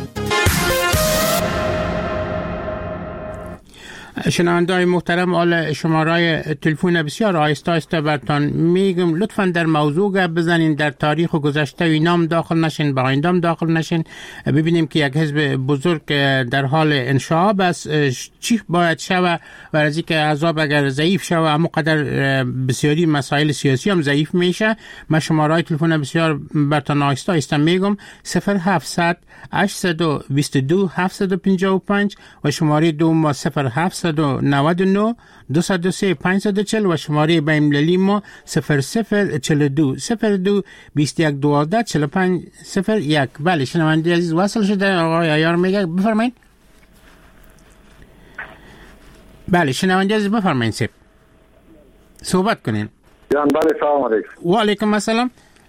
شنونده‌های محترم، حالا شماره تلفن بسیار آهسته برتان میگم لطفاً در موضوع گپ بزنین، در تاریخ و گذشته اینام داخل نشین، با آیندام داخل نشین. ببینیم که یک حزب بزرگ در حال انشعاب است، چی باید شود و از اینکه احزاب اگر ضعیف شود اما قدر بسیاری مسائل سیاسی هم ضعیف میشه. من شماره تلفن بسیار برتان آهسته میگم 0700 822 755 و شماره دوم ما 0799 203 540 و شماره بین‌المللی ما 0042 02 21 12 45 01. بله شنونده عزیز وصل شده. آقای عیار میگه بفرمایید. بله شنونده عزیز بفرمایید سیب صحبت کنین. جان بله سلام علیکم. و علیکم السلام.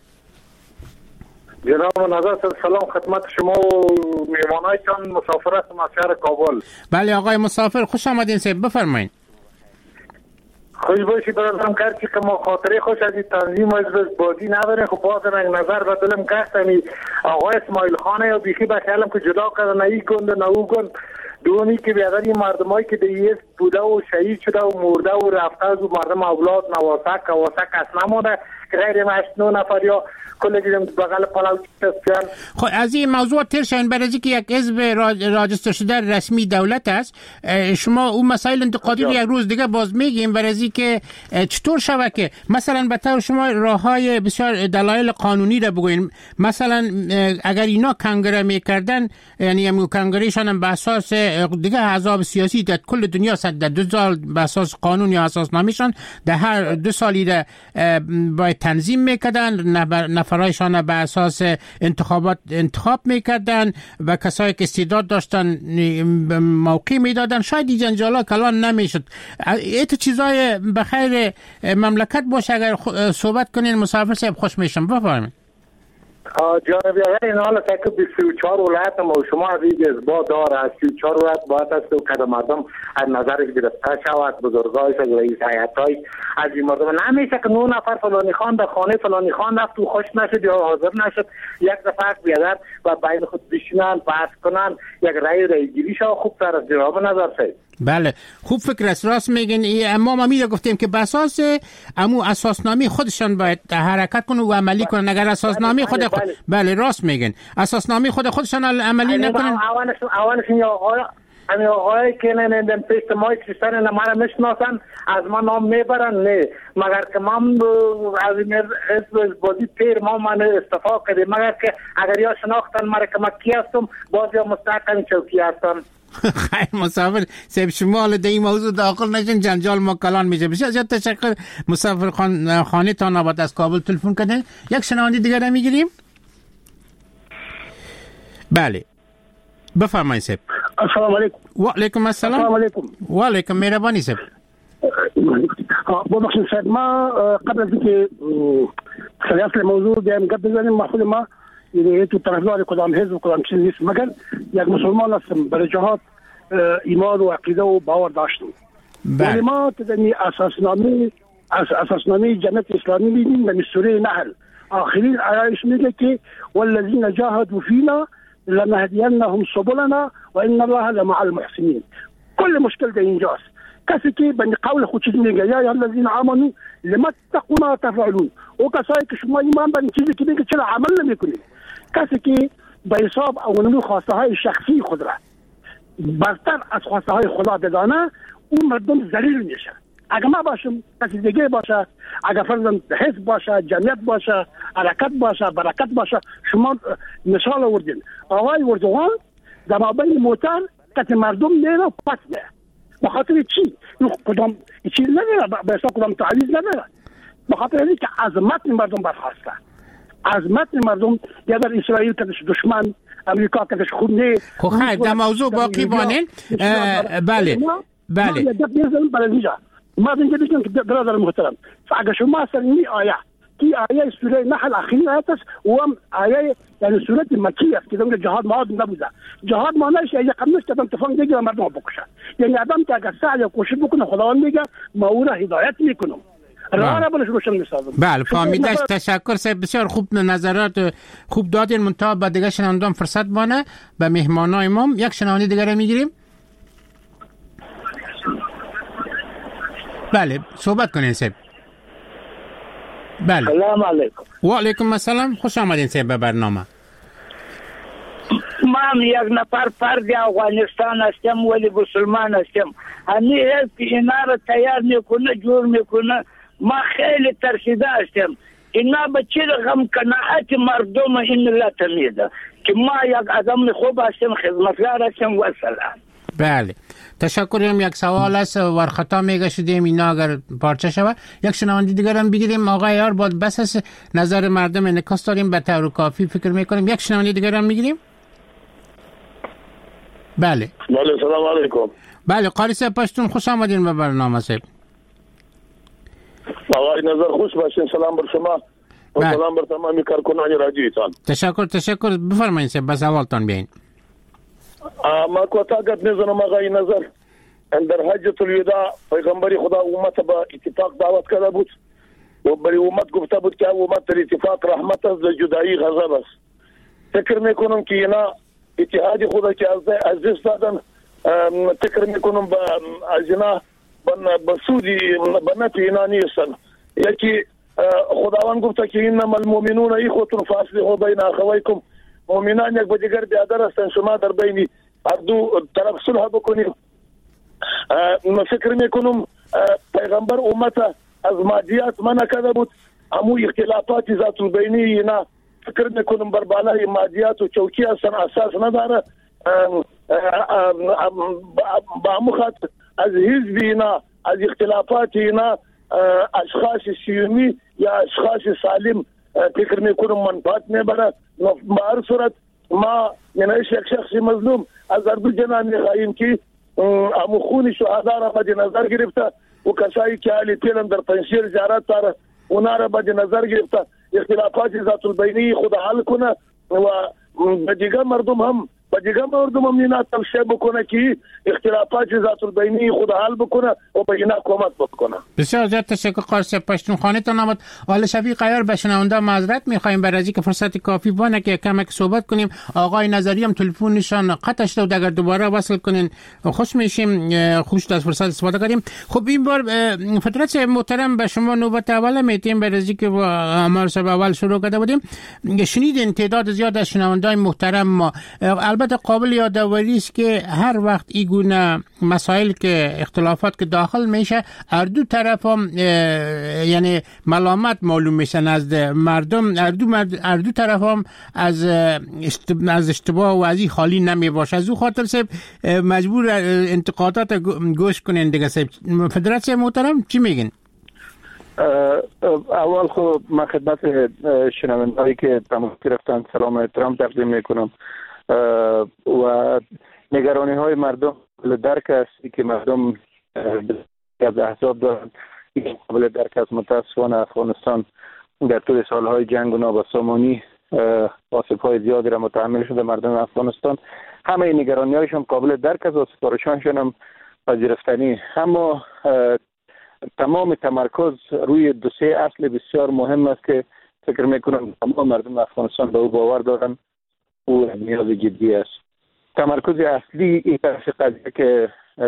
جناب نظر سلام خدمت شما و میهمانایتان. مسافر هستم از شهر کابل. بله آقای مسافر خوش آمدین سیب بفرمایید. خوش باشید. برادرم کرد که ما خاطره خوش از این تنظیم و حزب بازی نداریم. خب بازم یک نظر بدلم گفتم آقای اسماعیل خانه یا بیخی بخیالم که جدا کردن نه این گند نه او گند دومی که بیادر این مردمایی که دیگه بوده و شهید شده و مرده و رفته و مردم اولاد نواسک کواسک اصلا نموده که غیر 8-9 نفر یا کل دیدم بغل پلاو چستیان. خب از این موضوع تر شوین. برای اینکه یک حزب راجستر شده رسمی دولت است، شما اون مسائل انتقادی رو یک روز دیگه باز میگیم. برای اینکه چطور شود که مثلا به طور شما راههای بسیار دلایل قانونی را بگوین. مثلا اگر اینا کنگره میکردن، یعنی همون کنگرهشان هم به اساس دیگه احزاب سیاسی در کل دنیا در 2 سال به اساس قانون یا اساسنامه‌شان در هر 2 سالی را باید تنظیم میکردن، نفرایشان به اساس انتخاب میکردن و کسایی که استعداد داشتن موقع میدادن. شاید این جنجالا کلان نمیشد. این چیزای بخیر مملکت باشه. اگر صحبت کنین مسافر صاحب خوش میشم. بفرمایید. جانبی این حالا که 24 ولایت ما شما از این اثبات داره. از 24 ولایت باید است که مردم از نظر گرفته شود. بزرگایش از رئیس هیئت‌های از این مردم نمیشه که 9 نفر فلانی خان در خانه فلانی خان رفت و خوش نشد یا حاضر نشد یک دفعه بیادر و بین خود بشینن بحث کنن یک رأی گیری شو. خوب تر از جواب نظر شد. بله خوب فکر است، راست میگین. اما ما میره گفتیم که به اساس اساسنامه خودشان باید حرکت کنن و عملی کنن. اگر اساسنامه بله راست میگین، اساسنامه خودشان عملی نکنن. اولش همین آقایی که نمیدن پیشت مای کشتن نمارا میشناسن از من نام میبرن نه مگر که من از این حزب بازی پیر من استفا کردیم مگر که اگر یا شناختن مرا که من کی هستم باز یا مستحقم چوکی هستم. خیر مسافر صاحب شما حالا در این موضوع داخل نشین، جنجال ما کلان میشه. بسیار زیاد تشکر مسافر خانه تان آباد از کابل تلفن کردن. یک شنونده دیگر میگیریم. بله بفرمایید صاحب. السلام علیکم. و علیکم السلام. السلام علیکم. و علیکم مهربانی صاحب. ببخشید صاحب ما قبل از اینکه سریعت موضوع بیایم گپ بزنیم ما خود ما یعنی تو طرفدار کدام حزب و کدام چیز نیست مگر یک مسلمان هستم برای جهاد ایمان و عقیده و باور داشتم. ولی ما تدنی اساسنامه جمعیت اسلامی میدیم به سوره نحل آخرین آیه‌اش میگه که والذین جاهدوا فینا لنهدینهم سبلنا و ان الله لمع المحسنین. کل مشکل در اینجاست. کسی که به قول خود چیز میگه یا الذین آمنوا لما تتقون تفعلون، او کسایی که شما ایمان به چیزی که میگه چرا عمل نمیکنید؟ کسی که به حساب او نمو خواسته های شخصی خود را برتر از خواسته های خدا بدانه اون مردم ذلیل میشه. اگه ما باشم، کسی دیگه باشه، اگه فرضاً حزب باشه، جمعیت باشه، حرکت باشه، برکت باشه، شما مثال آوردین. آقای اردوغان در مابین موتر کسی مردم میره پس میره. به خاطر چی؟ کدام چیز نداره، به حساب کدام تعویض نداره. به خاطر اینکه که عظمت مردم برخواسته. عظمت مردم یا در اسرائیل کدش دشمن، امریکا کدش خونه. خب خیر در موضوع باقی بانین. بله ما اینجا بگم که برادر محترم، اگر شما سرمی آیه کی آیه سوره نحل آخرین آیه است و هم آیه یعنی سوره مکی است که در جهاد معاد نبوده. جهاد معنیش یه قمش که تفنگ دیگه مردم بکشه. یعنی آدم که اگر سعی و کوشش بکنه خداوند میگه ما او را هدایت میکنم. راه را بلش روشن میسازم. بله فهمیدش. تشکر صاحب، بسیار خوب نظرات خوب دادین. منتها با دیگه شنوندگان فرصت بانه به مهمانای ما. یک شنونده دیگه را میگیریم. بله صحبت کنین صاحب. بله سلام علیکم. و علیکم السلام. خوش آمدین صاحب به برنامه. من یک نفر فرد افغانستان هستم ولی مسلمان هستم. همین هست که اینا را تیار میکنه جور میکنه. ما خیلی ترسیده هستم. اینا به چی رقم قناعت مردم این ملت میده که ما یک آدم خوب هستم، خدمتگار هستم و سلام. بله تشکریم. یک سوال است ورخطا میگه شدیم اینا اگر پارچه شود. یک شنونده دیگر هم بگیریم. آقای یار بود بس از نظر مردم انعکاس داریم به طور کافی فکر میکنیم. یک شنونده دیگر هم میگیریم. بله سلام علیکم. بله قاری صاحب پشتون خوش آمدین به برنامه صاحب. آقای نظر خوش باشین. سلام بر شما و سلام بر تمامی کارکنان رادیوتان. تشکر بفرمایید صاحب به سوالتان بیاین. ما کوتاه‌گپ میزنم آقای نظر. در حجة الوداع پیغمبر خدا امت با اتفاق دعوت کرده بود و برای امت گفته بود که امت در اتفاق رحمت است و جدایی غضب است. فکر میکنم که اینا اتحاد خدا که از دست دادن، فکر میکنم از اینا به سودی به نفع اینا نیستن. یکی خداوند گفته که اینما المؤمنون اخوة فاصلحوا بین اخویکم. مؤمنان یک به دیگر برادر هستند، شما در بین هر دو طرف صلح بکنید. فکر میکنم پیغمبر امت از مادیات منع کرده بود. همو اختلافات ذات البینی اینا فکر میکنم بر بالای مادیات و چوکی هستن، اساس نداره. با مخاط از حزب اینا، از اختلافات اینا اشخاص سیومی یا اشخاص سالم فکر میکنم منفعت میبره. به هر صورت ما یعنی یک شخصی مظلوم از اردو جنان میخواهیم که امو خون شهدا را مد نظر گرفته و کسایی که حالی پیلم در پنشیر زیارت داره اونا را مد نظر گرفته اختلافات ذات البینی خود حل کنه و به دیگه مردم هم اینا توصیه بکنه که اختلافات ذات البینی خود حل بکنه و به اینا کمک بکنه. بسیار زیاد تشکر قاری صاحب پشتونخوانی تان آمد. حالا شفیق عیار به شنونده معذرت می‌خوایم برای اینکه فرصت کافی بانه که کمک صحبت کنیم. آقای نظری هم تلفنشان قطع شده و اگر دوباره وصل کنین خوش میشیم، خوش از فرصت استفاده کنیم. خب این بار فطرت محترم به شما نوبت اول میتیم برای اینکه ما سب اول شروع کرده بودیم. شنیدین تعداد زیاد از شنونده‌های محترم ما. البته قابل یادآوری است که هر وقت این گونه مسائل که اختلافات که داخل میشه هر دو طرف هم یعنی ملامت معلوم میشه نزد مردم. هر دو طرف هم از اشتباه و از این خالی نمی باشه. از او خاطر صاحب مجبور انتقادات گوش کنین دیگه. صاحب فدراسیون محترم چی میگین؟ اول خب من خدمت شنوندهایی که تماس گرفتن سلام احترام تقدیم میکنم و نگرانی های مردم درک است که مردم از احزاب دارند. قابل درک است. متاسفانه افغانستان در طول سالهای جنگ و نابسامانی آسیب های زیادی را متحمل شده. مردم افغانستان همه این نگرانی هایشان قابل درک است و سپارشانشان هم پذیرفتنی. اما تمام تمرکز روی دو سه اصل بسیار مهم است که فکر میکنم تمام مردم افغانستان به او باور دارند او نیاز جدی است. تمرکز اصلی این طرف قضیه که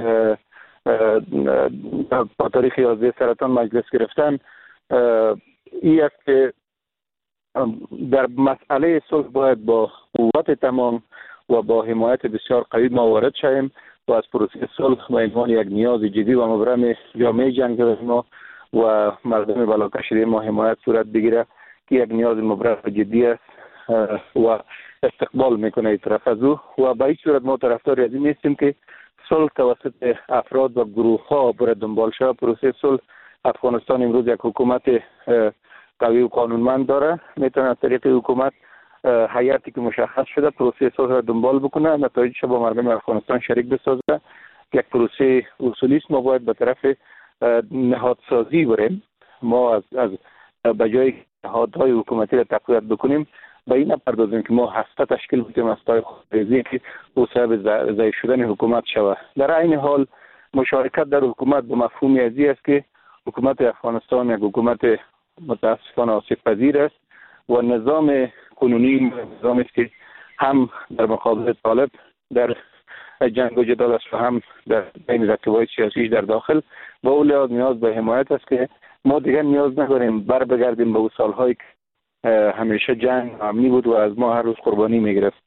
با تاریخ 11 سرطان مجلس گرفتن این است که در مسئله صلح باید با قوت تمام و با حمایت بسیار قوی ما وارد شویم و از پروسه صلح به عنوان یک نیاز جدی و مبرم جامعه جنگ ما و مردم بلاکشیده ما حمایت صورت بگیره که یک نیاز مبرم جدی است و استقبال میکنه این طرف از او و به این صورت ما طرفدار از این نیستیم که صلح توسط افراد و گروه ها برای دنبال شود. پروسه صلح افغانستان امروز یک حکومت قوی و قانونمند داره، میتونه از طریق حکومت هیئتی که مشخص شده پروسه صلح را دنبال بکنه، نتایجش با مردم افغانستان شریک بسازه. یک پروسه اصولی است، ما باید به طرف نهادسازی بریم. ما از بجای نهادهای حکومتی را تقویت بکنیم به این نپردازیم که ما هسته تشکیل بدیم از پای خودریزی که او سبب ضعیف شدن حکومت شود. در این حال مشارکت در حکومت به مفهومی ازی است که حکومت افغانستان یک حکومت متاسفانه آسیب پذیر است و نظام قانونی نظامی است که هم در مقابل طالب در جنگ و جدال است و هم در بین رقیبای سیاسی در داخل و اون لحاظ نیاز به حمایت است که ما دیگر نیاز نداریم بر بگردیم به اون سالهایی که همیشه جنگ امنی بود و از ما هر روز قربانی میگرفت.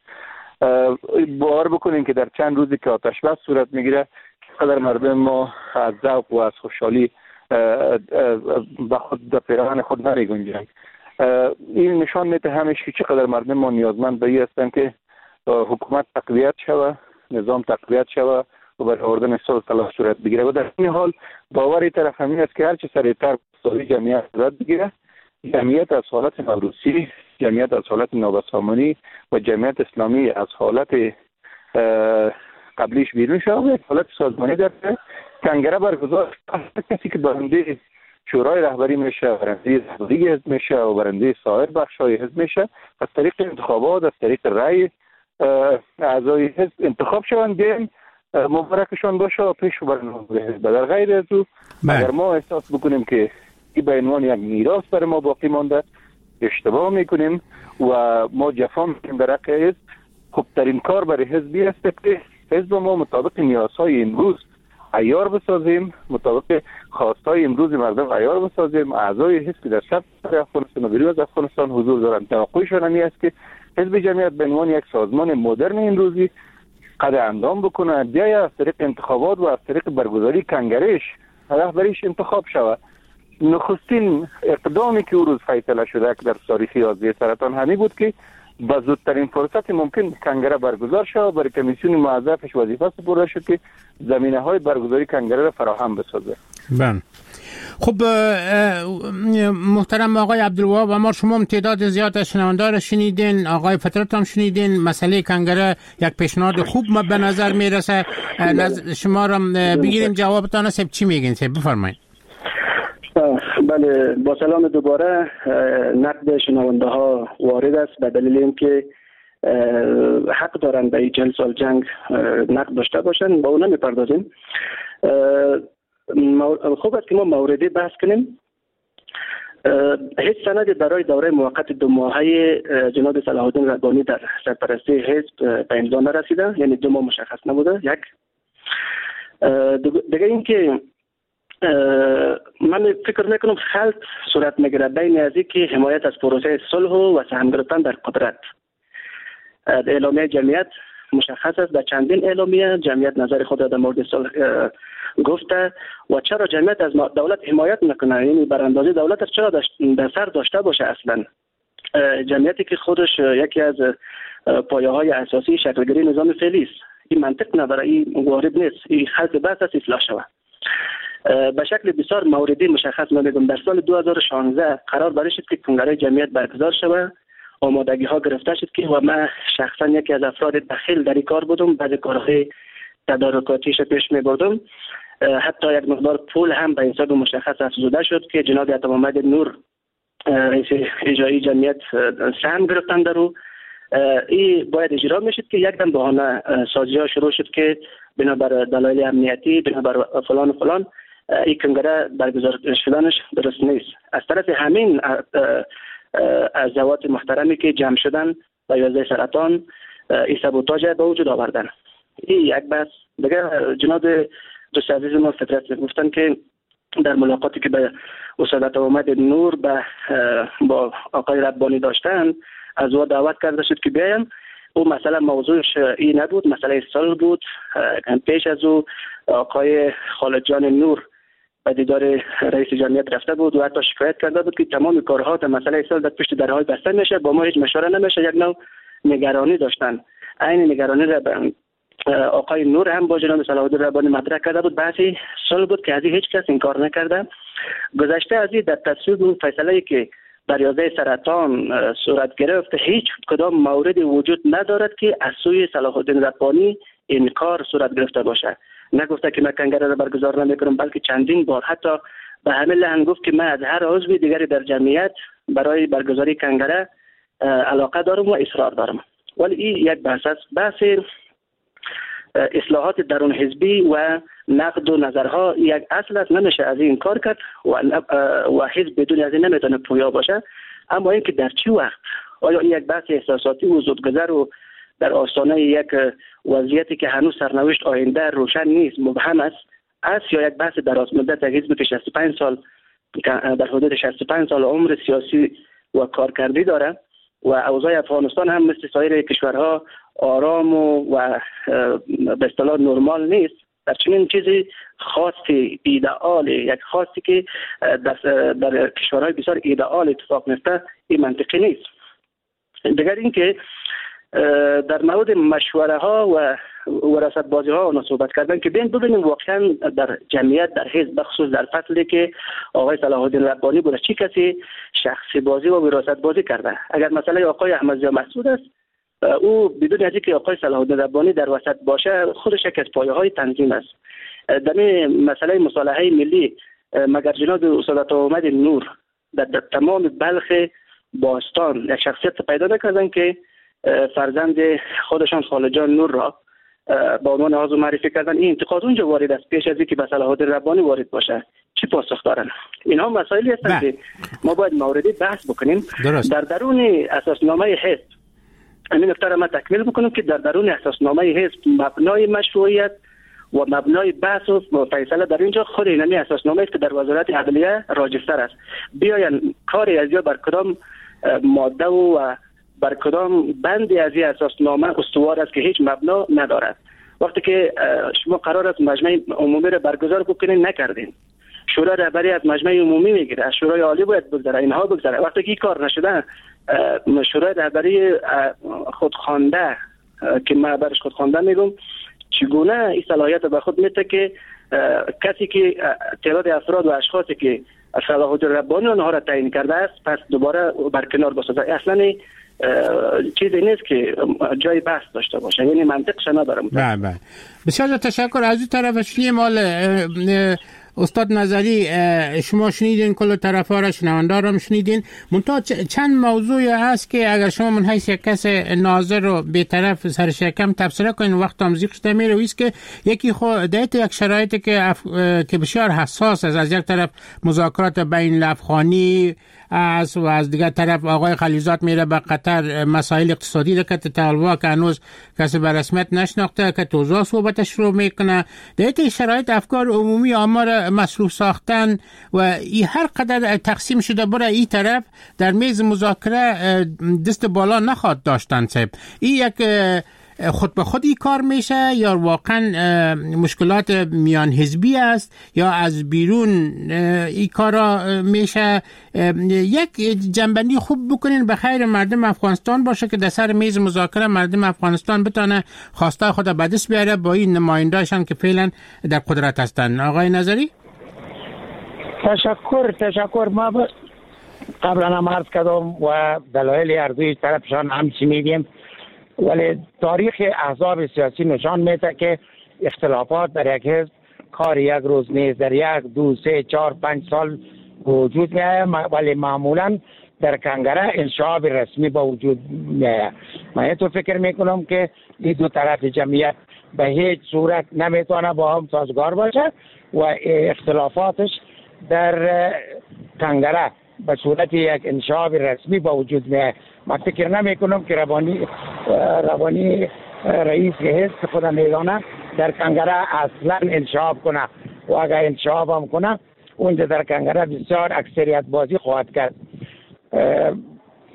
باور بکنیم که در چند روزی که آتش بس صورت میگیره چقدر مردم ما از ذوق و از خوشحالی به خود در پیراهن خود نمیگنجند. این نشان میده همیشه که چقدر مردم ما نیازمند به این هستند که حکومت تقویت شود، نظام تقویت شود و برای آوردن صلح تلاش صورت بگیره و در این حال باوری طرف همین است که هرچه سریعتر سازی جمعیت صورت بگیره، جمعیت از حالت موروثی، جمعیت از حالت نابسامانی و جمعیت اسلامی از حالت قبلیش بیرون شد و حالت سازمانی در کنگره برگزار کسی که برنده شورای رهبری میشه، برنده رهبری حزب میشه و برنده سایر بخش‌های حزب میشه از طریق انتخابات، از طریق رأی اعضای حزب انتخاب شوند، بیایم مبارکشان باشه و پیش برنامه حزب. در غیر از او اگر ما احساس بکنیم که این به عنوان یک میراث برای ما باقی مانده اشتباه میکنیم و ما جفا میکنیم در حق حزب. خوبترین کار برای حزبی است که حزب ما مطابق نیازهای امروز عیار بسازیم، مطابق خواستهای امروز مردم عیار بسازیم. اعضای حزب در سطح افغانستان و بیرون از افغانستان حضور دارند. توقعشان این است که حزب جمعیت به عنوان یک سازمان مدرن امروزی قد اندام بکنه، بیاید از طریق انتخابات و از طریق برگزاری کنگرهش رهبریش انتخاب شود. نخستین اقدامی که او روز فیصله شده در تاریخ یازده سرطان همین بود که با زودترین فرصت ممکن کنگره برگزار شد. برای کمیسیون موظفش وظیفه سپرده شد که زمینه های برگزاری کنگره را فراهم بسازه. بله. خب محترم آقای عبدالوهاب عمار، شما تعداد زیاد از شنوندگان را شنیدین، آقای فطرت هم شنیدین. مسئله کنگره یک پیشنهاد خوب به نظر میرسه. شما را بگیریم جوابتان است، چی میگین؟ بفرمایید. بله، با سلام دوباره. نقد شنونده ها وارد است به دلیل اینکه حق دارن به این 40 سال جنگ نقد داشته باشن، با اون نمیپردازیم. خوب است که ما موردی بحث کنیم. هیچ سندی برای دوره موقت 2 ماهه جناب صلاح الدین ربانی در سرپرستی حزب به امضا نرسیده، یعنی 2 ماه مشخص نبوده. یک دیگه اینکه من فکر میکنم خلط صورت میگیره بین از اینکه حمایت از پروسه صلح و سهم گرفتن در قدرت. اعلامیه جمعیت مشخص است، در چندین اعلامیه جمعیت نظر خود را در مورد صلح گفته و چرا جمعیت از دولت حمایت نکنه، یعنی براندازی دولت چرا در سر داشته باشه. اصلا جمعیتی که خودش یکی از پایه های اساسی شکلگیری نظام فعلی است، این منطق نداره، این وارد نیست، این خلط بحث است اصلاح شود. به شکل بسیار موردی مشخص می‌کنم در سال 2016 قرار داشت که کنگره جمعیت برگزار شود. آمادگی ها گرفته شد که و من شخصا یکی از افراد دخیل در این کار بودم، بعضی کارهای تدارکاتیش پیش می‌بردم. حتی یک مقدار پول هم به حساب مشخص افزوده شد که جناب عطا محمد نور رئیس اجرایی جمعیت سهم گرفتن در او. این باید اجرا میشد که یک دم بهانه سازی ها شروع شد که بنابر دلایل امنیتی، بنابر فلان و فلان این کنگره برگزار شدنش درست نیست. از طرف همین از ذوات محترمی که جمع شدن و یازده سرطان این سابوتاژ به وجود آوردن. این یک بحث. دیگه جناب دوست عزیز ما فطرت گفتن که در ملاقاتی که به استاد عطا محمد نور با آقای ربانی داشتن از او دعوت کرده شد که بیایم او مسئله موضوعش این نبود، مسئله صلح بود. پیش از او آقای خالد جان نور به دیدار رئیس جمعیت رفته بود و حتی شکایت کرده بود که تمام کارها در مسئله صلح در پشت درهای بسته میشه، با ما هیچ مشوره نمیشه. یک نوع نگرانی داشتن. این نگرانی را آقای نور هم با جناب صلاح الدین ربانی مطرح کرده بود. بحثی صلح بود که از هیچ کس انکار نکرده. گذشته از این در تصویب اون فیصله‌ای که دریازه سرطان صورت گرفت، هیچ کدام موردی وجود ندارد که از سوی صلاح الدین ربانی انکار صورت گرفته باشه. نگفته که من کنگره را برگزار نمیکنم، بلکه چندین بار حتی به همین لحن گفت که من از هر عضو دیگری در جمعیت برای برگزاری کنگره علاقه دارم و اصرار دارم. ولی این یک بحث است. بحث اصلاحات درون حزبی و نقد و نظرها یک اصل است، نمیشه از این کار کرد و حزب بدون از این نمیتونه پویا باشه. اما اینکه در چه وقت، آیا این یک بحث احساساتی و زودگذر و در آستانه یک وضعیتی که هنوز سرنوشت آینده روشن نیست مبهم است یا یک بحث دراز مدت حزبی که 65 سال در حدود 65 سال عمر سیاسی و کارکردی داره و اوضاع افغانستان هم مثل سایر کشورها آرام و به اصطلاح نرمال نیست. در چنین چیزی خاصی ایدئال، یک خاصی که در کشورهای بسیار ایدئال اتفاق میفته، این منطقی نیست. دیگر اینکه در مورد مشوره ها و وراثت بازی ها و صحبت کردن که ببینیم واقعا در جمعیت، در حزب، بخصوص در فصلی که آقای صلاح الدین ربانی بوده چی کسی شخصی بازی و وراثت بازی کرده. اگر مسئله آقای احمدضیا مسعود است، او بدون از اینکه آقای صلاح الدین ربانی در وسط باشه خودش یک از پایه‌های تنظیم است. در مسئله مصالحه ملی مگر جناب استاد احمد نور در تمام بلخ باستان یک شخصیت پیدا نکردن که فرزند خودشان خالد جان نور را با عنوان عضو معرفی کردن. این انتقاد اونجا وارد است پیش از اینکه به صلاح الدین ربانی وارد باشه. چی پاسخ دارن؟ اینها مسائلی هستند که ما باید موردی بحث بکنیم. در درون اساسنامه حزب همین نکته را من تکمیل بکنم که در درون اساسنامه حزب مبنای مشروعیت و مبنای بحث و فیصله در اینجا خود اینمی اساسنامه است که در وزارت عدلیه راجستر است. بیاین کاری از یا بر کدام ماده و بر کدام بندی از این اساسنامه استوار است که هیچ مبنا ندارد. وقتی که شما قرار است مجمع عمومی را برگزار بکنین نکردین، شورای رهبری از مجمع عمومی میگیره، از شورای عالی باید بگذره، اینها بگذره. وقتی که این کار نشده، شورای رهبری خودخوانده که من برش خودخوانده میگم، چگونه این صلاحیت به خود میده که کسی که تعداد افراد و اشخاصی که صلاح الدین ربانی آنها را تعیین کرده است پس دوباره برکنار بسازه. اصلا چیزی نیست که جای بحث داشته باشه، یعنی منطقش نداره. بله بسیار تشکر. از این طرف مال استاد نظری شما شنیدین، کل طرفا را شنوندار هم شنیدین. منتها چند موضوع هست که اگر شما من حیث یک کس ناظر رو به طرف سرش کم تفسیر کنین وقت هم زیقش میره و است که یکی خود یک شرایطی که بسیار حساس است. از یک طرف مذاکرات بین الافغانی و از دیگر طرف آقای خلیزات میره به قطر مسائل اقتصادی در طالبا که هنوز کسی به رسمیت نشناخته که توضیح صحبتش رو میکنه. در این شرایط افکار عمومی آمار مصروف ساختن و این هر قدر تقسیم شده برای این طرف در میز مذاکره دست بالا نخواد داشتن صاحب. این یک خود به خود این کار میشه یا واقعا مشکلات میان حزبی است یا از بیرون این کارا میشه؟ یک جنبندی خوب بکنین به خیر مردم افغانستان باشه که در سر میز مذاکره مردم افغانستان بتونه خواسته خود به دست بیاره با این نماینده‌شان که فعلا در قدرت هستن. آقای نظری تشکر. ما قبلا هم عرض کردم و دلایل هر دوی طرفشان هم شنیدیم، ولی تاریخ احزاب سیاسی نشان میده که اختلافات در یک حزب کار یک روز نیست، در 1 2 3 4 5 سال وجود میآید، ولی معمولا در کنگره انشعاب رسمی با وجود میآید. من تو فکر میکنم که این دو طرف جمعیت به هیچ صورت نمیتونه با هم سازگار باشه و اختلافاتش در کنگره به صورت یک انشعاب رسمی با وجود میآید. من فکر نمیکنم که ربانی رئیس حزب خود میدانه در کنگره اصلا انشعاب کنه و اگر انشعاب هم کنه اونجا در کنگره بسیار اکثریت بازی خواهد کرد.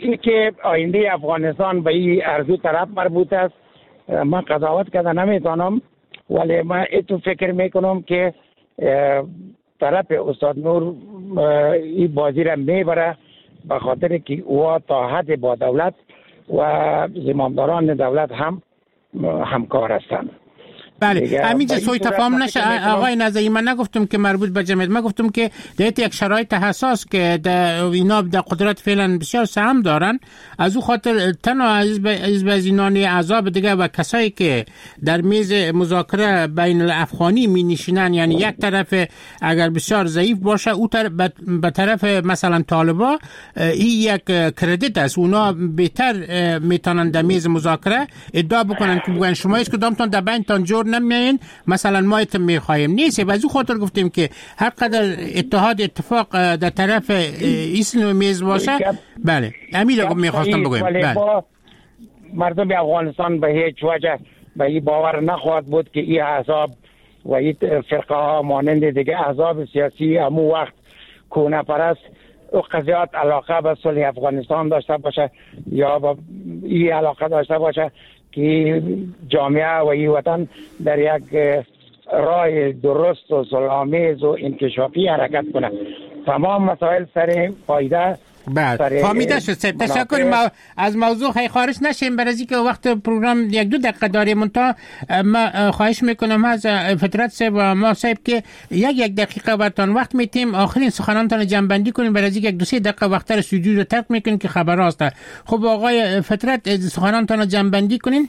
این که آینده افغانستان به این ارزو طرف مربوط است من قضاوت کرده نمیتونم، ولی من اتو فکر میکنم که طرف استاد نور این بازی را میبره به خاطر که او تا حد با دولت و زمامداران دولت هم همکار هستند. بله همینجا سوی تفاهم نشه آقای نظری. من نگفتم که مربوط به جمعیت، من گفتم که در یک شرایط حساس که اینا در قدرت فعلا بسیار سهم دارن، از او خاطر تنها از بزینان اعضاب دیگه و کسایی که در میز مذاکره بین الافغانی می نشینن، یعنی یک طرف اگر بسیار ضعیف باشه او به طرف مثلا طالبا این یک کردیت است، اونا بهتر میتونن در میز مذاکره ادعا بکنن که بگن شما هیچ کدامتون در بینتان جور نمیاین، مثلا ما ایتون میخوایم نیست. و از او خاطر گفتیم که هر قدر اتحاد اتفاق در طرف ایسن میز باشه. بله همین رو میخواستم بگویم. بله مردم افغانستان به هیچ وجه به این باور نخواهد بود که این احزاب و این فرقه ها مانند دیگه احزاب سیاسی همو وقت کونه پرست او قضیات علاقه به صلح افغانستان داشته باشه یا با این علاقه داشته باشه که جامعه و این وطن در یک راه درست و صلح‌آمیز و انکشافی حرکت کنه. تمام مسائل سر فایده. بله فهمیده شد. تشکر. ما از موضوع خارج نشیم برای اینکه وقت پروگرام 1-2 دقیقه داریم. تا ما خواهش میکنم از فطرت صاحب و ما صاحب که یک دقیقه براتون وقت میتیم آخرین سخنانتان جمع بندی کنیم، برای اینکه 1-2 دقیقه وقت را استودیو رو ترک میکنیم که خبر است. خب آقای فطرت سخنانتان جمع بندی کنین.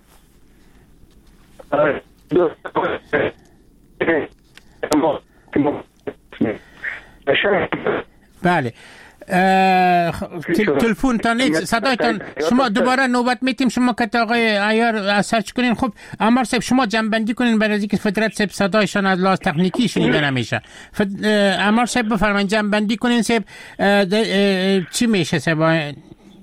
بله تلفن تان صدایتان شما دوباره نوبت میتیم شما که آقای عیار سرچ کنین. خب عمر صاحب شما جمع بندی کنین برای اینکه فطرت صاحب صدایشان از لحاظ تکنیکی شنیده نمیشه. عمر صاحب بفرمایید جمع بندی کنین. صاحب چی میشه صاحب؟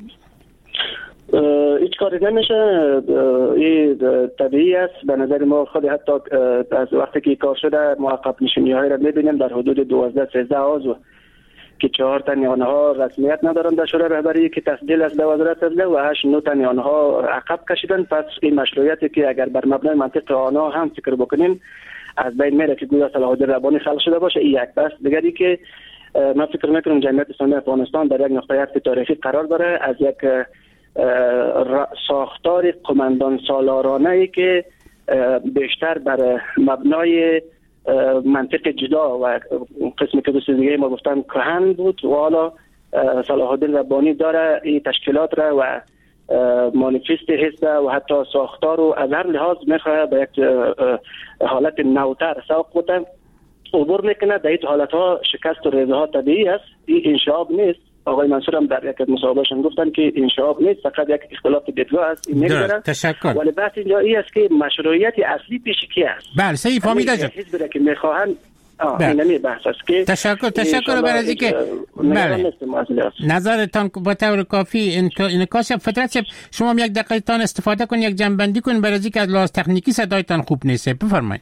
هیچ کاری نمیشه، این طبیعی است. به نظر ما خود حتی از وقتی که کار شده موقف نشینی های را میبینیم در حدود 12-13 عضو که 4 تن آنها رسمیت ندارند در شورای رهبری که تفضیل از وزارت عدلیه و 8-9 تن آنها عقب کشیدن. پس این مشروعیتی که اگر بر مبنای منطق آنها هم فکر بکنیم از بین میره که گویا صلاح الدین ربانی خلق شده باشه. این یک بس. دیگری که من فکر میکنم جمعیت اسلامی افغانستان در یک نقطه عطف تاریخی قرار داره از یک ساختار قماندان سالارانه‌ای که بیشتر بر مبنای منطق جدا و قسمی که دوست دیگه ما گفتن کهن بود و حالا صلاح الدین ربانی داره این تشکیلات را و مانیفست حزب و حتی ساختار رو از هر لحاظ میخواه به یک حالت نوتر سوق بوده عبور میکنه. در این حالت ها شکست و ریزه ها طبیعی است، این انشعاب نیست. آقای منصور هم در یک مصاحبهشون گفتن که انشعاب نیست، فقط یک اختلاف دیدگاه است. این نمیدونن. تشکر. ولی بحث اینجا این است که مشروعیت اصلی پیش کی است. بله صحیح فهمیده شد. حزبی که میخواهند اینمی بحث است که تشکر برای اینکه بله نظرتان به طور کافی انعکاس. فطرت صاحب شما یک دقیقه تان استفاده کنید، یک جمع بندی کنید برای اینکه از لحاظ تکنیکی صدایتان خوب نیست. بفرمایید.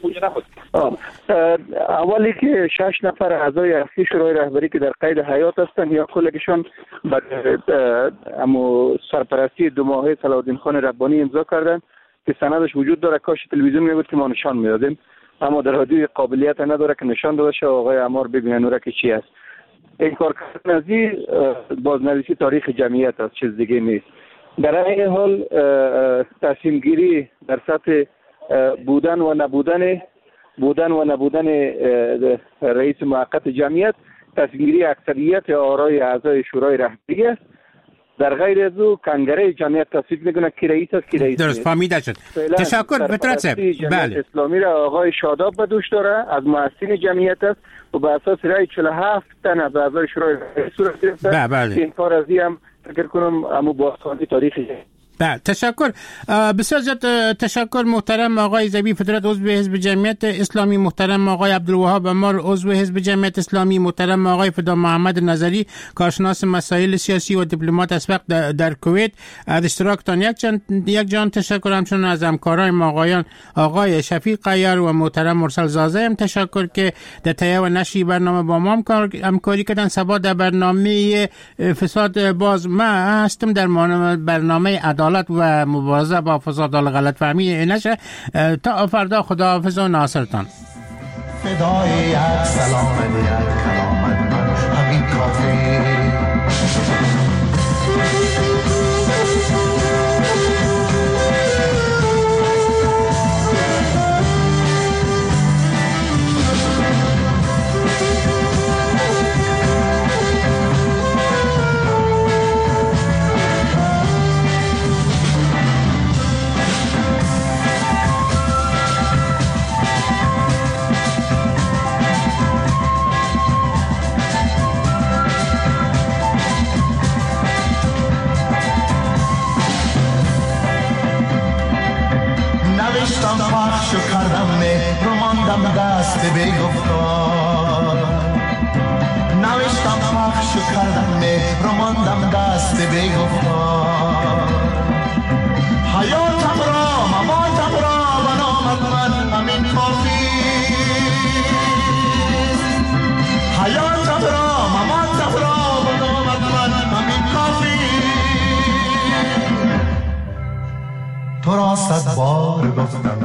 اولی که 6 نفر اعضای اصلی شورای رهبری که در قید حیات هستند یا کلشون بر سرپرستی 2 ماهه صلاح الدین خان ربانی امضا کردند که سندش وجود داره. کاش تلویزیون میگفت که ما نشان میدادیم، اما در رادیو قابلیت نداره که نشان داده شه. آقای عمار ببینن اون که چی است. این کار کردن از این بازنویسی تاریخ جمعیت است، چیز دیگه نیست. در این حال تصمیم گیری در سطح بودن و نبودن رئیس موقت جمعیت تصمیم گیری اکثریت آرای اعضای شورای رهبری است. در غیر از او کنگره جمعیت تصویب میکنه کی رئیس است کی رئیس. درست فهمیده شد. تشکر فطرت صاحب. بله اسلامی را آقای شاداب به دوش داره، از مؤسسین جمعیت است و به اساس رأی 47 تن از اعضای شورای رهبری صورت گرفته. بله این کار از هم فکر کنم اما با سازی تاریخی بله تشکر. بسیار زیاد تشکر محترم آقای زبی فطرت عضو حزب جمعیت اسلامی، محترم آقای عبدالوهاب عمار عضو حزب جمعیت اسلامی، محترم آقای فدا محمد نظری کارشناس مسائل سیاسی و دیپلمات اسبق در کویت. از اشتراکتان یک جان تشکر. همچنین از همکاران آقای شفیق قیار و محترم مرسل زازه هم تشکر که در تهیه و نشر برنامه با ما همکاری کردن. صبا در برنامه فساد باز ما هستم، در برنامه عدالت و مبارزه با فساد و غلط فهمی نشه. تا فردا خداحافظ و ناصرتان. فدای یک سلام یک کلامت من همین کافی. پخش کردم مهر رو ماندم دست به گفتار، نوشتم پخش کردم مهر رو ماندم دست به گفتار. حیاتم را مماتم را به نامت من همین کافی. حیاتم را مماتم را به نامت من همین کافی. تو را 100 بار گفتم